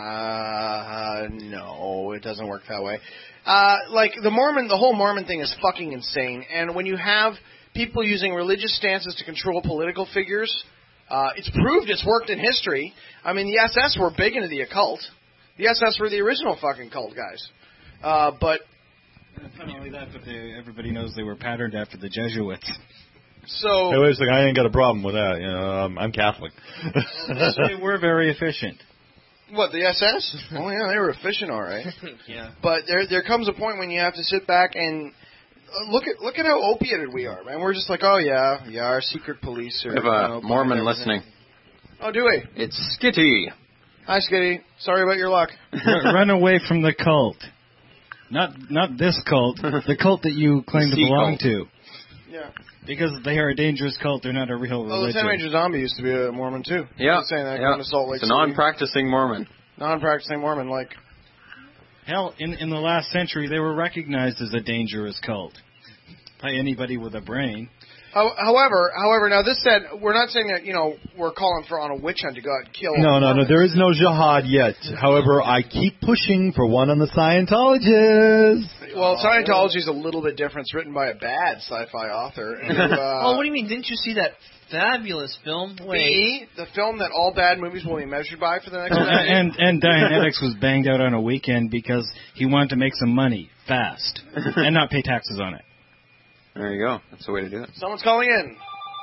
No, it doesn't work that way. The whole Mormon thing is fucking insane. And when you have people using religious stances to control political figures, it's proved it's worked in history. I mean, the SS were big into the occult. The SS were the original fucking cult guys. But not only that, but everybody knows they were patterned after the Jesuits. So hey, wait a second, I ain't got a problem with that. I'm Catholic. They were very efficient. What, the SS? Oh yeah, they were efficient, all right. Yeah. But there comes a point when you have to sit back and look at how opiated we are, man. We're just like, oh yeah, our secret police are. We have a Mormon listening. Oh, do we? It's Skitty. Hi, Skitty. Sorry about your luck. Run away from the cult. Not this cult. The cult that you claim to belong to. Yeah. Because they are a dangerous cult, they're not a real religion. Oh, Lieutenant Ranger Zombie used to be a Mormon too. Yeah, saying that kind of Salt Lake City. It's a non-practicing Mormon. Non-practicing Mormon, like. Hell, in the last century, they were recognized as a dangerous cult by anybody with a brain. However, now this said, we're not saying that we're calling on a witch hunt to go out and kill. No. There is no jihad yet. However, I keep pushing for one on the Scientologists. Well, Scientology is a little bit different. It's written by a bad sci-fi author. What do you mean? Didn't you see that fabulous film? The film that all bad movies will be measured by for the next and Dianetics was banged out on a weekend because he wanted to make some money fast and not pay taxes on it. There you go. That's the way to do it. Someone's calling in.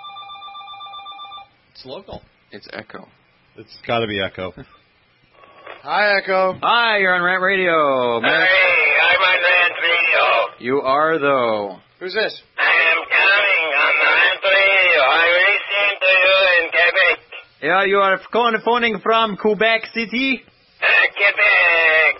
It's local. It's Echo. It's got to be Echo. Hi, Echo. Hi, you're on Rant Radio. Hey, I'm on Rant Radio. You are, though. Who's this? I am calling on Rant Radio. I listen to you in Quebec. Yeah, you are phoning from Quebec City? Quebec.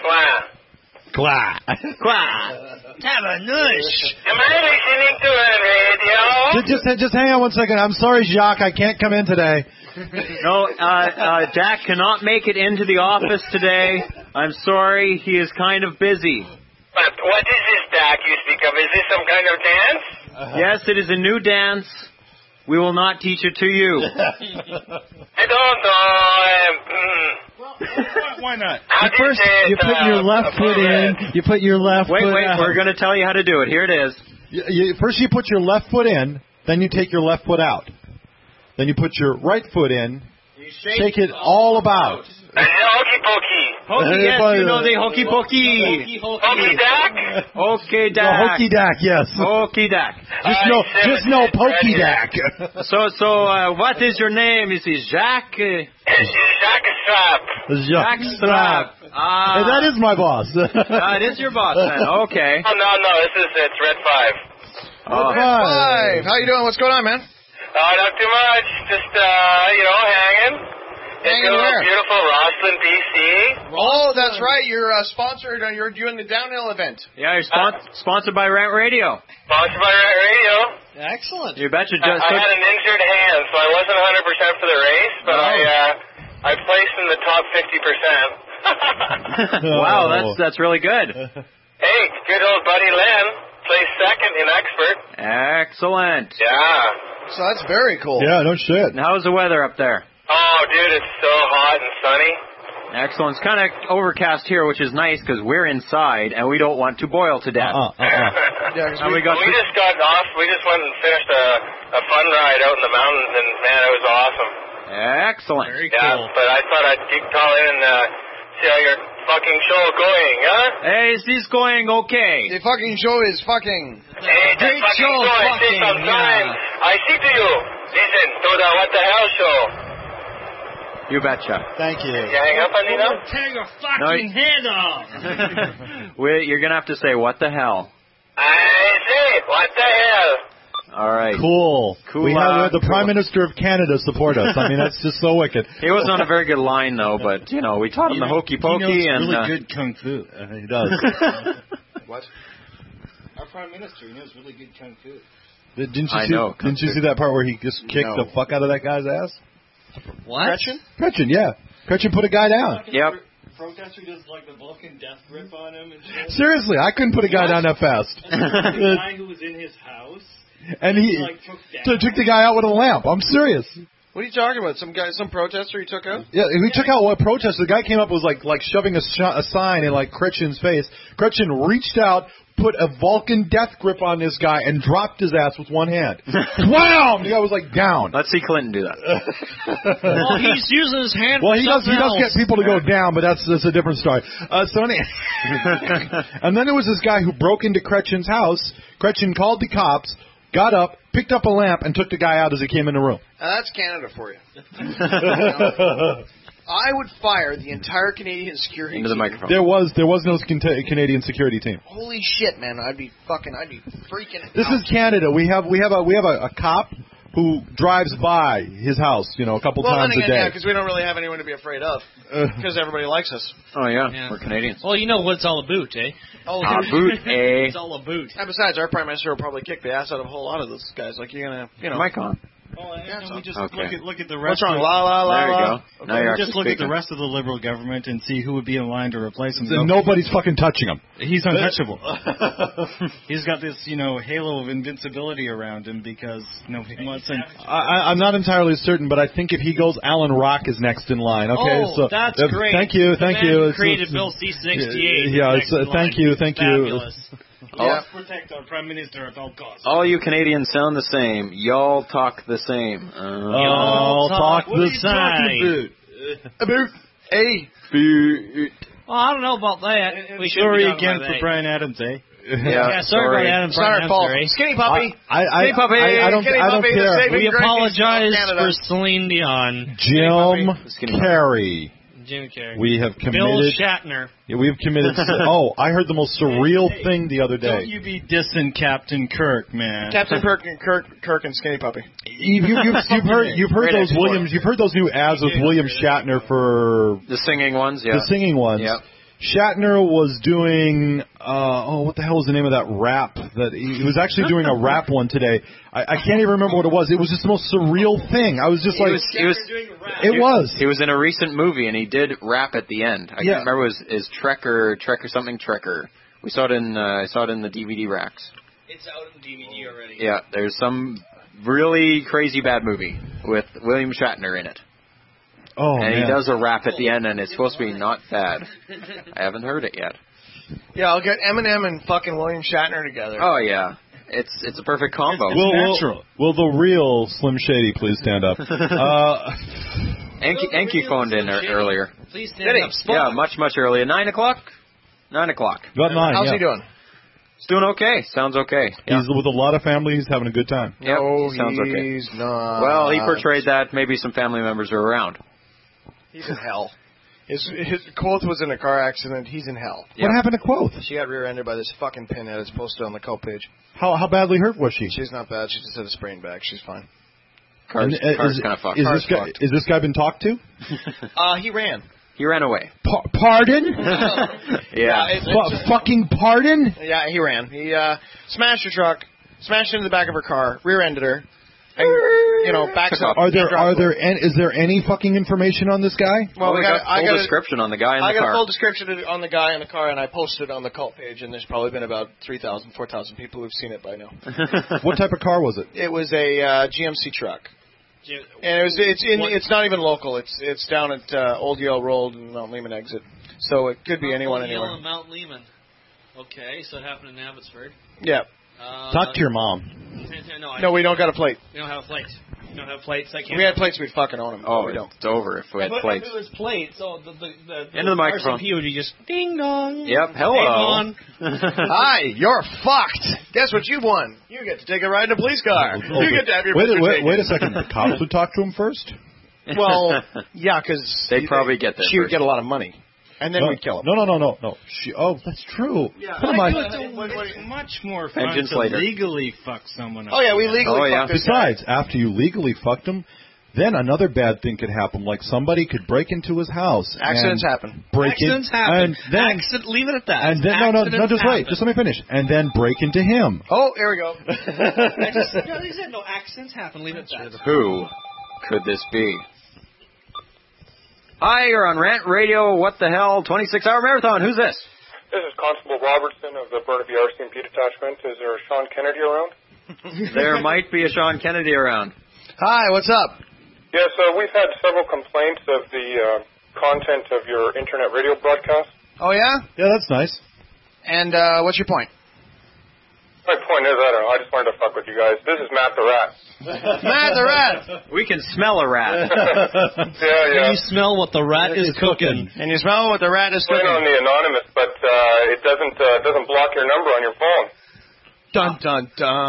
Quoi? Tabarnouche. Am I listening to a radio? Just hang on one second. I'm sorry, Jacques. I can't come in today. No, Jack cannot make it into the office today. I'm sorry. He is kind of busy. But what is this Dak you speak of? Is this some kind of dance? Yes, it is a new dance. We will not teach it to you. I don't know. Why not? First, you put your left foot in. You put your left foot out. We're going to tell you how to do it. Here it is. First, you put your left foot in. Then you take your left foot out. Then you put your right foot in. You shake it all about. Hokey pokey. Hokey, yes, you know the hokey pokey. Hokey Dak? Okay, Dak. The hokey Dak, yes. Hokey Dak. Just no pokey Dak. So, what is your name? Is it Jacques? Jacques Strap. Jacques Strap. Hey, that is my boss. It is your boss, then. Okay. Oh, no, it's Red 5. Red 5. How you doing? What's going on, man? Not too much. Just, hanging. Hanging where? Beautiful Rosslyn, BC. Oh, that's right. You're sponsored. You're doing the downhill event. Yeah, you're sponsored by Rant Radio. Sponsored by Rant Radio. Excellent. You betcha. I had an injured hand, so I wasn't 100% for the race, but I placed in the top 50%. Wow, that's really good. Hey, good old buddy Len. placed second in expert. Excellent. Yeah. So that's very cool. Yeah, no shit. And how's the weather up there? Oh, dude, it's so hot and sunny. Excellent. It's kind of overcast here, which is nice because we're inside and we don't want to boil to death. Yeah, And we got we just got off. We just went and finished a fun ride out in the mountains, and man, it was awesome. Excellent. Very Yeah, cool. but I thought I'd call in and see how your fucking show going, huh? Hey, is this going okay? The fucking show is fucking. Hey, the Great fucking show, show. I say fucking, sometime. I see to you. Listen to the What the Hell show. You betcha. Thank you. You hang up on me now? Tear your fucking head off. You're going to have to say, what the hell? I say, what the hell? All right. Cool. We have the cool. Prime Minister of Canada support us. I mean, that's just so wicked. He wasn't on a very good line, though, but, you know, we taught him the hokey pokey. He knows and really good kung fu. He does. What? Our Prime Minister, he knows really good kung fu. Didn't you I see? know. Didn't you see that part where he just kicked No. the fuck out of that guy's ass? What? Gretchen, yeah. Gretchen put a guy down. Yep. Protester does like the Vulcan death grip on him and shit. Seriously, I couldn't put a guy down that fast. The guy who was in his house. And he like, took the guy out with a lamp. I'm serious. What are you talking about? Some protester he took out? Yeah, we took out what protester. The guy came up was like shoving a sign in like Gretchen's face. Gretchen reached out, put a Vulcan death grip on this guy, and dropped his ass with one hand. Wham! The guy was like down. Let's see Clinton do that. Well, he's using his hand. Well, for he does something else. get people to go down, but that's a different story. And then there was this guy who broke into Gretchen's house. Gretchen called the cops, got up, picked up a lamp, and took the guy out as he came in the room. That's Canada for you. I would fire the entire Canadian security Into the team. microphone. There was no Canadian security team. Holy shit, man! I'd be freaking. This is Canada. We have a cop who drives by his house, a couple times a day. Yeah, because we don't really have anyone to be afraid of. Because everybody likes us. Oh, yeah. We're Canadians. Well, you know what it's all about, eh? Boot, eh? It's all about. And besides, our Prime Minister will probably kick the ass out of a whole lot of those guys. Like, you're going to, Mic on. We just Okay. look at the What's rest. wrong? Of, La, la, la, There you la. go. Okay. Now you're just actually look at the speaking. rest of the Liberal government and see who would be in line to replace him. Nobody's fucking touching him. He's untouchable. He's got this, halo of invincibility around him because nobody wants him. I'm not entirely certain, but I think if he goes, Alan Rock is next in line. Okay, Oh, so that's great. Thank you. The man who It's- created it's- Bill C-68. Yeah, Next in thank line. you. Fabulous. Let's protect our Prime Minister at all costs. All you Canadians sound the same. Y'all talk the same. Y'all talk What are the you talking same. About a. Well, I don't know about that. We should Sorry be talking again about for that. Brian Adams, eh? Yeah, sorry about Adam. It's not our fault. Skinny puppy. I don't care. We apologize for Celine Dion. Jim Carrey. Jim Carrey. We have committed. Bill Shatner. Yeah, we have committed. I heard the most surreal thing the other day. Don't you be dissing Captain Kirk, man. Captain Kirk and Skinny Puppy. You've heard those Williams. You've heard those new ads with William Shatner for The singing ones, yeah. the singing ones. Yeah. Shatner was doing, what the hell was the name of that rap? That he was actually doing a rap one today. I can't even remember what it was. It was just the most surreal thing. I was just like, He was in a recent movie and he did rap at the end. I can't remember is Trekker something Trekker. We saw it in I saw it in the DVD racks. It's out in DVD already. Yeah, there's some really crazy bad movie with William Shatner in it. oh And man. he does a rap at the end, and it's supposed to be not bad. I haven't heard it yet. Yeah, I'll get Eminem and fucking William Shatner together. Oh yeah, it's a perfect combo. Will the real Slim Shady please stand up? Enki phoned in earlier. Please stand up. Yeah, much earlier. 9 o'clock. 9 o'clock. About 9. How's he doing? He's doing okay. Sounds okay. Yeah. He's with a lot of family. He's having a good time. Yep, No, sounds okay. he's not. Well, he portrayed that. Maybe some family members are around. He's in hell. His Quoth was in a car accident. He's in hell. What happened to Quoth? She got rear-ended by this fucking pinhead. It's posted on the cult page. How badly hurt was she? She's not bad. She just had a sprained back. She's fine. Car's kind of fucked. Is this guy been talked to? He ran. He ran away. Pardon? Yeah. Fucking pardon? Yeah, he ran. He smashed her truck, smashed into the back of her car, rear-ended her, and backs up. Is there any fucking information on this guy? Well, we got a full description on the guy in the car. I got a full description on the guy in the car, and I posted it on the cult page, and there's probably been about 3,000, 4,000 people who've seen it by now. What type of car was it? It was a GMC truck. And it's not even local. It's down at Old Yale Road and Mount Lehman exit. So it could be anyone anywhere. Old Yale and Mount Lehman. Okay, so it happened in Abbotsford. Yeah. Talk to your mom. No, we don't got a plate. We don't have a plate. We don't have plates. I can't. If we had plates, we'd fucking own them. Oh, we don't. It's over if we had plates. If it was plates, so the Into the microphone. RCMP would be just ding dong. Yep. Hello. Hi, you're fucked. Guess what you won? You get to take a ride in a police car. You get to have your wait a second. The cops would talk to him first? Well, yeah, because they'd probably get there. She would get a lot of money. And then we'd kill him. No. That's true. Yeah, it's much more fun Engines to later. legally fuck someone up. Oh, yeah, we legally fucked this guy. Besides, after you legally fucked him, then another bad thing could happen. Like somebody could break into his house. Accidents happen. Accidents happen. And then, leave it at that. And then, no, just wait. Just let me finish. And then break into him. Oh, here we go. He said no accidents happen. Leave it at that. Who could this be? Hi, you're on Rant Radio. What the hell? 26-hour marathon. Who's this? This is Constable Robertson of the Burnaby RCMP detachment. Is there a Sean Kennedy around? There might be a Sean Kennedy around. Hi, what's up? Yes, we've had several complaints of the content of your internet radio broadcast. Oh, yeah? Yeah, that's nice. And what's your point? My point is, I don't know, I just wanted to fuck with you guys. This is Matt the Rat. Matt the Rat! We can smell a rat. Yeah. Can you smell what the rat is cooking? And you smell what the rat is cooking? On the anonymous, but it doesn't block your number on your phone. Dun, dun,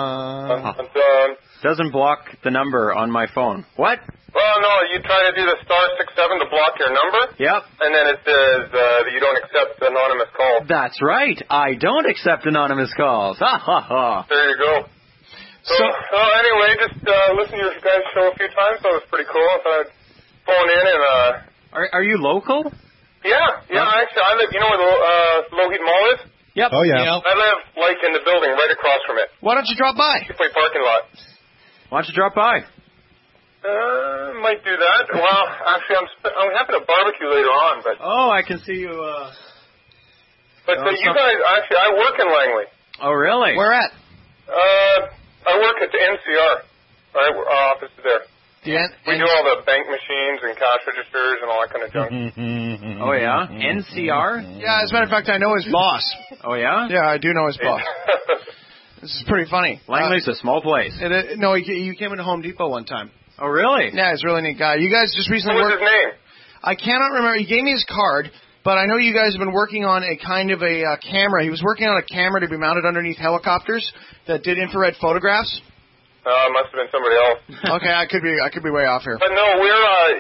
dun. Doesn't block the number on my phone. What? Well, no, you try to do the *67 to block your number. Yep. And then it says that you don't accept anonymous calls. That's right. I don't accept anonymous calls. Ha ha ha. There you go. So anyway, just listen to your guys' show a few times. That was pretty cool. I thought I'd phone in and. Are you local? Yeah. Actually, I live. You know where the Lougheed Mall is? Yep. Oh yeah. I live like in the building right across from it. Why don't you drop by? Play parking lot. Why don't you drop by? Might do that. Well, actually, I'm having a barbecue later on, but. Oh, I can see you. But you guys, actually, I work in Langley. Oh, really? Where at? I work at the NCR. Our office is there. We do all the bank machines and cash registers and all that kind of junk. Oh, yeah? NCR? Yeah, as a matter of fact, I know his boss. Oh, yeah? Yeah, I do know his boss. This is pretty funny. Langley's a small place. No, he came into Home Depot one time. Oh, really? Yeah, he's a really neat guy. You guys just recently What was his name? I cannot remember. He gave me his card, but I know you guys have been working on a kind of a camera. He was working on a camera to be mounted underneath helicopters that did infrared photographs. It must have been somebody else. Okay, I could be way off here. But no, we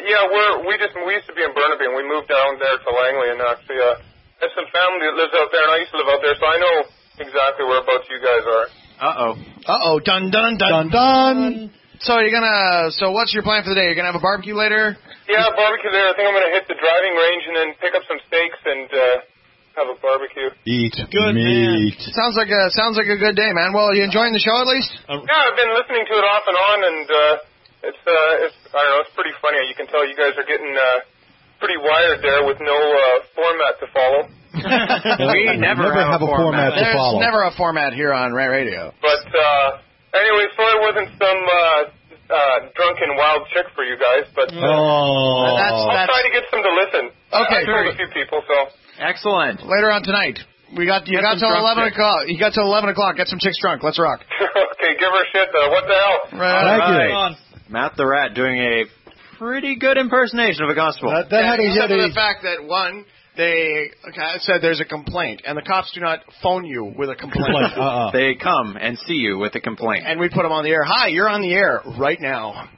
used to be in Burnaby and we moved down there to Langley and actually there's some family that lives out there and I used to live out there, so I know exactly whereabouts you guys are. Uh-oh. Dun dun dun dun. So what's your plan for the day? You're gonna have a barbecue later? Yeah, barbecue later. I think I'm gonna hit the driving range and then pick up some steaks and have a barbecue. Eat good meat. Man. Sounds like a good day, man. Well, are you enjoying the show at least? Yeah, I've been listening to it off and on, and it's I don't know, it's pretty funny. You can tell you guys are getting pretty wired there with no format to follow. We never have a format to follow. There's never a format here on Rant Radio. But anyway, so I wasn't some drunken wild chick for you guys, but I'll try to get some to listen. Okay, I told a few people, so. Excellent. Later on tonight. You got till 11 o'clock. You got till 11 o'clock. Get some chicks drunk. Let's rock. Okay, give her a shit. What the hell? Right. Matt the Rat doing a pretty good impersonation of a constable. Except for the fact that one, they said there's a complaint, and the cops do not phone you with a complaint. They come and see you with a complaint. And we put them on the air. Hi, you're on the air right now.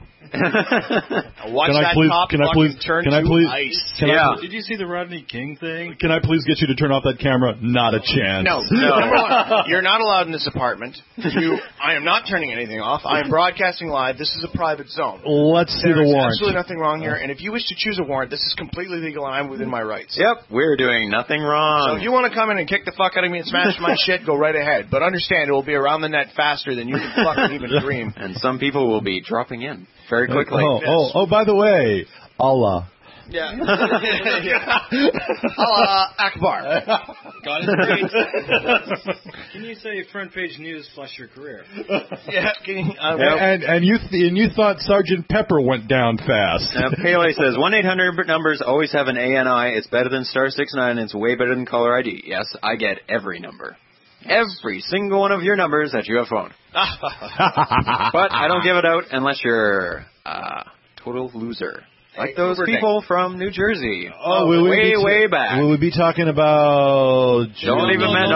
Watch that cop turn to ice. Did you see the Rodney King thing? Can I please get you to turn off that camera? Not a chance. No. Number one, you're not allowed in this apartment. I am not turning anything off. I am broadcasting live. This is a private zone. Let's see the warrant. There's absolutely nothing wrong here. And if you wish to choose a warrant, this is completely legal and I'm within my rights. Yep, we're doing nothing wrong. So if you want to come in and kick the fuck out of me and smash my shit, go right ahead. But understand, it will be around the net faster than you can fucking even dream. And some people will be dropping in. very quickly. Oh, by the way, Allah. Yeah. Allah Akbar. God is great. Can you say front page news flush your career? Yeah. And you thought Sergeant Pepper went down fast. Pele says 1-800 numbers always have an ANI. It's better than *69. It's way better than caller ID. Yes, I get every number. Every single one of your numbers that you have phoned. But I don't give it out unless you're a total loser. Like those people from New Jersey. Way back. Will we be talking about... Don't even mention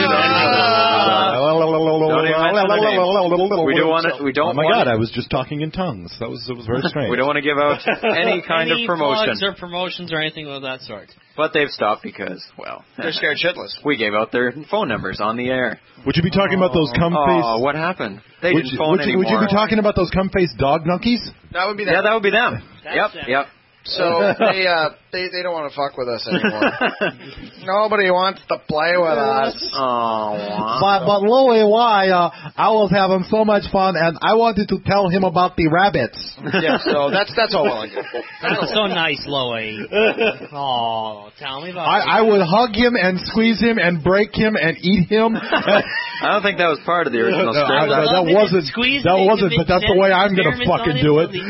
Oh my God, I was just talking in tongues. It was very strange. We don't want to give out any kind of promotion. Plugs or promotions or anything of that sort. But they've stopped because, well... They're scared shitless. We gave out their phone numbers on the air. Would you be talking about those cum-faced... Oh, what happened? They didn't phone anymore. Would you be talking about those cum-faced dog donkeys? That would be them. Yeah, that would be them. Yep. So they don't want to fuck with us anymore. Nobody wants to play with us. But Louie, why? I was having so much fun, and I wanted to tell him about the rabbits. Yeah, so that's all well and good. That's so nice, Louie. Oh, tell me about it. I would hug him and squeeze him and break him and eat him. I don't think that was part of the original script. That wasn't, but that's the way I'm going to fucking do it.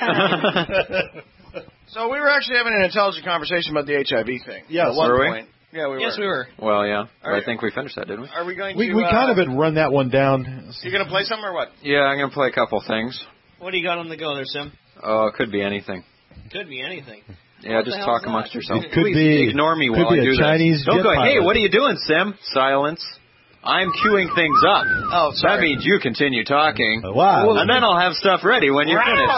So we were actually having an intelligent conversation about the HIV thing. Yes, at one were we? point. Yeah, we were. Yes, we were. Well, yeah. I think we finished that, didn't we? Are we going to... We kind of had run that one down. You going to play something or what? Yeah, I'm going to play a couple things. What do you got on the go there, Sim? Oh, it could be anything. Could be anything. Yeah, just talk amongst yourselves. It could Please be... ignore me while I do Chinese this. Don't go, hey, pilot. what are you doing, Sim? Silence. I'm queuing things up. Oh, sorry. That means you continue talking. Wow. And then I'll have stuff ready when you're finished.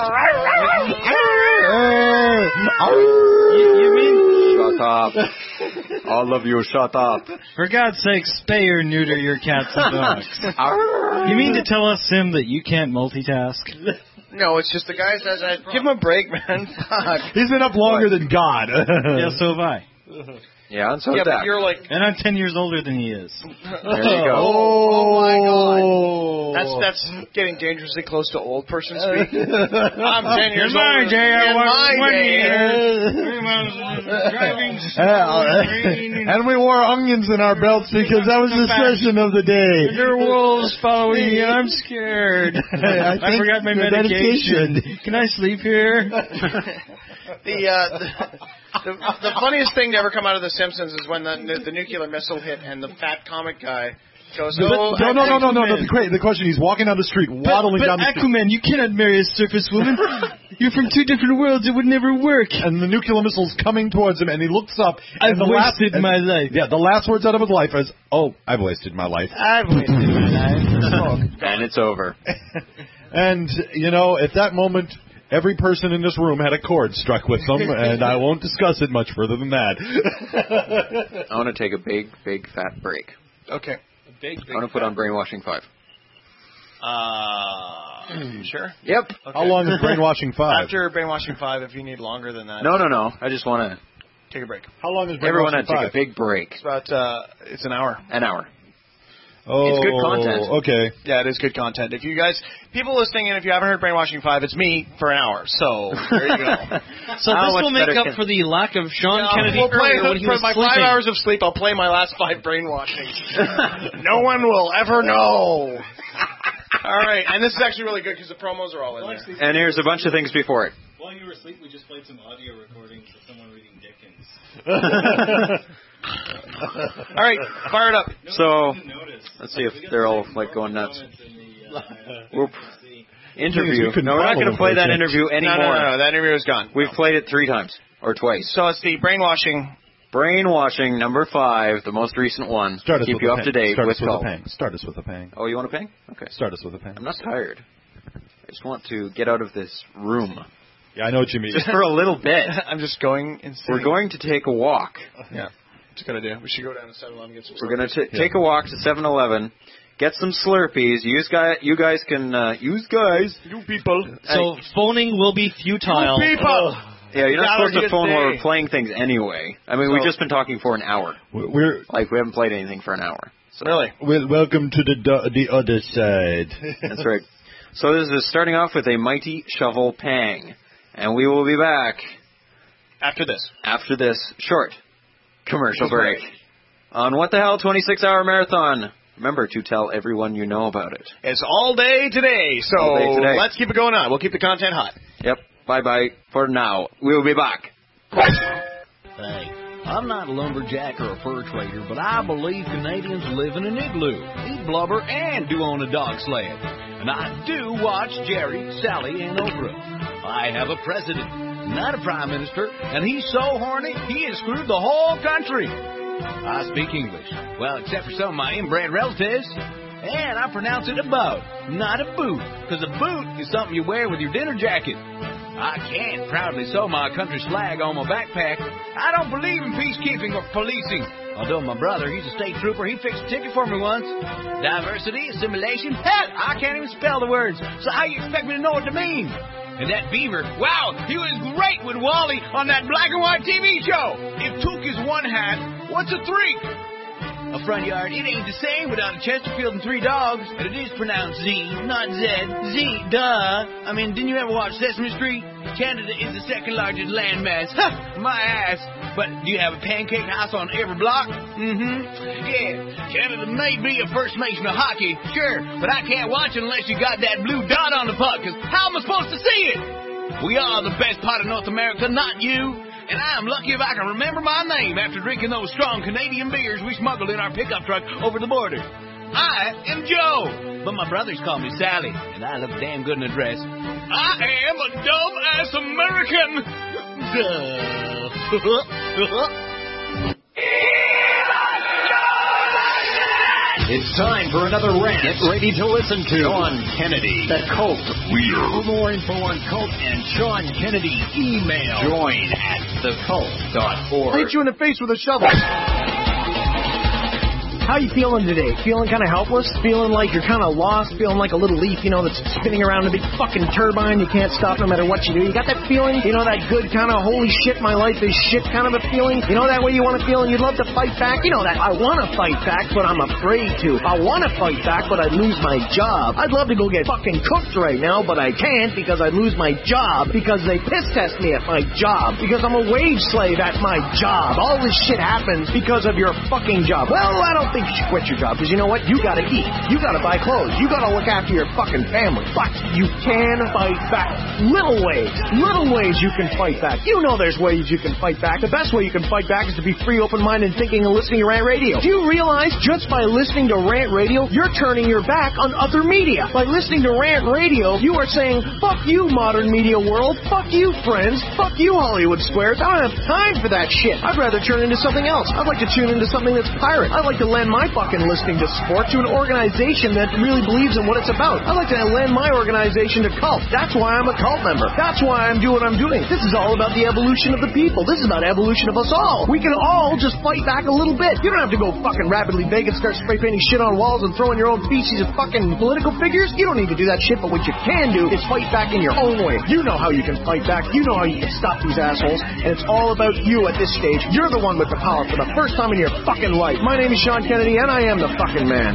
You mean? Shut up. All of you, shut up. For God's sake, spay or neuter your cats and dogs. You mean to tell us, Sim, that you can't multitask? No, it's just the guy says, give him a break, man. Fuck. He's been up longer than God. Yeah, so have I. Yeah, and so yeah, that. but you're like... And I'm 10 years older than he is. There you go. Oh my God. That's getting dangerously close to old person speak. I'm 10 years old. In my day. And we wore onions in our belts because that was the session of the day. There are wolves following me, and I'm scared. I forgot my medication. Can I sleep here? The funniest thing to ever come out of The Simpsons is when the nuclear missile hit and the fat comic guy goes, No. The question, he's walking down the street, waddling down the street. Aquaman, you cannot marry a surface woman. You're from two different worlds. It would never work. And the nuclear missile's coming towards him, and he looks up. I've wasted my life. Yeah, the last words out of his life is, I've wasted my life. I've wasted my life. And it's over. And, at that moment... Every person in this room had a chord struck with them, and I won't discuss it much further than that. I want to take a big, big, fat break. Okay. I want to put on Brainwashing 5. Sure? Yep. Okay. How long is Brainwashing 5? After Brainwashing 5, if you need longer than that. No. I just want to... Take a break. How long is Everyone Brainwashing 5? Everyone take a big break. It's about, it's an hour. An hour. Oh, it's good content. Okay. Yeah, it is good content. If you guys, people listening in, if you haven't heard Brainwashing 5, it's me for an hour. So, there you go. So this will make up for the lack of Sean Kennedy earlier when he was my sleeping. 5 hours of sleep, I'll play my last 5 brainwashings. No one will ever know. All right, and this is actually really good because the promos are all in there. And here's a bunch of things before it. While you were asleep, we just played some audio recordings of someone reading Dickens. All right, fire it up. So, let's see if they're all going nuts. Interview. No, we're not going to play that interview anymore. No, that interview is gone. We've played it 3 times, or twice. So it's the Brainwashing. Brainwashing number 5, the most recent one. Keep you up to date with call. Start us with a pang. Oh, you want a pang? Okay. Start us with a pang. I'm not tired. I just want to get out of this room. Yeah, I know what you mean. Just for a little bit. I'm just going insane. We're going to take a walk. Yeah. What's going to do? We should go down to 7-Eleven and get some Slurpees. We're going to take a walk to 7-Eleven, get some Slurpees. You guys can... You people. So phoning will be futile. You people. Yeah, you're not supposed to phone while we're playing things anyway. I mean, we've just been talking for an hour. We haven't played anything for an hour. So. Really? Welcome to the other side. That's right. So this is starting off with a mighty shovel pang. And we will be back after this short commercial break on What the Hell 26-Hour Marathon. Remember to tell everyone you know about it. It's all day today, so let's keep it going on. We'll keep the content hot. Yep. Bye-bye for now. We'll be back. Hey, I'm not a lumberjack or a fur trader, but I believe Canadians live in an igloo, eat blubber, and do own a dog sled. And I do watch Jerry, Sally, and Oprah. I have a president, not a prime minister, and he's so horny, he has screwed the whole country. I speak English, well, except for some of my inbred relatives. And I pronounce it a boat, not a boot, because a boot is something you wear with your dinner jacket. I can't proudly sew my country's flag on my backpack. I don't believe in peacekeeping or policing. Although my brother, he's a state trooper, he fixed a ticket for me once. Diversity, assimilation, hell, I can't even spell the words, so how you expect me to know what they mean? And that beaver, wow, he was great with Wally on that black and white TV show. If took is one hat, what's a threak? A front yard, it ain't the same without a Chesterfield and 3 dogs. And it is pronounced Z, not Z. Z, duh. I mean, didn't you ever watch Sesame Street? Canada is the second largest landmass. Ha! My ass. But do you have a pancake house on every block? Yeah. Canada may be a First Nation of hockey, sure. But I can't watch it unless you got that blue dot on the puck. Because how am I supposed to see it? We are the best part of North America, not you. And I am lucky if I can remember my name after drinking those strong Canadian beers we smuggled in our pickup truck over the border. I am Joe, but my brothers call me Sally, and I look damn good in a dress. I am a dumb-ass American. It's time for another rant. Get ready to listen to Sean Kennedy, the Cult Weird. For more info on Cult and Sean Kennedy, email join at thecult.org. Hit you in the face with a shovel. How you feeling today? Feeling kind of helpless? Feeling like you're kind of lost? Feeling like a little leaf, that's spinning around a big fucking turbine? You can't stop no matter what you do. You got that feeling? That good kind of holy shit, my life is shit kind of a feeling? That way you want to feel and you'd love to fight back? That I want to fight back, but I'm afraid to. I want to fight back, but I'd lose my job. I'd love to go get fucking cooked right now, but I can't because I'd lose my job because they piss test me at my job because I'm a wage slave at my job. All this shit happens because of your fucking job. Well, I don't think you should quit your job, because you know what? You gotta eat. You gotta buy clothes. You gotta look after your fucking family. But you can fight back. Little ways you can fight back. There's ways you can fight back. The best way you can fight back is to be free, open-minded, thinking, and listening to Rant Radio. Do you realize just by listening to Rant Radio, you're turning your back on other media? By listening to Rant Radio, you are saying, fuck you, modern media world. Fuck you, friends. Fuck you, Hollywood Squares. I don't have time for that shit. I'd rather turn into something else. I'd like to tune into something that's pirate. I'd like to lend my fucking listening to sport to an organization that really believes in what it's about. I'd like to lend my organization to Cult. That's why I'm a Cult member. That's why I'm doing what I'm doing. This is all about the evolution of the people. This is about evolution of us all. We can all just fight back a little bit. You don't have to go fucking rapidly big and start spray painting shit on walls and throwing your own feces at fucking political figures. You don't need to do that shit, but what you can do is fight back in your own way. You know how you can fight back. You know how you can stop these assholes. And it's all about you at this stage. You're the one with the power for the first time in your fucking life. My name is Sean Kennedy, and I am the fucking man.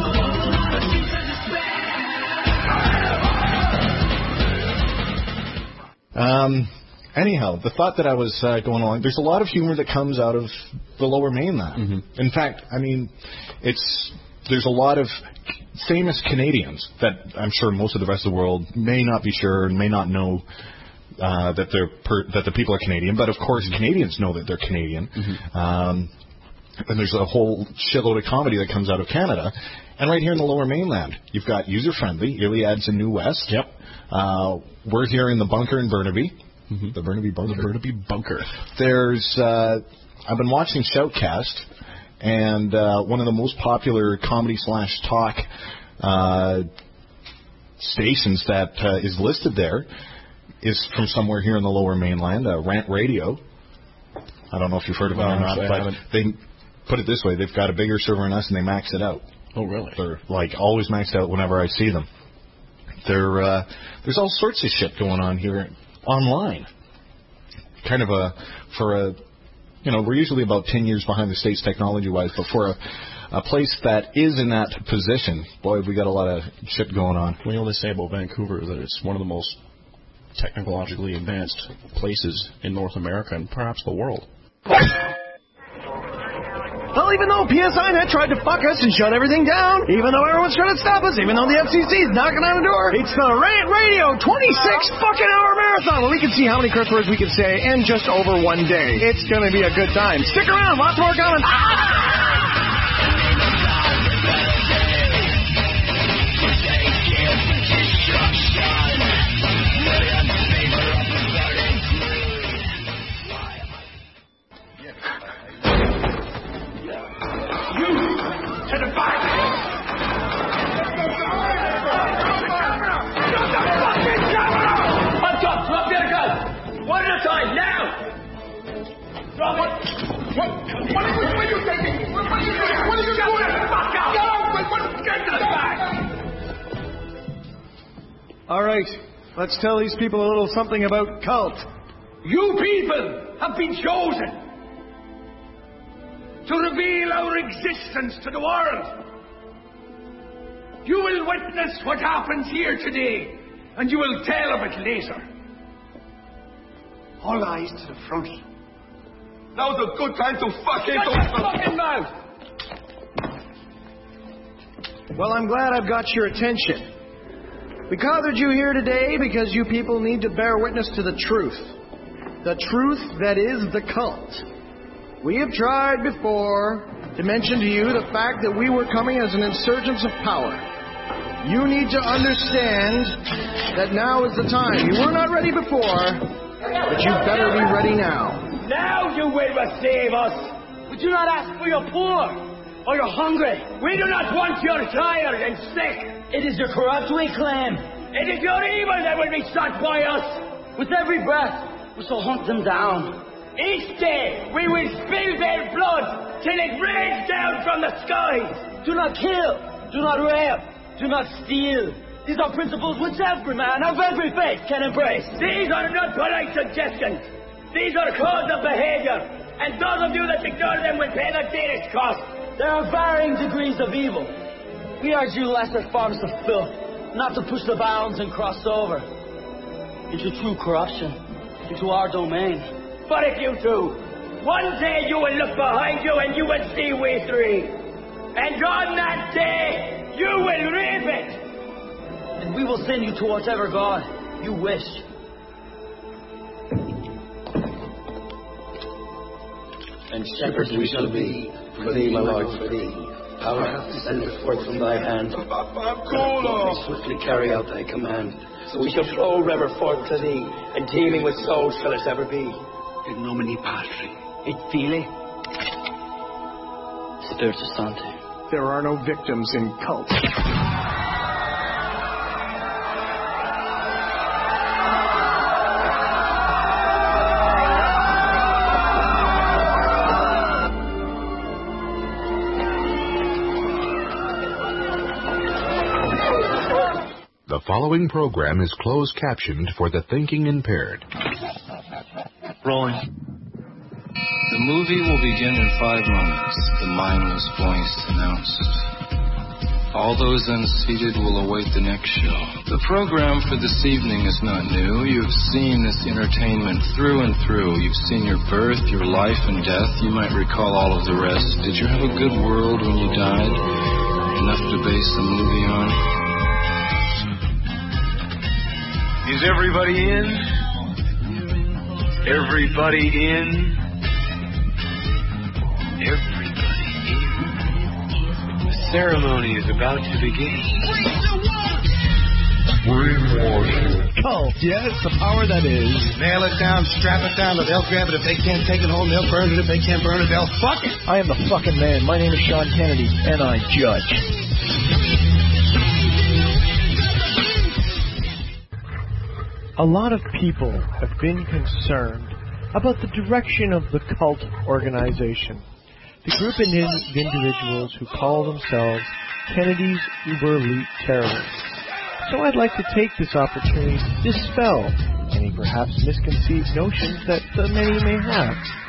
Anyhow, the thought that I was going along, there's a lot of humor that comes out of the Lower Mainland. In fact, there's a lot of famous Canadians that I'm sure most of the rest of the world may not be sure and may not know that the people are Canadian, but of course Canadians know that they're Canadian. And there's a whole shitload of comedy that comes out of Canada. And right here in the Lower Mainland, you've got User Friendly, Iliad's in New West. Yep. We're here in the Bunker in Burnaby. The Burnaby Bunker. The Burnaby Bunker. There's, I've been watching Shoutcast, and one of the most popular comedy/talk stations that is listed there is from somewhere here in the Lower Mainland, Rant Radio. I don't know if you've heard of it or not, but they put it this way: they've got a bigger server than us, and they max it out. Oh, really? They're always maxed out whenever I see them. There's all sorts of shit going on here online. Kind of for a we're usually about 10 years behind the States technology-wise, but for a place that is in that position, boy, we got a lot of shit going on. We only say about Vancouver that it's one of the most technologically advanced places in North America and perhaps the world. Well, even though PSINet tried to fuck us and shut everything down, even though everyone's trying to stop us, even though the FCC's knocking on the door, it's the Rant Radio 26-fucking-hour marathon where we can see how many curse words we can say in just over one day. It's going to be a good time. Stick around. Lots more coming. All right, let's tell these people a little something about cult. You people have been chosen to reveal our existence to the world. You will witness what happens here today, and you will tell of it later. All eyes to the front. Now's a good time to fucking mouth. Well, I'm glad I've got your attention. We gathered you here today because you people need to bear witness to the truth. The truth that is the cult. We have tried before to mention to you the fact that we were coming as an insurgence of power. You need to understand that now is the time. You were not ready before, but you better be ready now. Now you will receive us. We do not ask for your poor or your hungry. We do not want your tired and sick. It is your corrupt we claim. It is your evil that will be sought by us. With every breath, we shall hunt them down. Each day, we will spill their blood till it rains down from the skies. Do not kill. Do not rape. Do not steal. These are principles which every man of every faith can embrace. These are not polite suggestions. These are codes of behavior. And those of you that ignore them will pay the dearest cost. There are varying degrees of evil. We urge you lesser forms of filth, not to push the bounds and cross over into true corruption, into our domain. But if you do, one day you will look behind you and you will see we three. And on that day, you will reap it. And we will send you to whatever God you wish. And shepherds we shall be, for thee, my Lord, for thee. Power hath descended forth from thy hand. We swiftly carry out thy command. So we shall flow river forth to thee, and teeming with souls shall it ever be. In nomine Patri, et Filii, Spiritus Sancti. There are no victims in cults. The following program is closed captioned for the thinking impaired. Rolling. The movie will begin in 5 moments, the mindless voice announced. All those unseated will await the next show. The program for this evening is not new. You've seen this entertainment through and through. You've seen your birth, your life, and death. You might recall all of the rest. Did you have a good world when you died? Enough to base the movie on? Is everybody in? Everybody in? Everybody in? The ceremony is about to begin. Cult, yes, the power that is. Nail it down, strap it down, they'll grab it. If they can't take it home, they'll burn it. If they can't burn it, they'll fuck it. I am the fucking man. My name is Sean Kennedy, and I judge. A lot of people have been concerned about the direction of the cult organization, the group of individuals who call themselves Kennedy's Uber Elite Terrorists. So I'd like to take this opportunity to dispel any perhaps misconceived notions that many may have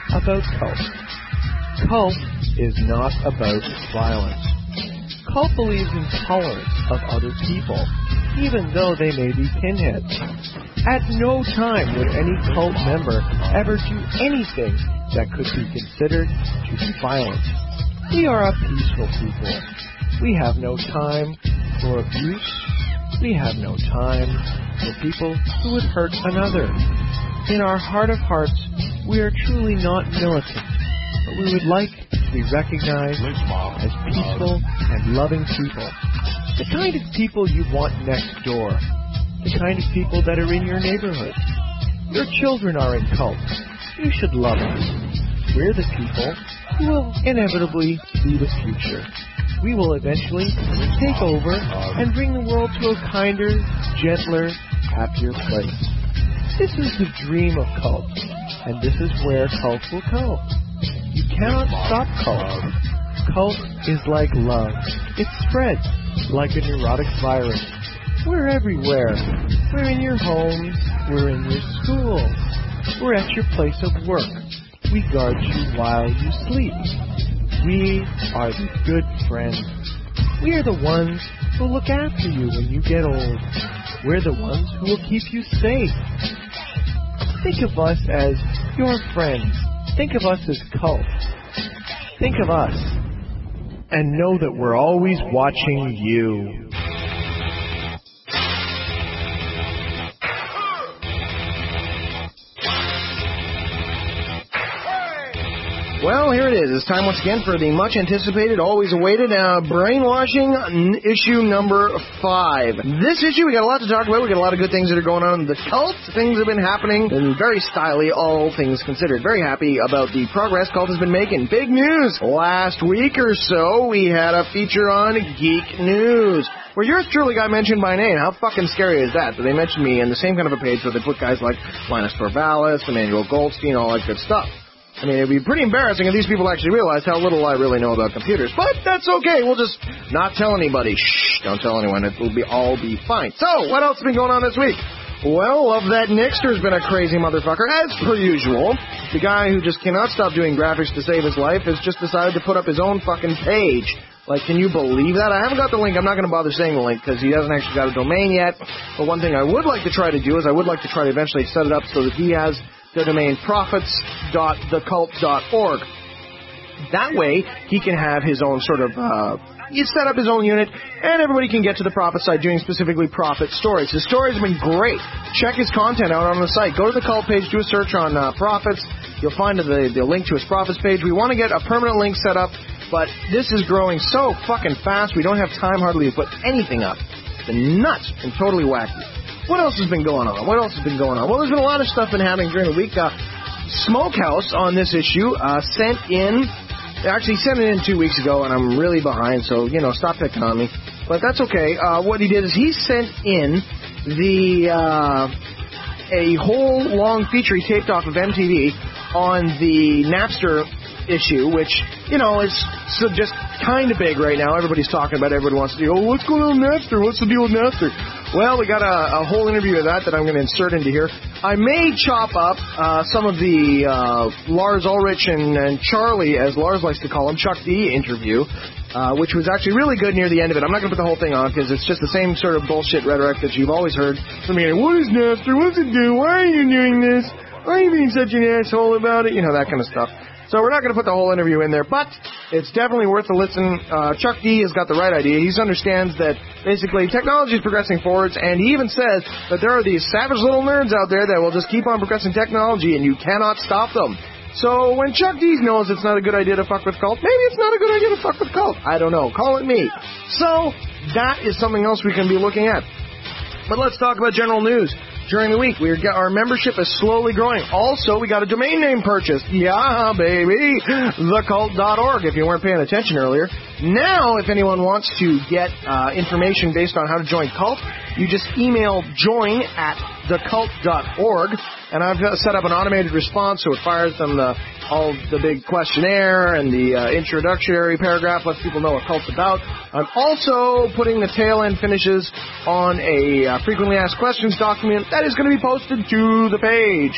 about cult. Cult is not about violence. Cult believes in tolerance of other people, even though they may be pinheads. At no time would any cult member ever do anything that could be considered to be violent. We are a peaceful people. We have no time for abuse. We have no time for people who would hurt another. In our heart of hearts, we are truly not militant, but we would like to be recognized as peaceful and loving people. The kind of people you want next door. The kind of people that are in your neighborhood. Your children are in cults. You should love them. We're the people who will inevitably be the future. We will eventually take over and bring the world to a kinder, gentler, happier place. This is the dream of cults, and this is where cults will go. You cannot stop cults. Cult is like love. It spreads like a neurotic virus. We're everywhere. We're in your homes. We're in your schools. We're at your place of work. We guard you while you sleep. We are the good friends. We are the ones who look after you when you get old. We're the ones who will keep you safe. Think of us as your friends. Think of us as cults. Think of us. And know that we're always watching you. Well, here it is. It's time once again for the much anticipated, always awaited, brainwashing issue number 5. This issue, we got a lot to talk about. We got a lot of good things that are going on in the cult. Things have been happening, and very stylish, all things considered. Very happy about the progress cult has been making. Big news! Last week or so, we had a feature on Geek News, where yours truly got mentioned by name. How fucking scary is that? They mentioned me in the same kind of a page where they put guys like Linus Torvalds, Emmanuel Goldstein, all that good stuff. I mean, it'd be pretty embarrassing if these people actually realized how little I really know about computers. But that's okay. We'll just not tell anybody. Shh, don't tell anyone. It will all be fine. So, what else has been going on this week? Well, Love That Nixter's been a crazy motherfucker, as per usual. The guy who just cannot stop doing graphics to save his life has just decided to put up his own fucking page. Like, can you believe that? I haven't got the link. I'm not going to bother saying the link because he hasn't actually got a domain yet. But one thing I would like to try to do is I would like to try to eventually set it up so that he has the domain profits.thecult.org. That way, he can have his own sort of, he set up his own unit, and everybody can get to the Prophet site doing specifically Prophet stories. His stories have been great. Check his content out on the site. Go to the cult page, do a search on Prophets. You'll find the link to his Prophets page. We want to get a permanent link set up, but this is growing so fucking fast, we don't have time hardly to put anything up. It's been nuts and totally wacky. What else has been going on? Well, there's been a lot of stuff been happening during the week. Smokehouse on this issue sent it in 2 weeks ago, and I'm really behind, so, stop picking on me. But that's okay. What he did is he sent in a whole long feature he taped off of MTV on the Napster issue, which, is just kind of big right now. Everybody's talking about it. Everybody wants to do, what's going on with Napster? What's the deal with Napster? Well, we got a whole interview of that I'm going to insert into here. I may chop up some of the Lars Ulrich and Charlie, as Lars likes to call him, Chuck D interview, which was actually really good near the end of it. I'm not going to put the whole thing on because it's just the same sort of bullshit rhetoric that you've always heard from me. What is Napster? What's it do? Why are you doing this? Why are you being such an asshole about it? That kind of stuff. So we're not going to put the whole interview in there, but it's definitely worth a listen. Chuck D has got the right idea. He understands that basically technology is progressing forwards, and he even says that there are these savage little nerds out there that will just keep on progressing technology, and you cannot stop them. So when Chuck D knows it's not a good idea to fuck with cult, maybe it's not a good idea to fuck with cult. I don't know. Call it me. So that is something else we can be looking at. But let's talk about general news. During the week, our membership is slowly growing. Also, we got a domain name purchased. Yeah, baby. Thecult.org, if you weren't paying attention earlier. Now, if anyone wants to get information based on how to join cult, you just email join@thecult.org, and I've set up an automated response, so it fires them all the big questionnaire and the introductory paragraph, lets people know what cult's about. I'm also putting the tail end finishes on a frequently asked questions document that is going to be posted to the page.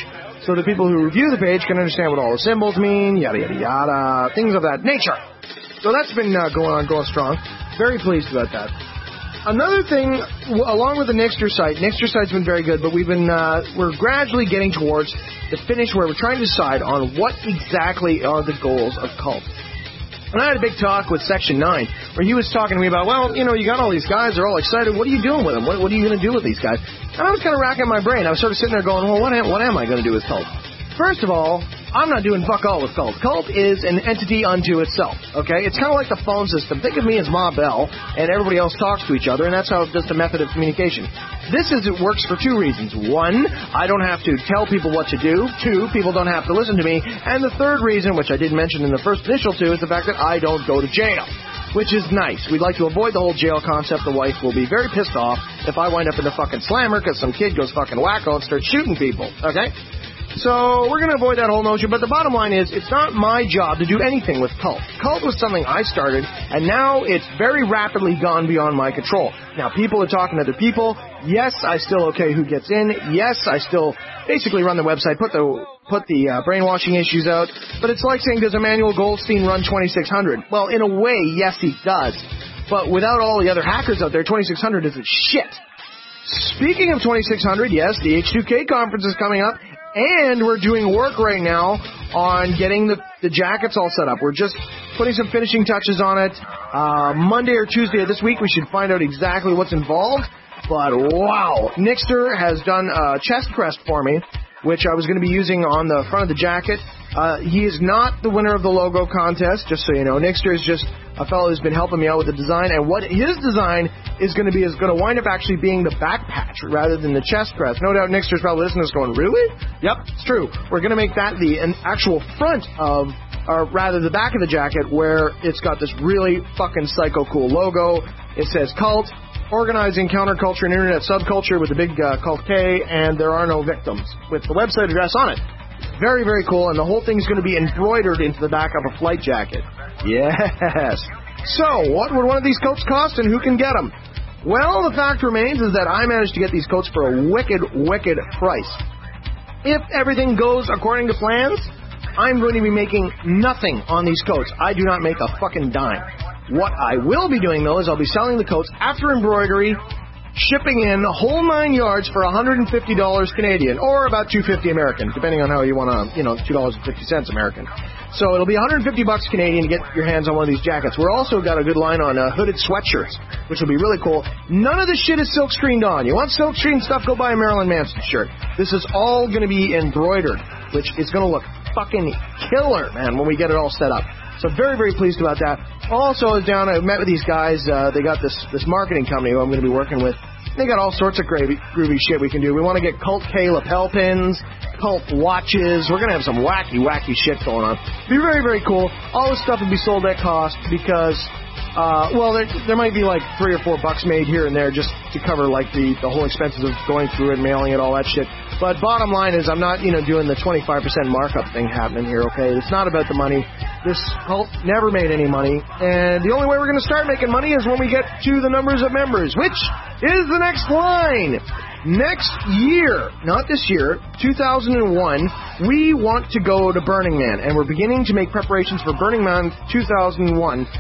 so the people who review the page can understand what all the symbols mean, yada, yada, yada, things of that nature. So that's been going strong. Very pleased about that. Another thing, along with the Nixter site's been very good, but we're gradually getting towards the finish where we're trying to decide on what exactly are the goals of Cult. And I had a big talk with Section 9, where he was talking to me about, well, you got all these guys, they're all excited, what are you doing with them? What are you going to do with these guys? And I was kind of racking my brain. I was sort of sitting there going, well, what am I going to do with Cult? First of all, I'm not doing fuck all with Cult. Cult is an entity unto itself, okay? It's kind of like the phone system. Think of me as Ma Bell, and everybody else talks to each other, and that's how just a method of communication. It works for two reasons. One, I don't have to tell people what to do. Two, people don't have to listen to me. And the third reason, which I didn't mention in the first initial two, is the fact that I don't go to jail, which is nice. We'd like to avoid the whole jail concept. The wife will be very pissed off if I wind up in the fucking slammer because some kid goes fucking wacko and starts shooting people, okay? So we're going to avoid that whole notion, but the bottom line is it's not my job to do anything with Cult. Cult was something I started, and now it's very rapidly gone beyond my control. Now, people are talking to other people. Yes, I still okay who gets in. Yes, I still basically run the website, put the brainwashing issues out. But it's like saying, does Emmanuel Goldstein run 2600? Well, in a way, yes, he does. But without all the other hackers out there, 2600 is a shit. Speaking of 2600, yes, the H2K conference is coming up. And we're doing work right now on getting the jackets all set up. We're just putting some finishing touches on it. Monday or Tuesday of this week, we should find out exactly what's involved. But wow, Nixter has done a chest crest for me, which I was going to be using on the front of the jacket. He is not the winner of the logo contest, just so you know. Nixter is just a fellow who's been helping me out with the design, and what his design is going to be is going to wind up actually being the back patch rather than the chest crest. No doubt Nixter's probably listening to this going, really? Yep, it's true. We're going to make that an actual front of, or rather the back of the jacket, where it's got this really fucking psycho cool logo. It says Cult, organizing counterculture and internet subculture with the big Cult K, and there are no victims, with the website address on it. Very, very cool, and the whole thing's going to be embroidered into the back of a flight jacket. Yes. So, what would one of these coats cost, and who can get them? Well, the fact remains is that I managed to get these coats for a wicked, wicked price. If everything goes according to plans, I'm going to be making nothing on these coats. I do not make a fucking dime. What I will be doing, though, is I'll be selling the coats after embroidery, shipping in a whole 9 yards for $150 Canadian, or about $2.50 American, depending on how you want to, $2.50 American. So it'll be $150 Canadian to get your hands on one of these jackets. We're also got a good line on hooded sweatshirts, which will be really cool. None of this shit is silk screened on. You want silk screened stuff, go buy a Marilyn Manson shirt. This is all going to be embroidered, which is going to look fucking killer, man, when we get it all set up. So very, very pleased about that. Also, I met with these guys. They got this marketing company who I'm going to be working with. They got all sorts of groovy shit we can do. We want to get Cult K lapel pins, Cult watches. We're going to have some wacky, wacky shit going on. Be very, very cool. All this stuff will be sold at cost because, there might be like $3 or $4 made here and there just to cover like the whole expenses of going through it, mailing it, all that shit. But bottom line is I'm not, doing the 25% markup thing happening here, okay? It's not about the money. This cult never made any money. And the only way we're going to start making money is when we get to the numbers of members, which is the next line. Next year, not this year, 2001, we want to go to Burning Man. And we're beginning to make preparations for Burning Man 2001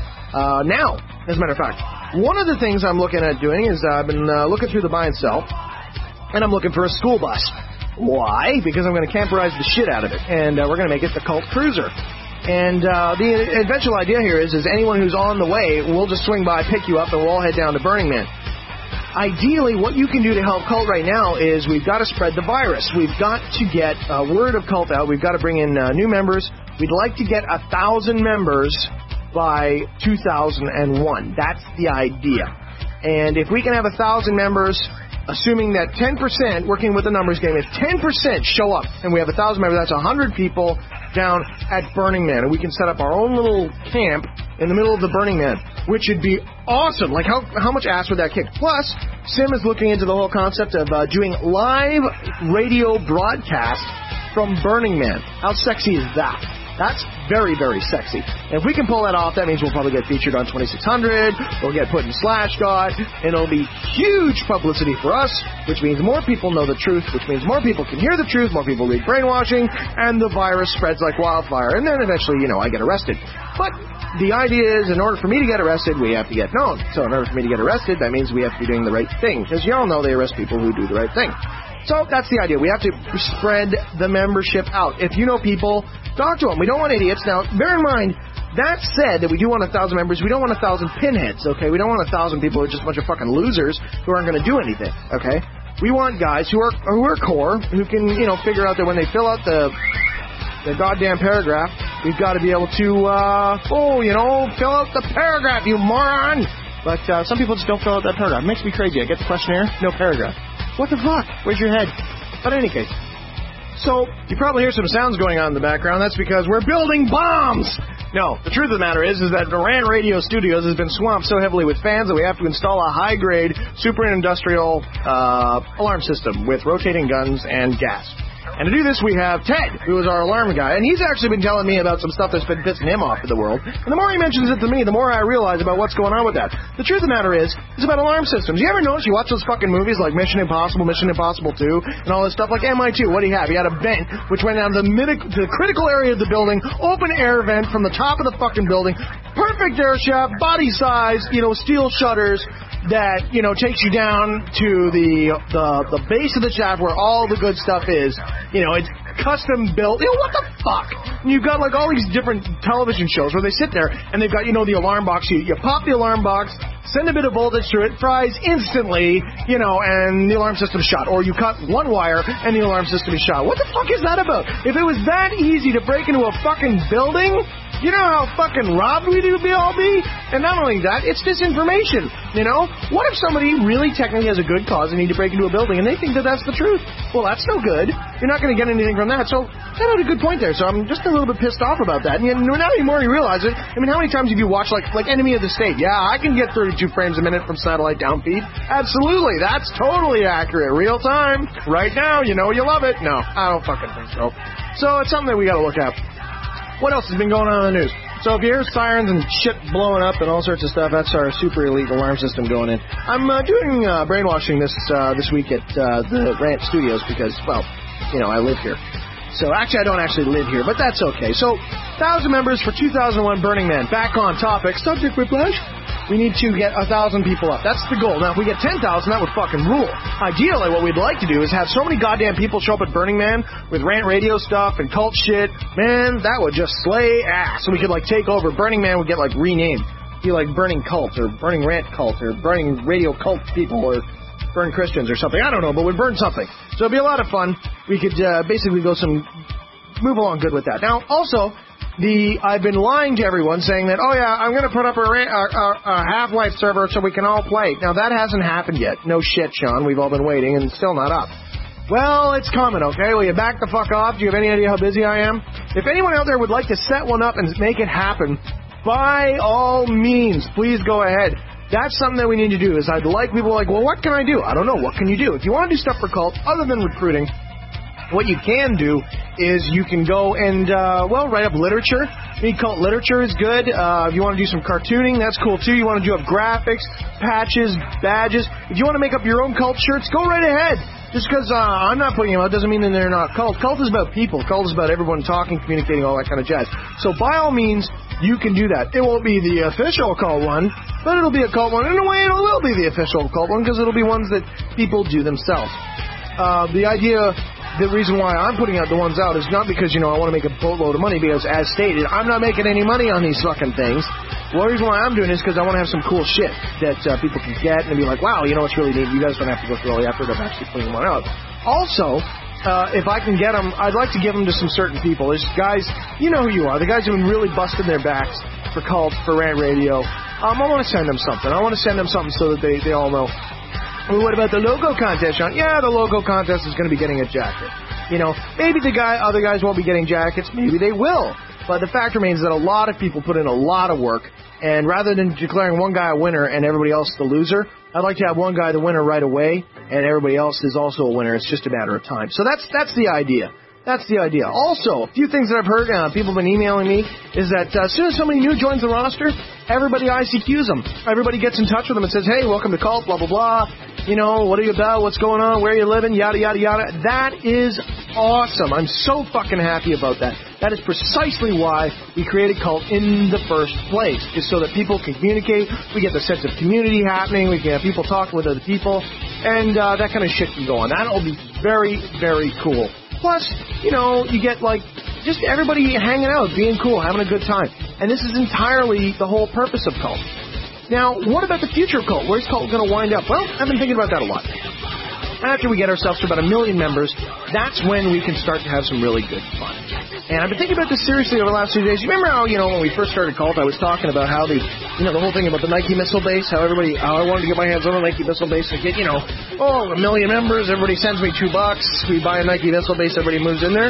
now, as a matter of fact. One of the things I'm looking at doing is I've been looking through the buy and sell, and I'm looking for a school bus. Why? Because I'm going to camperize the shit out of it, and we're going to make it the Cult Cruiser. And the eventual idea here is anyone who's on the way, we'll just swing by, pick you up, and we'll all head down to Burning Man. Ideally, what you can do to help Cult right now is we've got to spread the virus. We've got to get word of Cult out. We've got to bring in new members. We'd like to get 1,000 members by 2001. That's the idea. And if we can have 1,000 members, assuming that 10%, working with the numbers game, if 10% show up and we have 1,000 members, that's 100 people down at Burning Man. And we can set up our own little camp in the middle of the Burning Man, which would be awesome. Like, how much ass would that kick? Plus, Sim is looking into the whole concept of doing live radio broadcast from Burning Man. How sexy is that? That's very, very sexy. And if we can pull that off, that means we'll probably get featured on 2600, we'll get put in Slashgod, and it'll be huge publicity for us, which means more people know the truth, which means more people can hear the truth, more people read brainwashing, and the virus spreads like wildfire. And then eventually, I get arrested. But the idea is, in order for me to get arrested, we have to get known. So in order for me to get arrested, that means we have to be doing the right thing. Because you all know they arrest people who do the right thing. So that's the idea. We have to spread the membership out. If you know people, talk to them. We don't want idiots. Now, bear in mind, that said, that we do want 1,000 members, we don't want 1,000 pinheads, okay? We don't want 1,000 people who are just a bunch of fucking losers who aren't going to do anything, okay? We want guys who are core, who can, figure out that when they fill out the goddamn paragraph, we've got to be able to, fill out the paragraph, you moron! But some people just don't fill out that paragraph. It makes me crazy. I get the questionnaire, no paragraph. What the fuck? Where's your head? But in any case. So, you probably hear some sounds going on in the background. That's because we're building bombs! No, the truth of the matter is that the Rant Radio Studios has been swamped so heavily with fans that we have to install a high-grade, super industrial alarm system with rotating guns and gas. And to do this, we have Ted, who is our alarm guy, and he's actually been telling me about some stuff that's been pissing him off in the world. And the more he mentions it to me, the more I realize about what's going on with that. The truth of the matter is, it's about alarm systems. You ever notice you watch those fucking movies like Mission Impossible 2, and all this stuff like MI2? What do you have? You had a vent which went down to the critical area of the building, open air vent from the top of the fucking building, perfect air shaft, body size, steel shutters, that, takes you down to the base of the shaft where all the good stuff is. It's custom built. What the fuck? And you've got all these different television shows where they sit there and they've got, the alarm box. You pop the alarm box, send a bit of voltage through it, fries instantly, and the alarm system's shut. Or you cut one wire and the alarm system is shut. What the fuck is that about? If it was that easy to break into a fucking building, you know how fucking robbed we'd all be? And not only that, it's disinformation, What if somebody really technically has a good cause and need to break into a building and they think that that's the truth? Well, that's no good. You're not going to get anything from that. So, that had a good point there. So I'm just a little bit pissed off about that. And not anymore you realize it. I mean, how many times have you watched, like Enemy of the State? Yeah, I can get 32 frames a minute from satellite downfeed. Absolutely. That's totally accurate. Real time. Right now, you love it. No, I don't fucking think so. So, it's something that we got to look at. What else has been going on in the news? So if you hear sirens and shit blowing up and all sorts of stuff, that's our super elite alarm system going in. I'm doing brainwashing this week at the Rant Studios because, I live here. So actually, I don't actually live here, but that's okay. So 1,000 members for 2001 Burning Man. Back on topic. Subject whiplash. We need to get 1,000 people up. That's the goal. Now, if we get 10,000, that would fucking rule. Ideally, what we'd like to do is have so many goddamn people show up at Burning Man with Rant Radio stuff and cult shit. Man, that would just slay ass. So we could, take over. Burning Man would get, renamed. Be like Burning Cult or Burning Rant Cult or Burning Radio Cult People or Burn Christians or something. I don't know, but we'd burn something. So it'd be a lot of fun. We could basically move along good with that. Now, also, I've been lying to everyone saying that, I'm going to put up a Half-Life server so we can all play. Now, that hasn't happened yet. No shit, Sean. We've all been waiting and it's still not up. Well, it's coming, okay? Will you back the fuck off? Do you have any idea how busy I am? If anyone out there would like to set one up and make it happen, by all means, please go ahead. That's something that we need to do, is I'd like people well, what can I do? I don't know. What can you do? If you want to do stuff for cult other than recruiting, what you can do is you can go and, write up literature. Cult literature is good. If you want to do some cartooning, that's cool too. You want to do up graphics, patches, badges. If you want to make up your own cult shirts, go right ahead. Just because I'm not putting them out doesn't mean that they're not cult. Cult is about people. Cult is about everyone talking, communicating, all that kind of jazz. So by all means, you can do that. It won't be the official cult one, but it'll be a cult one. In a way, it will be the official cult one because it'll be ones that people do themselves. The reason why I'm putting the ones out is not because, I want to make a boatload of money, because as stated, I'm not making any money on these fucking things. Well, the reason why I'm doing it is because I want to have some cool shit that people can get and be like, wow, it's really neat. You guys don't have to go through all the effort of actually putting one out. Also, if I can get them, I'd like to give them to some certain people. There's guys, you know who you are, the guys who have been really busting their backs for cults, for Rant Radio. I want to send them something. I want to send them something so that they all know. Well, what about the logo contest, Sean? Yeah, the logo contest is going to be getting a jacket. Maybe other guys won't be getting jackets. Maybe they will. But the fact remains that a lot of people put in a lot of work. And rather than declaring one guy a winner and everybody else the loser, I'd like to have one guy the winner right away and everybody else is also a winner. It's just a matter of time. So that's the idea. That's the idea. Also, a few things that I've heard, people have been emailing me, is that as soon as somebody new joins the roster, everybody ICQs them. Everybody gets in touch with them and says, hey, welcome to Cult, blah, blah, blah. You know, what are you about? What's going on? Where are you living? Yada, yada, yada. That is awesome. I'm so fucking happy about that. That is precisely why we created Cult in the first place, is so that people can communicate. We get the sense of community happening. We can have people talking with other people. And that kind of shit can go on. That'll be very, very cool. Plus, you know, you get, like, just everybody hanging out, being cool, having a good time. And this is entirely the whole purpose of Cult. Now, what about the future of Cult? Where's Cult going to wind up? Well, I've been thinking about that a lot. After we get ourselves to about 1 million members, that's when we can start to have some really good fun. And I've been thinking about this seriously over the last few days. You remember how, you know, when we first started Cult, I was talking about how the whole thing about the Nike missile base, how I wanted to get my hands on a Nike missile base and get, 1 million members, everybody sends me $2, we buy a Nike missile base, everybody moves in there.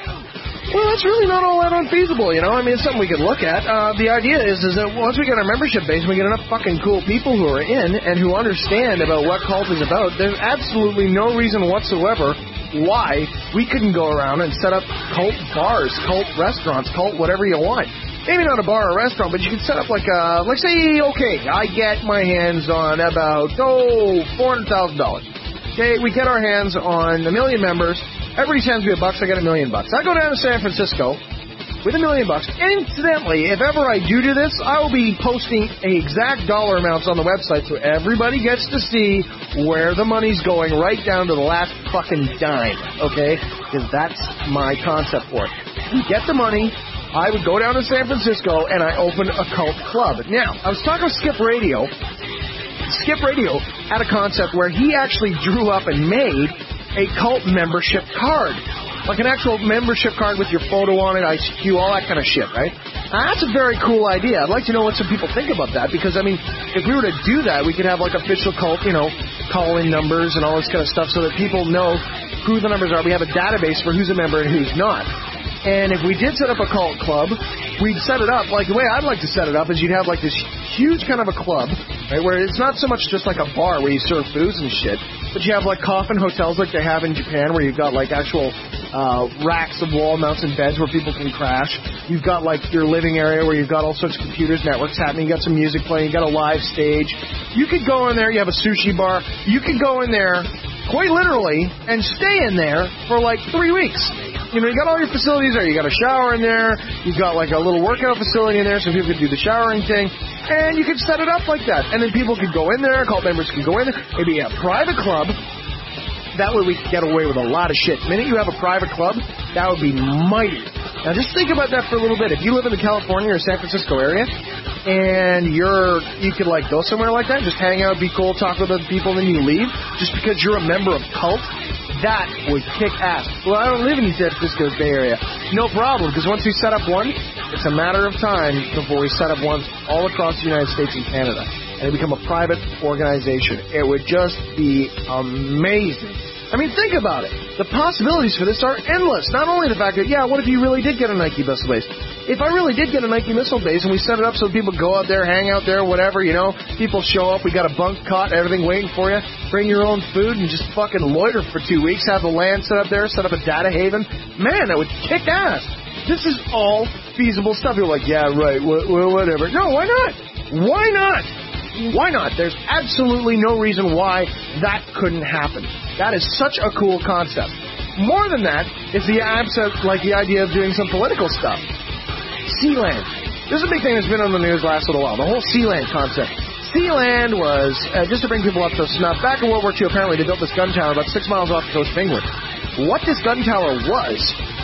Well, that's really not all that unfeasible, I mean, it's something we could look at. The idea is that once we get our membership base, we get enough fucking cool people who are in and who understand about what Cult is about, there's absolutely no reason whatsoever why we couldn't go around and set up Cult bars, Cult restaurants, Cult whatever you want. Maybe not a bar or a restaurant, but you could set up like say, okay, I get my hands on about, $400,000. Okay, we get our hands on 1 million members. Everybody sends me $1, I get $1 million. I go down to San Francisco with $1 million. Incidentally, if ever I do this, I will be posting exact dollar amounts on the website so everybody gets to see where the money's going right down to the last fucking dime, okay? Because that's my concept for it. We get the money, I would go down to San Francisco and I open a Cult club. Now, I was talking with Skip Radio. Skip Radio had a concept where he actually drew up and made a Cult membership card. Like an actual membership card with your photo on it, ICQ, all that kind of shit, right? Now, that's a very cool idea. I'd like to know what some people think about that, because, I mean, if we were to do that, we could have, like, official Cult, call-in numbers and all this kind of stuff so that people know who the numbers are. We have a database for who's a member and who's not. And if we did set up a Cult club, we'd set it up, like, the way I'd like to set it up is you'd have, like, this huge kind of a club, right, where it's not so much just like a bar where you serve booze and shit, but you have, like, coffin hotels like they have in Japan where you've got, like, actual racks of wall mounts and beds where people can crash. You've got, like, your living area where you've got all sorts of computers, networks happening. You got some music playing. You got a live stage. You could go in there. You have a sushi bar. You could go in there, quite literally, and stay in there for, like, 3 weeks. You got all your facilities there. You got a shower in there. You've got, like, a little workout facility in there so people could do the showering thing. And you could set it up like that. And then people could go in there. Cult members could go in there. Maybe a private club. That way we could get away with a lot of shit. The minute you have a private club, that would be mighty. Now just think about that for a little bit. If you live in the California or San Francisco area, and you could, like, go somewhere like that, just hang out, be cool, talk with other people, and then you leave, just because you're a member of Cult, that would kick ass. Well, I don't live in the San Francisco Bay Area. No problem, because once we set up one, it's a matter of time before we set up ones all across the United States and Canada. And it become a private organization. It would just be amazing. I mean, think about it. The possibilities for this are endless. Not only the fact that, what if you really did get a Nike missile base? If I really did get a Nike missile base and we set it up so people go out there, hang out there, whatever, people show up, we got a bunk cot, everything waiting for you, bring your own food and just fucking loiter for 2 weeks, have the land set up there, set up a data haven. Man, that would kick ass. This is all feasible stuff. You're like, yeah, right, whatever. No, why not? Why not? Why not? There's absolutely no reason why that couldn't happen. That is such a cool concept. More than that is the idea of doing some political stuff. Sealand. This is a big thing that's been on the news last little while. The whole Sealand concept. Sealand was, just to bring people up to snuff, back in World War II, apparently they built this gun tower about 6 miles off the coast of England. What this gun tower was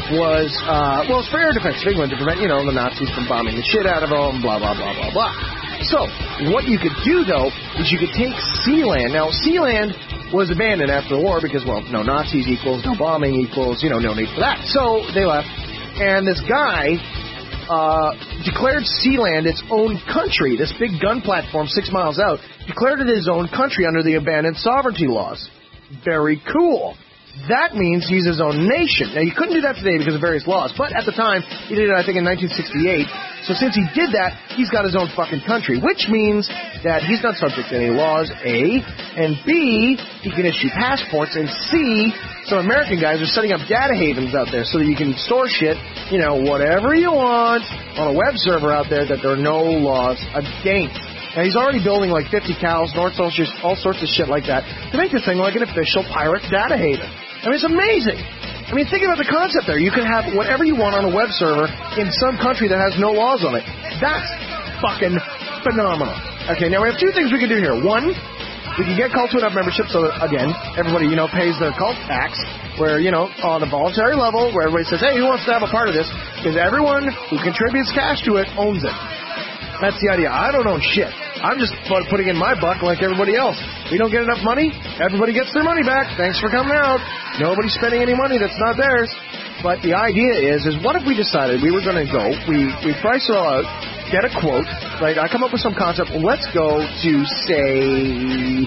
it's for air defense of England to prevent, the Nazis from bombing the shit out of them, blah, blah, blah, blah, blah. So, what you could do, though, is you could take Sealand. Now, Sealand was abandoned after the war because, no Nazis equals no bombing equals, no need for that. So, they left. And this guy declared Sealand its own country. This big gun platform 6 miles out declared it his own country under the abandoned sovereignty laws. Very cool. that means he's his own nation. Now, you couldn't do that today because of various laws, but at the time, he did it, I think, in 1968. So since he did that, he's got his own fucking country, which means that he's not subject to any laws, A, and B, he can issue passports, and C, some American guys are setting up data havens out there so that you can store shit, you know, whatever you want on a web server out there that there are no laws against. Now, he's already building like 50 cows, all sorts of shit like that to make this thing like an official pirate data haven. I mean, it's amazing. I mean, think about the concept there. You can have whatever you want on a web server in some country that has no laws on it. That's fucking phenomenal. Okay, now we have two things we can do here. One, we can get Cult to enough membership so that, again, everybody, you know, pays their cult tax, where, you know, on a voluntary level, where everybody says, hey, who wants to have a part of this? Because everyone who contributes cash to it owns it. That's the idea. I don't own shit. I'm just putting in my buck like everybody else. We don't get enough money, everybody gets their money back. Thanks for coming out. Nobody's spending any money that's not theirs. But the idea is what if we decided we were going to go, we price it all out, get a quote, right? I come up with some concept. Let's go to, say,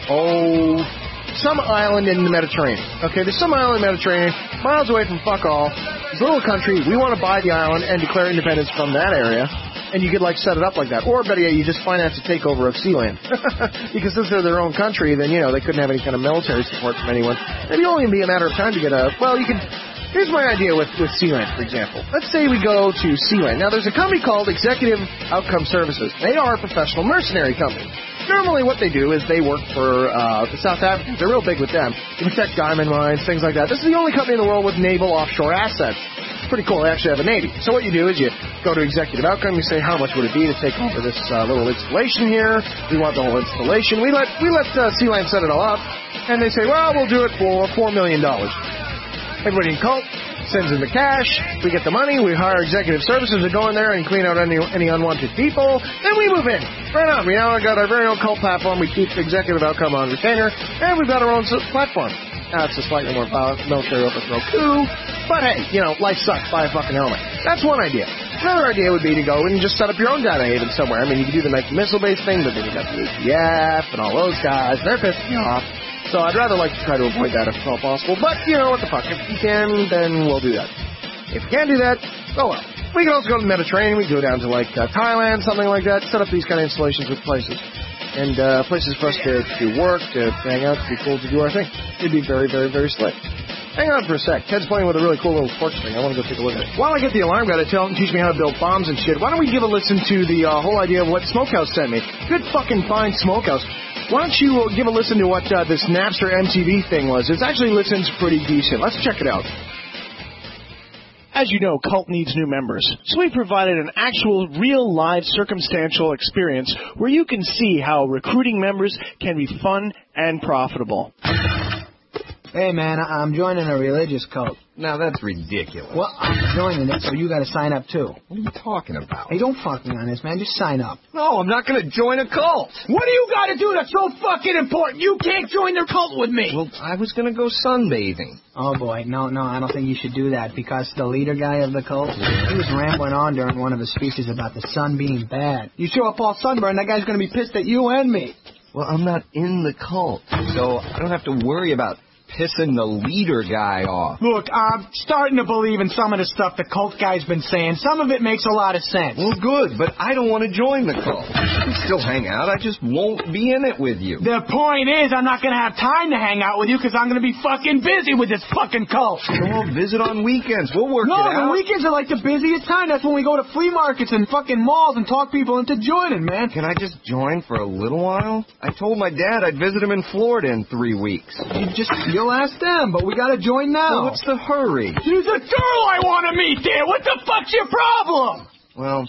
some island in the Mediterranean. Okay, there's some island in the Mediterranean, miles away from fuck all. It's a little country. We want to buy the island and declare independence from that area. And you could, like, set it up like that. Or, better yet, you just finance a takeover of Sealand. Because since they're their own country, then, you know, they couldn't have any kind of military support from anyone. It'd only be a matter of time to get a... Well, you could... Here's my idea with Sealand, for example. Let's say we go to Sealand. Now, there's a company called Executive Outcome Services. They are a professional mercenary company. Normally, what they do is they work for the South Africans. They're real big with them. They protect diamond mines, things like that. This is the only company in the world with naval offshore assets. Pretty cool. They actually have a Navy. So what you do is you go to Executive Outcome. You say, how much would it be to take over this little installation here? We want the whole installation. We let Sealand set it all up. And they say, well, we'll do it for $4 million. Everybody in Cult sends in the cash. We get the money. We hire executive services to go in there and clean out any unwanted people. Then we move in. Right on. We now got our very own Cult platform. We keep Executive Outcome on retainer. And we've got our own platform. Now, it's a slightly more military overthrow coup. But hey, you know, life sucks. Buy a fucking helmet. That's one idea. Another idea would be to go and just set up your own data haven somewhere. I mean, you could do the Nike missile-based thing, but then you got the ATF and all those guys. They're pissing me off. So I'd rather like to try to avoid that if at all possible. But, you know, what the fuck. If you can, then we'll do that. If you can't do that, oh well. We can also go to the Mediterranean. We can go down to, like, Thailand, something like that. Set up these kind of installations with places. And places for us to work, to hang out, to be cool, to do our thing. It'd be very, very, very slick. Hang on for a sec. Ted's playing with a really cool little torch thing. I want to go take a look at it. While I get the alarm guy to teach me how to build bombs and shit, why don't we give a listen to the whole idea of what Smokehouse sent me? Good fucking fine Smokehouse. Why don't you give a listen to what this Napster MTV thing was? It actually listens pretty decent. Let's check it out. As you know, Cult needs new members, so we provided an actual, real, live, circumstantial experience where you can see how recruiting members can be fun and profitable. Hey, man, I'm joining a religious cult. Now, that's ridiculous. Well, I'm joining it, so you got to sign up, too. What are you talking about? Hey, don't fuck me on this, man. Just sign up. No, I'm not going to join a cult. What do you got to do that's so fucking important? You can't join their cult with me. Well, I was going to go sunbathing. Oh, boy. No, I don't think you should do that, because the leader guy of the cult, he was rambling on during one of his speeches about the sun being bad. You show up all sunburned, that guy's going to be pissed at you and me. Well, I'm not in the cult, so I don't have to worry about pissing the leader guy off. Look, I'm starting to believe in some of the stuff the cult guy's been saying. Some of it makes a lot of sense. Well, good, but I don't want to join the cult. I can still hang out. I just won't be in it with you. The point is, I'm not going to have time to hang out with you because I'm going to be fucking busy with this fucking cult. We'll visit on weekends. We'll work it out. No, the weekends are like the busiest time. That's when we go to flea markets and fucking malls and talk people into joining, man. Can I just join for a little while? I told my dad I'd visit him in Florida in 3 weeks. You'll ask them, but we gotta join now. Well, what's the hurry? There's a girl I want to meet there. What the fuck's your problem? Well,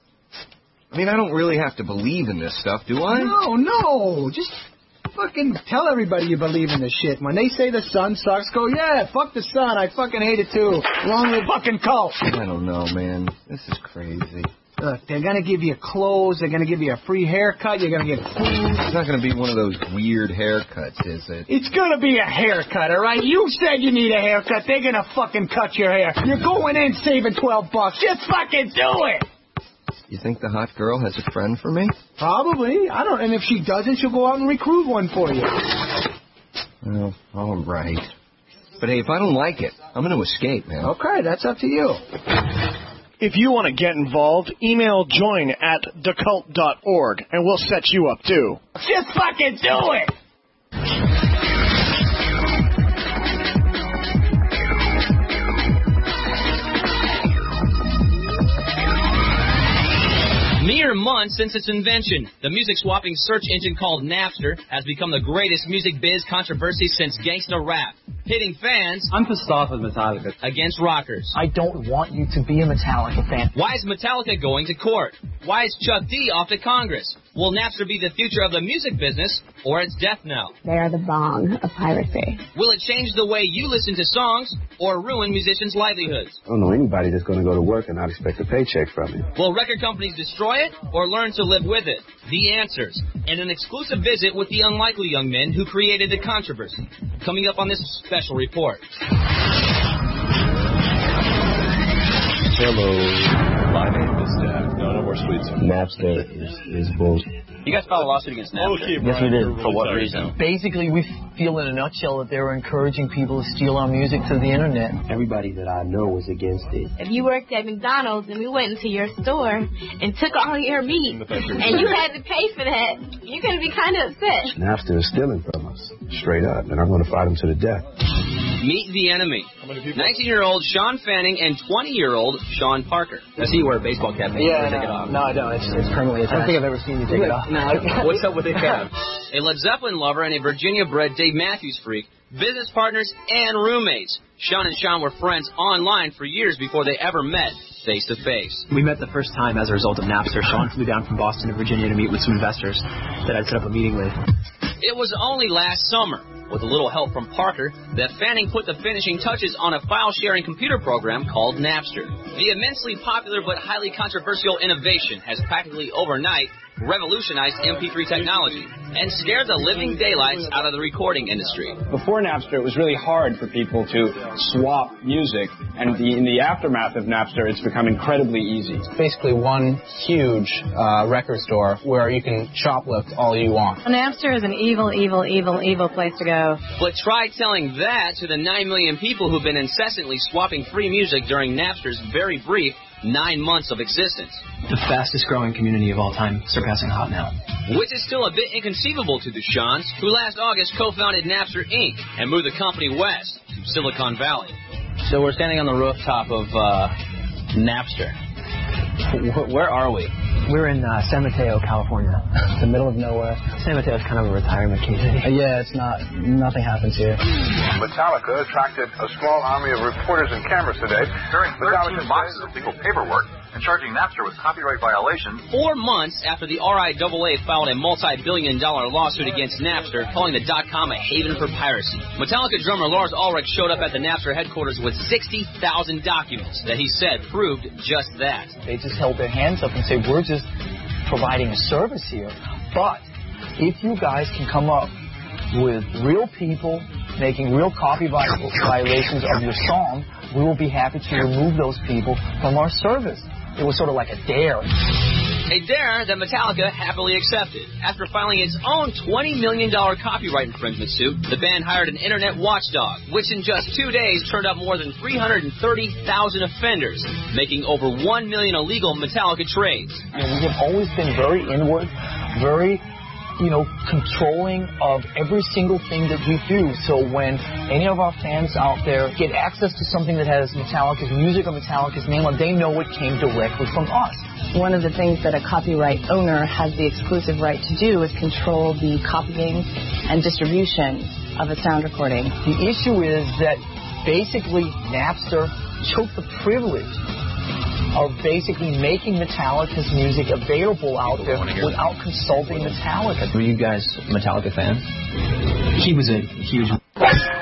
I mean, I don't really have to believe in this stuff, do I? No. Just fucking tell everybody you believe in this shit. When they say the sun sucks, go, yeah, fuck the sun. I fucking hate it too. Along with fucking cult. I don't know, man. This is crazy. Look, they're going to give you clothes. They're going to give you a free haircut. You're going to get food. It's not going to be one of those weird haircuts, is it? It's going to be a haircut, all right? You said you need a haircut. They're going to fucking cut your hair. You're going in saving $12. Just fucking do it. You think the hot girl has a friend for me? Probably. I don't. And if she doesn't, she'll go out and recruit one for you. Well, all right. But hey, if I don't like it, I'm going to escape, man. Okay, that's up to you. If you want to get involved, email join@thecult.org, and we'll set you up, too. Just fucking do it! Mere months since its invention, the music-swapping search engine called Napster has become the greatest music biz controversy since gangsta rap, pitting fans I'm pissed off with Metallica against rockers. I don't want you to be a Metallica fan. Why is Metallica going to court? Why is Chuck D off to Congress? Will Napster be the future of the music business or its death knell? They are the bong of piracy. Will it change the way you listen to songs or ruin musicians' livelihoods? I don't know anybody that's going to go to work and not expect a paycheck from it. Will record companies destroy it or learn to live with it? The answers, and an exclusive visit with the unlikely young men who created the controversy. Coming up on this special report. Hello. My name is Dak. No more sweets. Napster is bullshit. You guys filed a lawsuit against Napster. Okay, yes, we did. For what reason? Basically, we feel in a nutshell that they were encouraging people to steal our music through the internet. Everybody that I know was against it. If you worked at McDonald's and we went into your store and took all your meat and you had to pay for that, you're going to be kind of upset. Napster is stealing from us, straight up, and I'm going to fight them to the death. Meet the enemy. 19-year-old Sean Fanning and 20-year-old Sean Parker. I see you wear a baseball cap. Yeah, take it off. No, I don't. It's permanently attached. I don't think I've ever seen you take it off. No. What's up with the cap? A Led Zeppelin lover and a Virginia-bred Dave Matthews freak, business partners and roommates. Sean and Sean were friends online for years before they ever met face-to-face. We met the first time as a result of Napster. Sean flew down from Boston to Virginia to meet with some investors that I'd set up a meeting with. It was only last summer, with a little help from Parker, that Fanning put the finishing touches on a file-sharing computer program called Napster. The immensely popular but highly controversial innovation has practically overnight revolutionized MP3 technology and scared the living daylights out of the recording industry. Before Napster, it was really hard for people to swap music, and in the aftermath of Napster, it's become incredibly easy. It's basically one huge record store where you can shoplift all you want. Napster is an evil place to go. But try telling that to the 9 million people who've been incessantly swapping free music during Napster's very brief 9 months of existence. The fastest growing community of all time, surpassing Hotmail. Which is still a bit inconceivable to the Seans, who last August co-founded Napster Inc. and moved the company west to Silicon Valley. So we're standing on the rooftop of Napster. Where are we? We're in San Mateo, California, the middle of nowhere. San Mateo is kind of a retirement community. Yeah, it's not. Nothing happens here. Metallica attracted a small army of reporters and cameras today. Carrying 13 boxes of legal paperwork and charging Napster with copyright violations. 4 months after the RIAA filed a multi-billion-dollar lawsuit against Napster, calling the .com a haven for piracy, Metallica drummer Lars Ulrich showed up at the Napster headquarters with 60,000 documents that he said proved just that. They just held their hands up and said, we're just providing a service here, but if you guys can come up with real people making real copy violations of your song, we will be happy to remove those people from our service. It was sort of like a dare. A dare that Metallica happily accepted. After filing its own $20 million copyright infringement suit, the band hired an internet watchdog, which in just 2 days turned up more than 330,000 offenders, making over 1 million illegal Metallica trades. We have always been very inward, very controlling of every single thing that we do. So when any of our fans out there get access to something that has Metallica's music or Metallica's name on, they know it came directly from us. One of the things that a copyright owner has the exclusive right to do is control the copying and distribution of a sound recording. The issue is that basically Napster took the privilege of basically making Metallica's music available out there without consulting Metallica. Were you guys Metallica fans? He was a huge...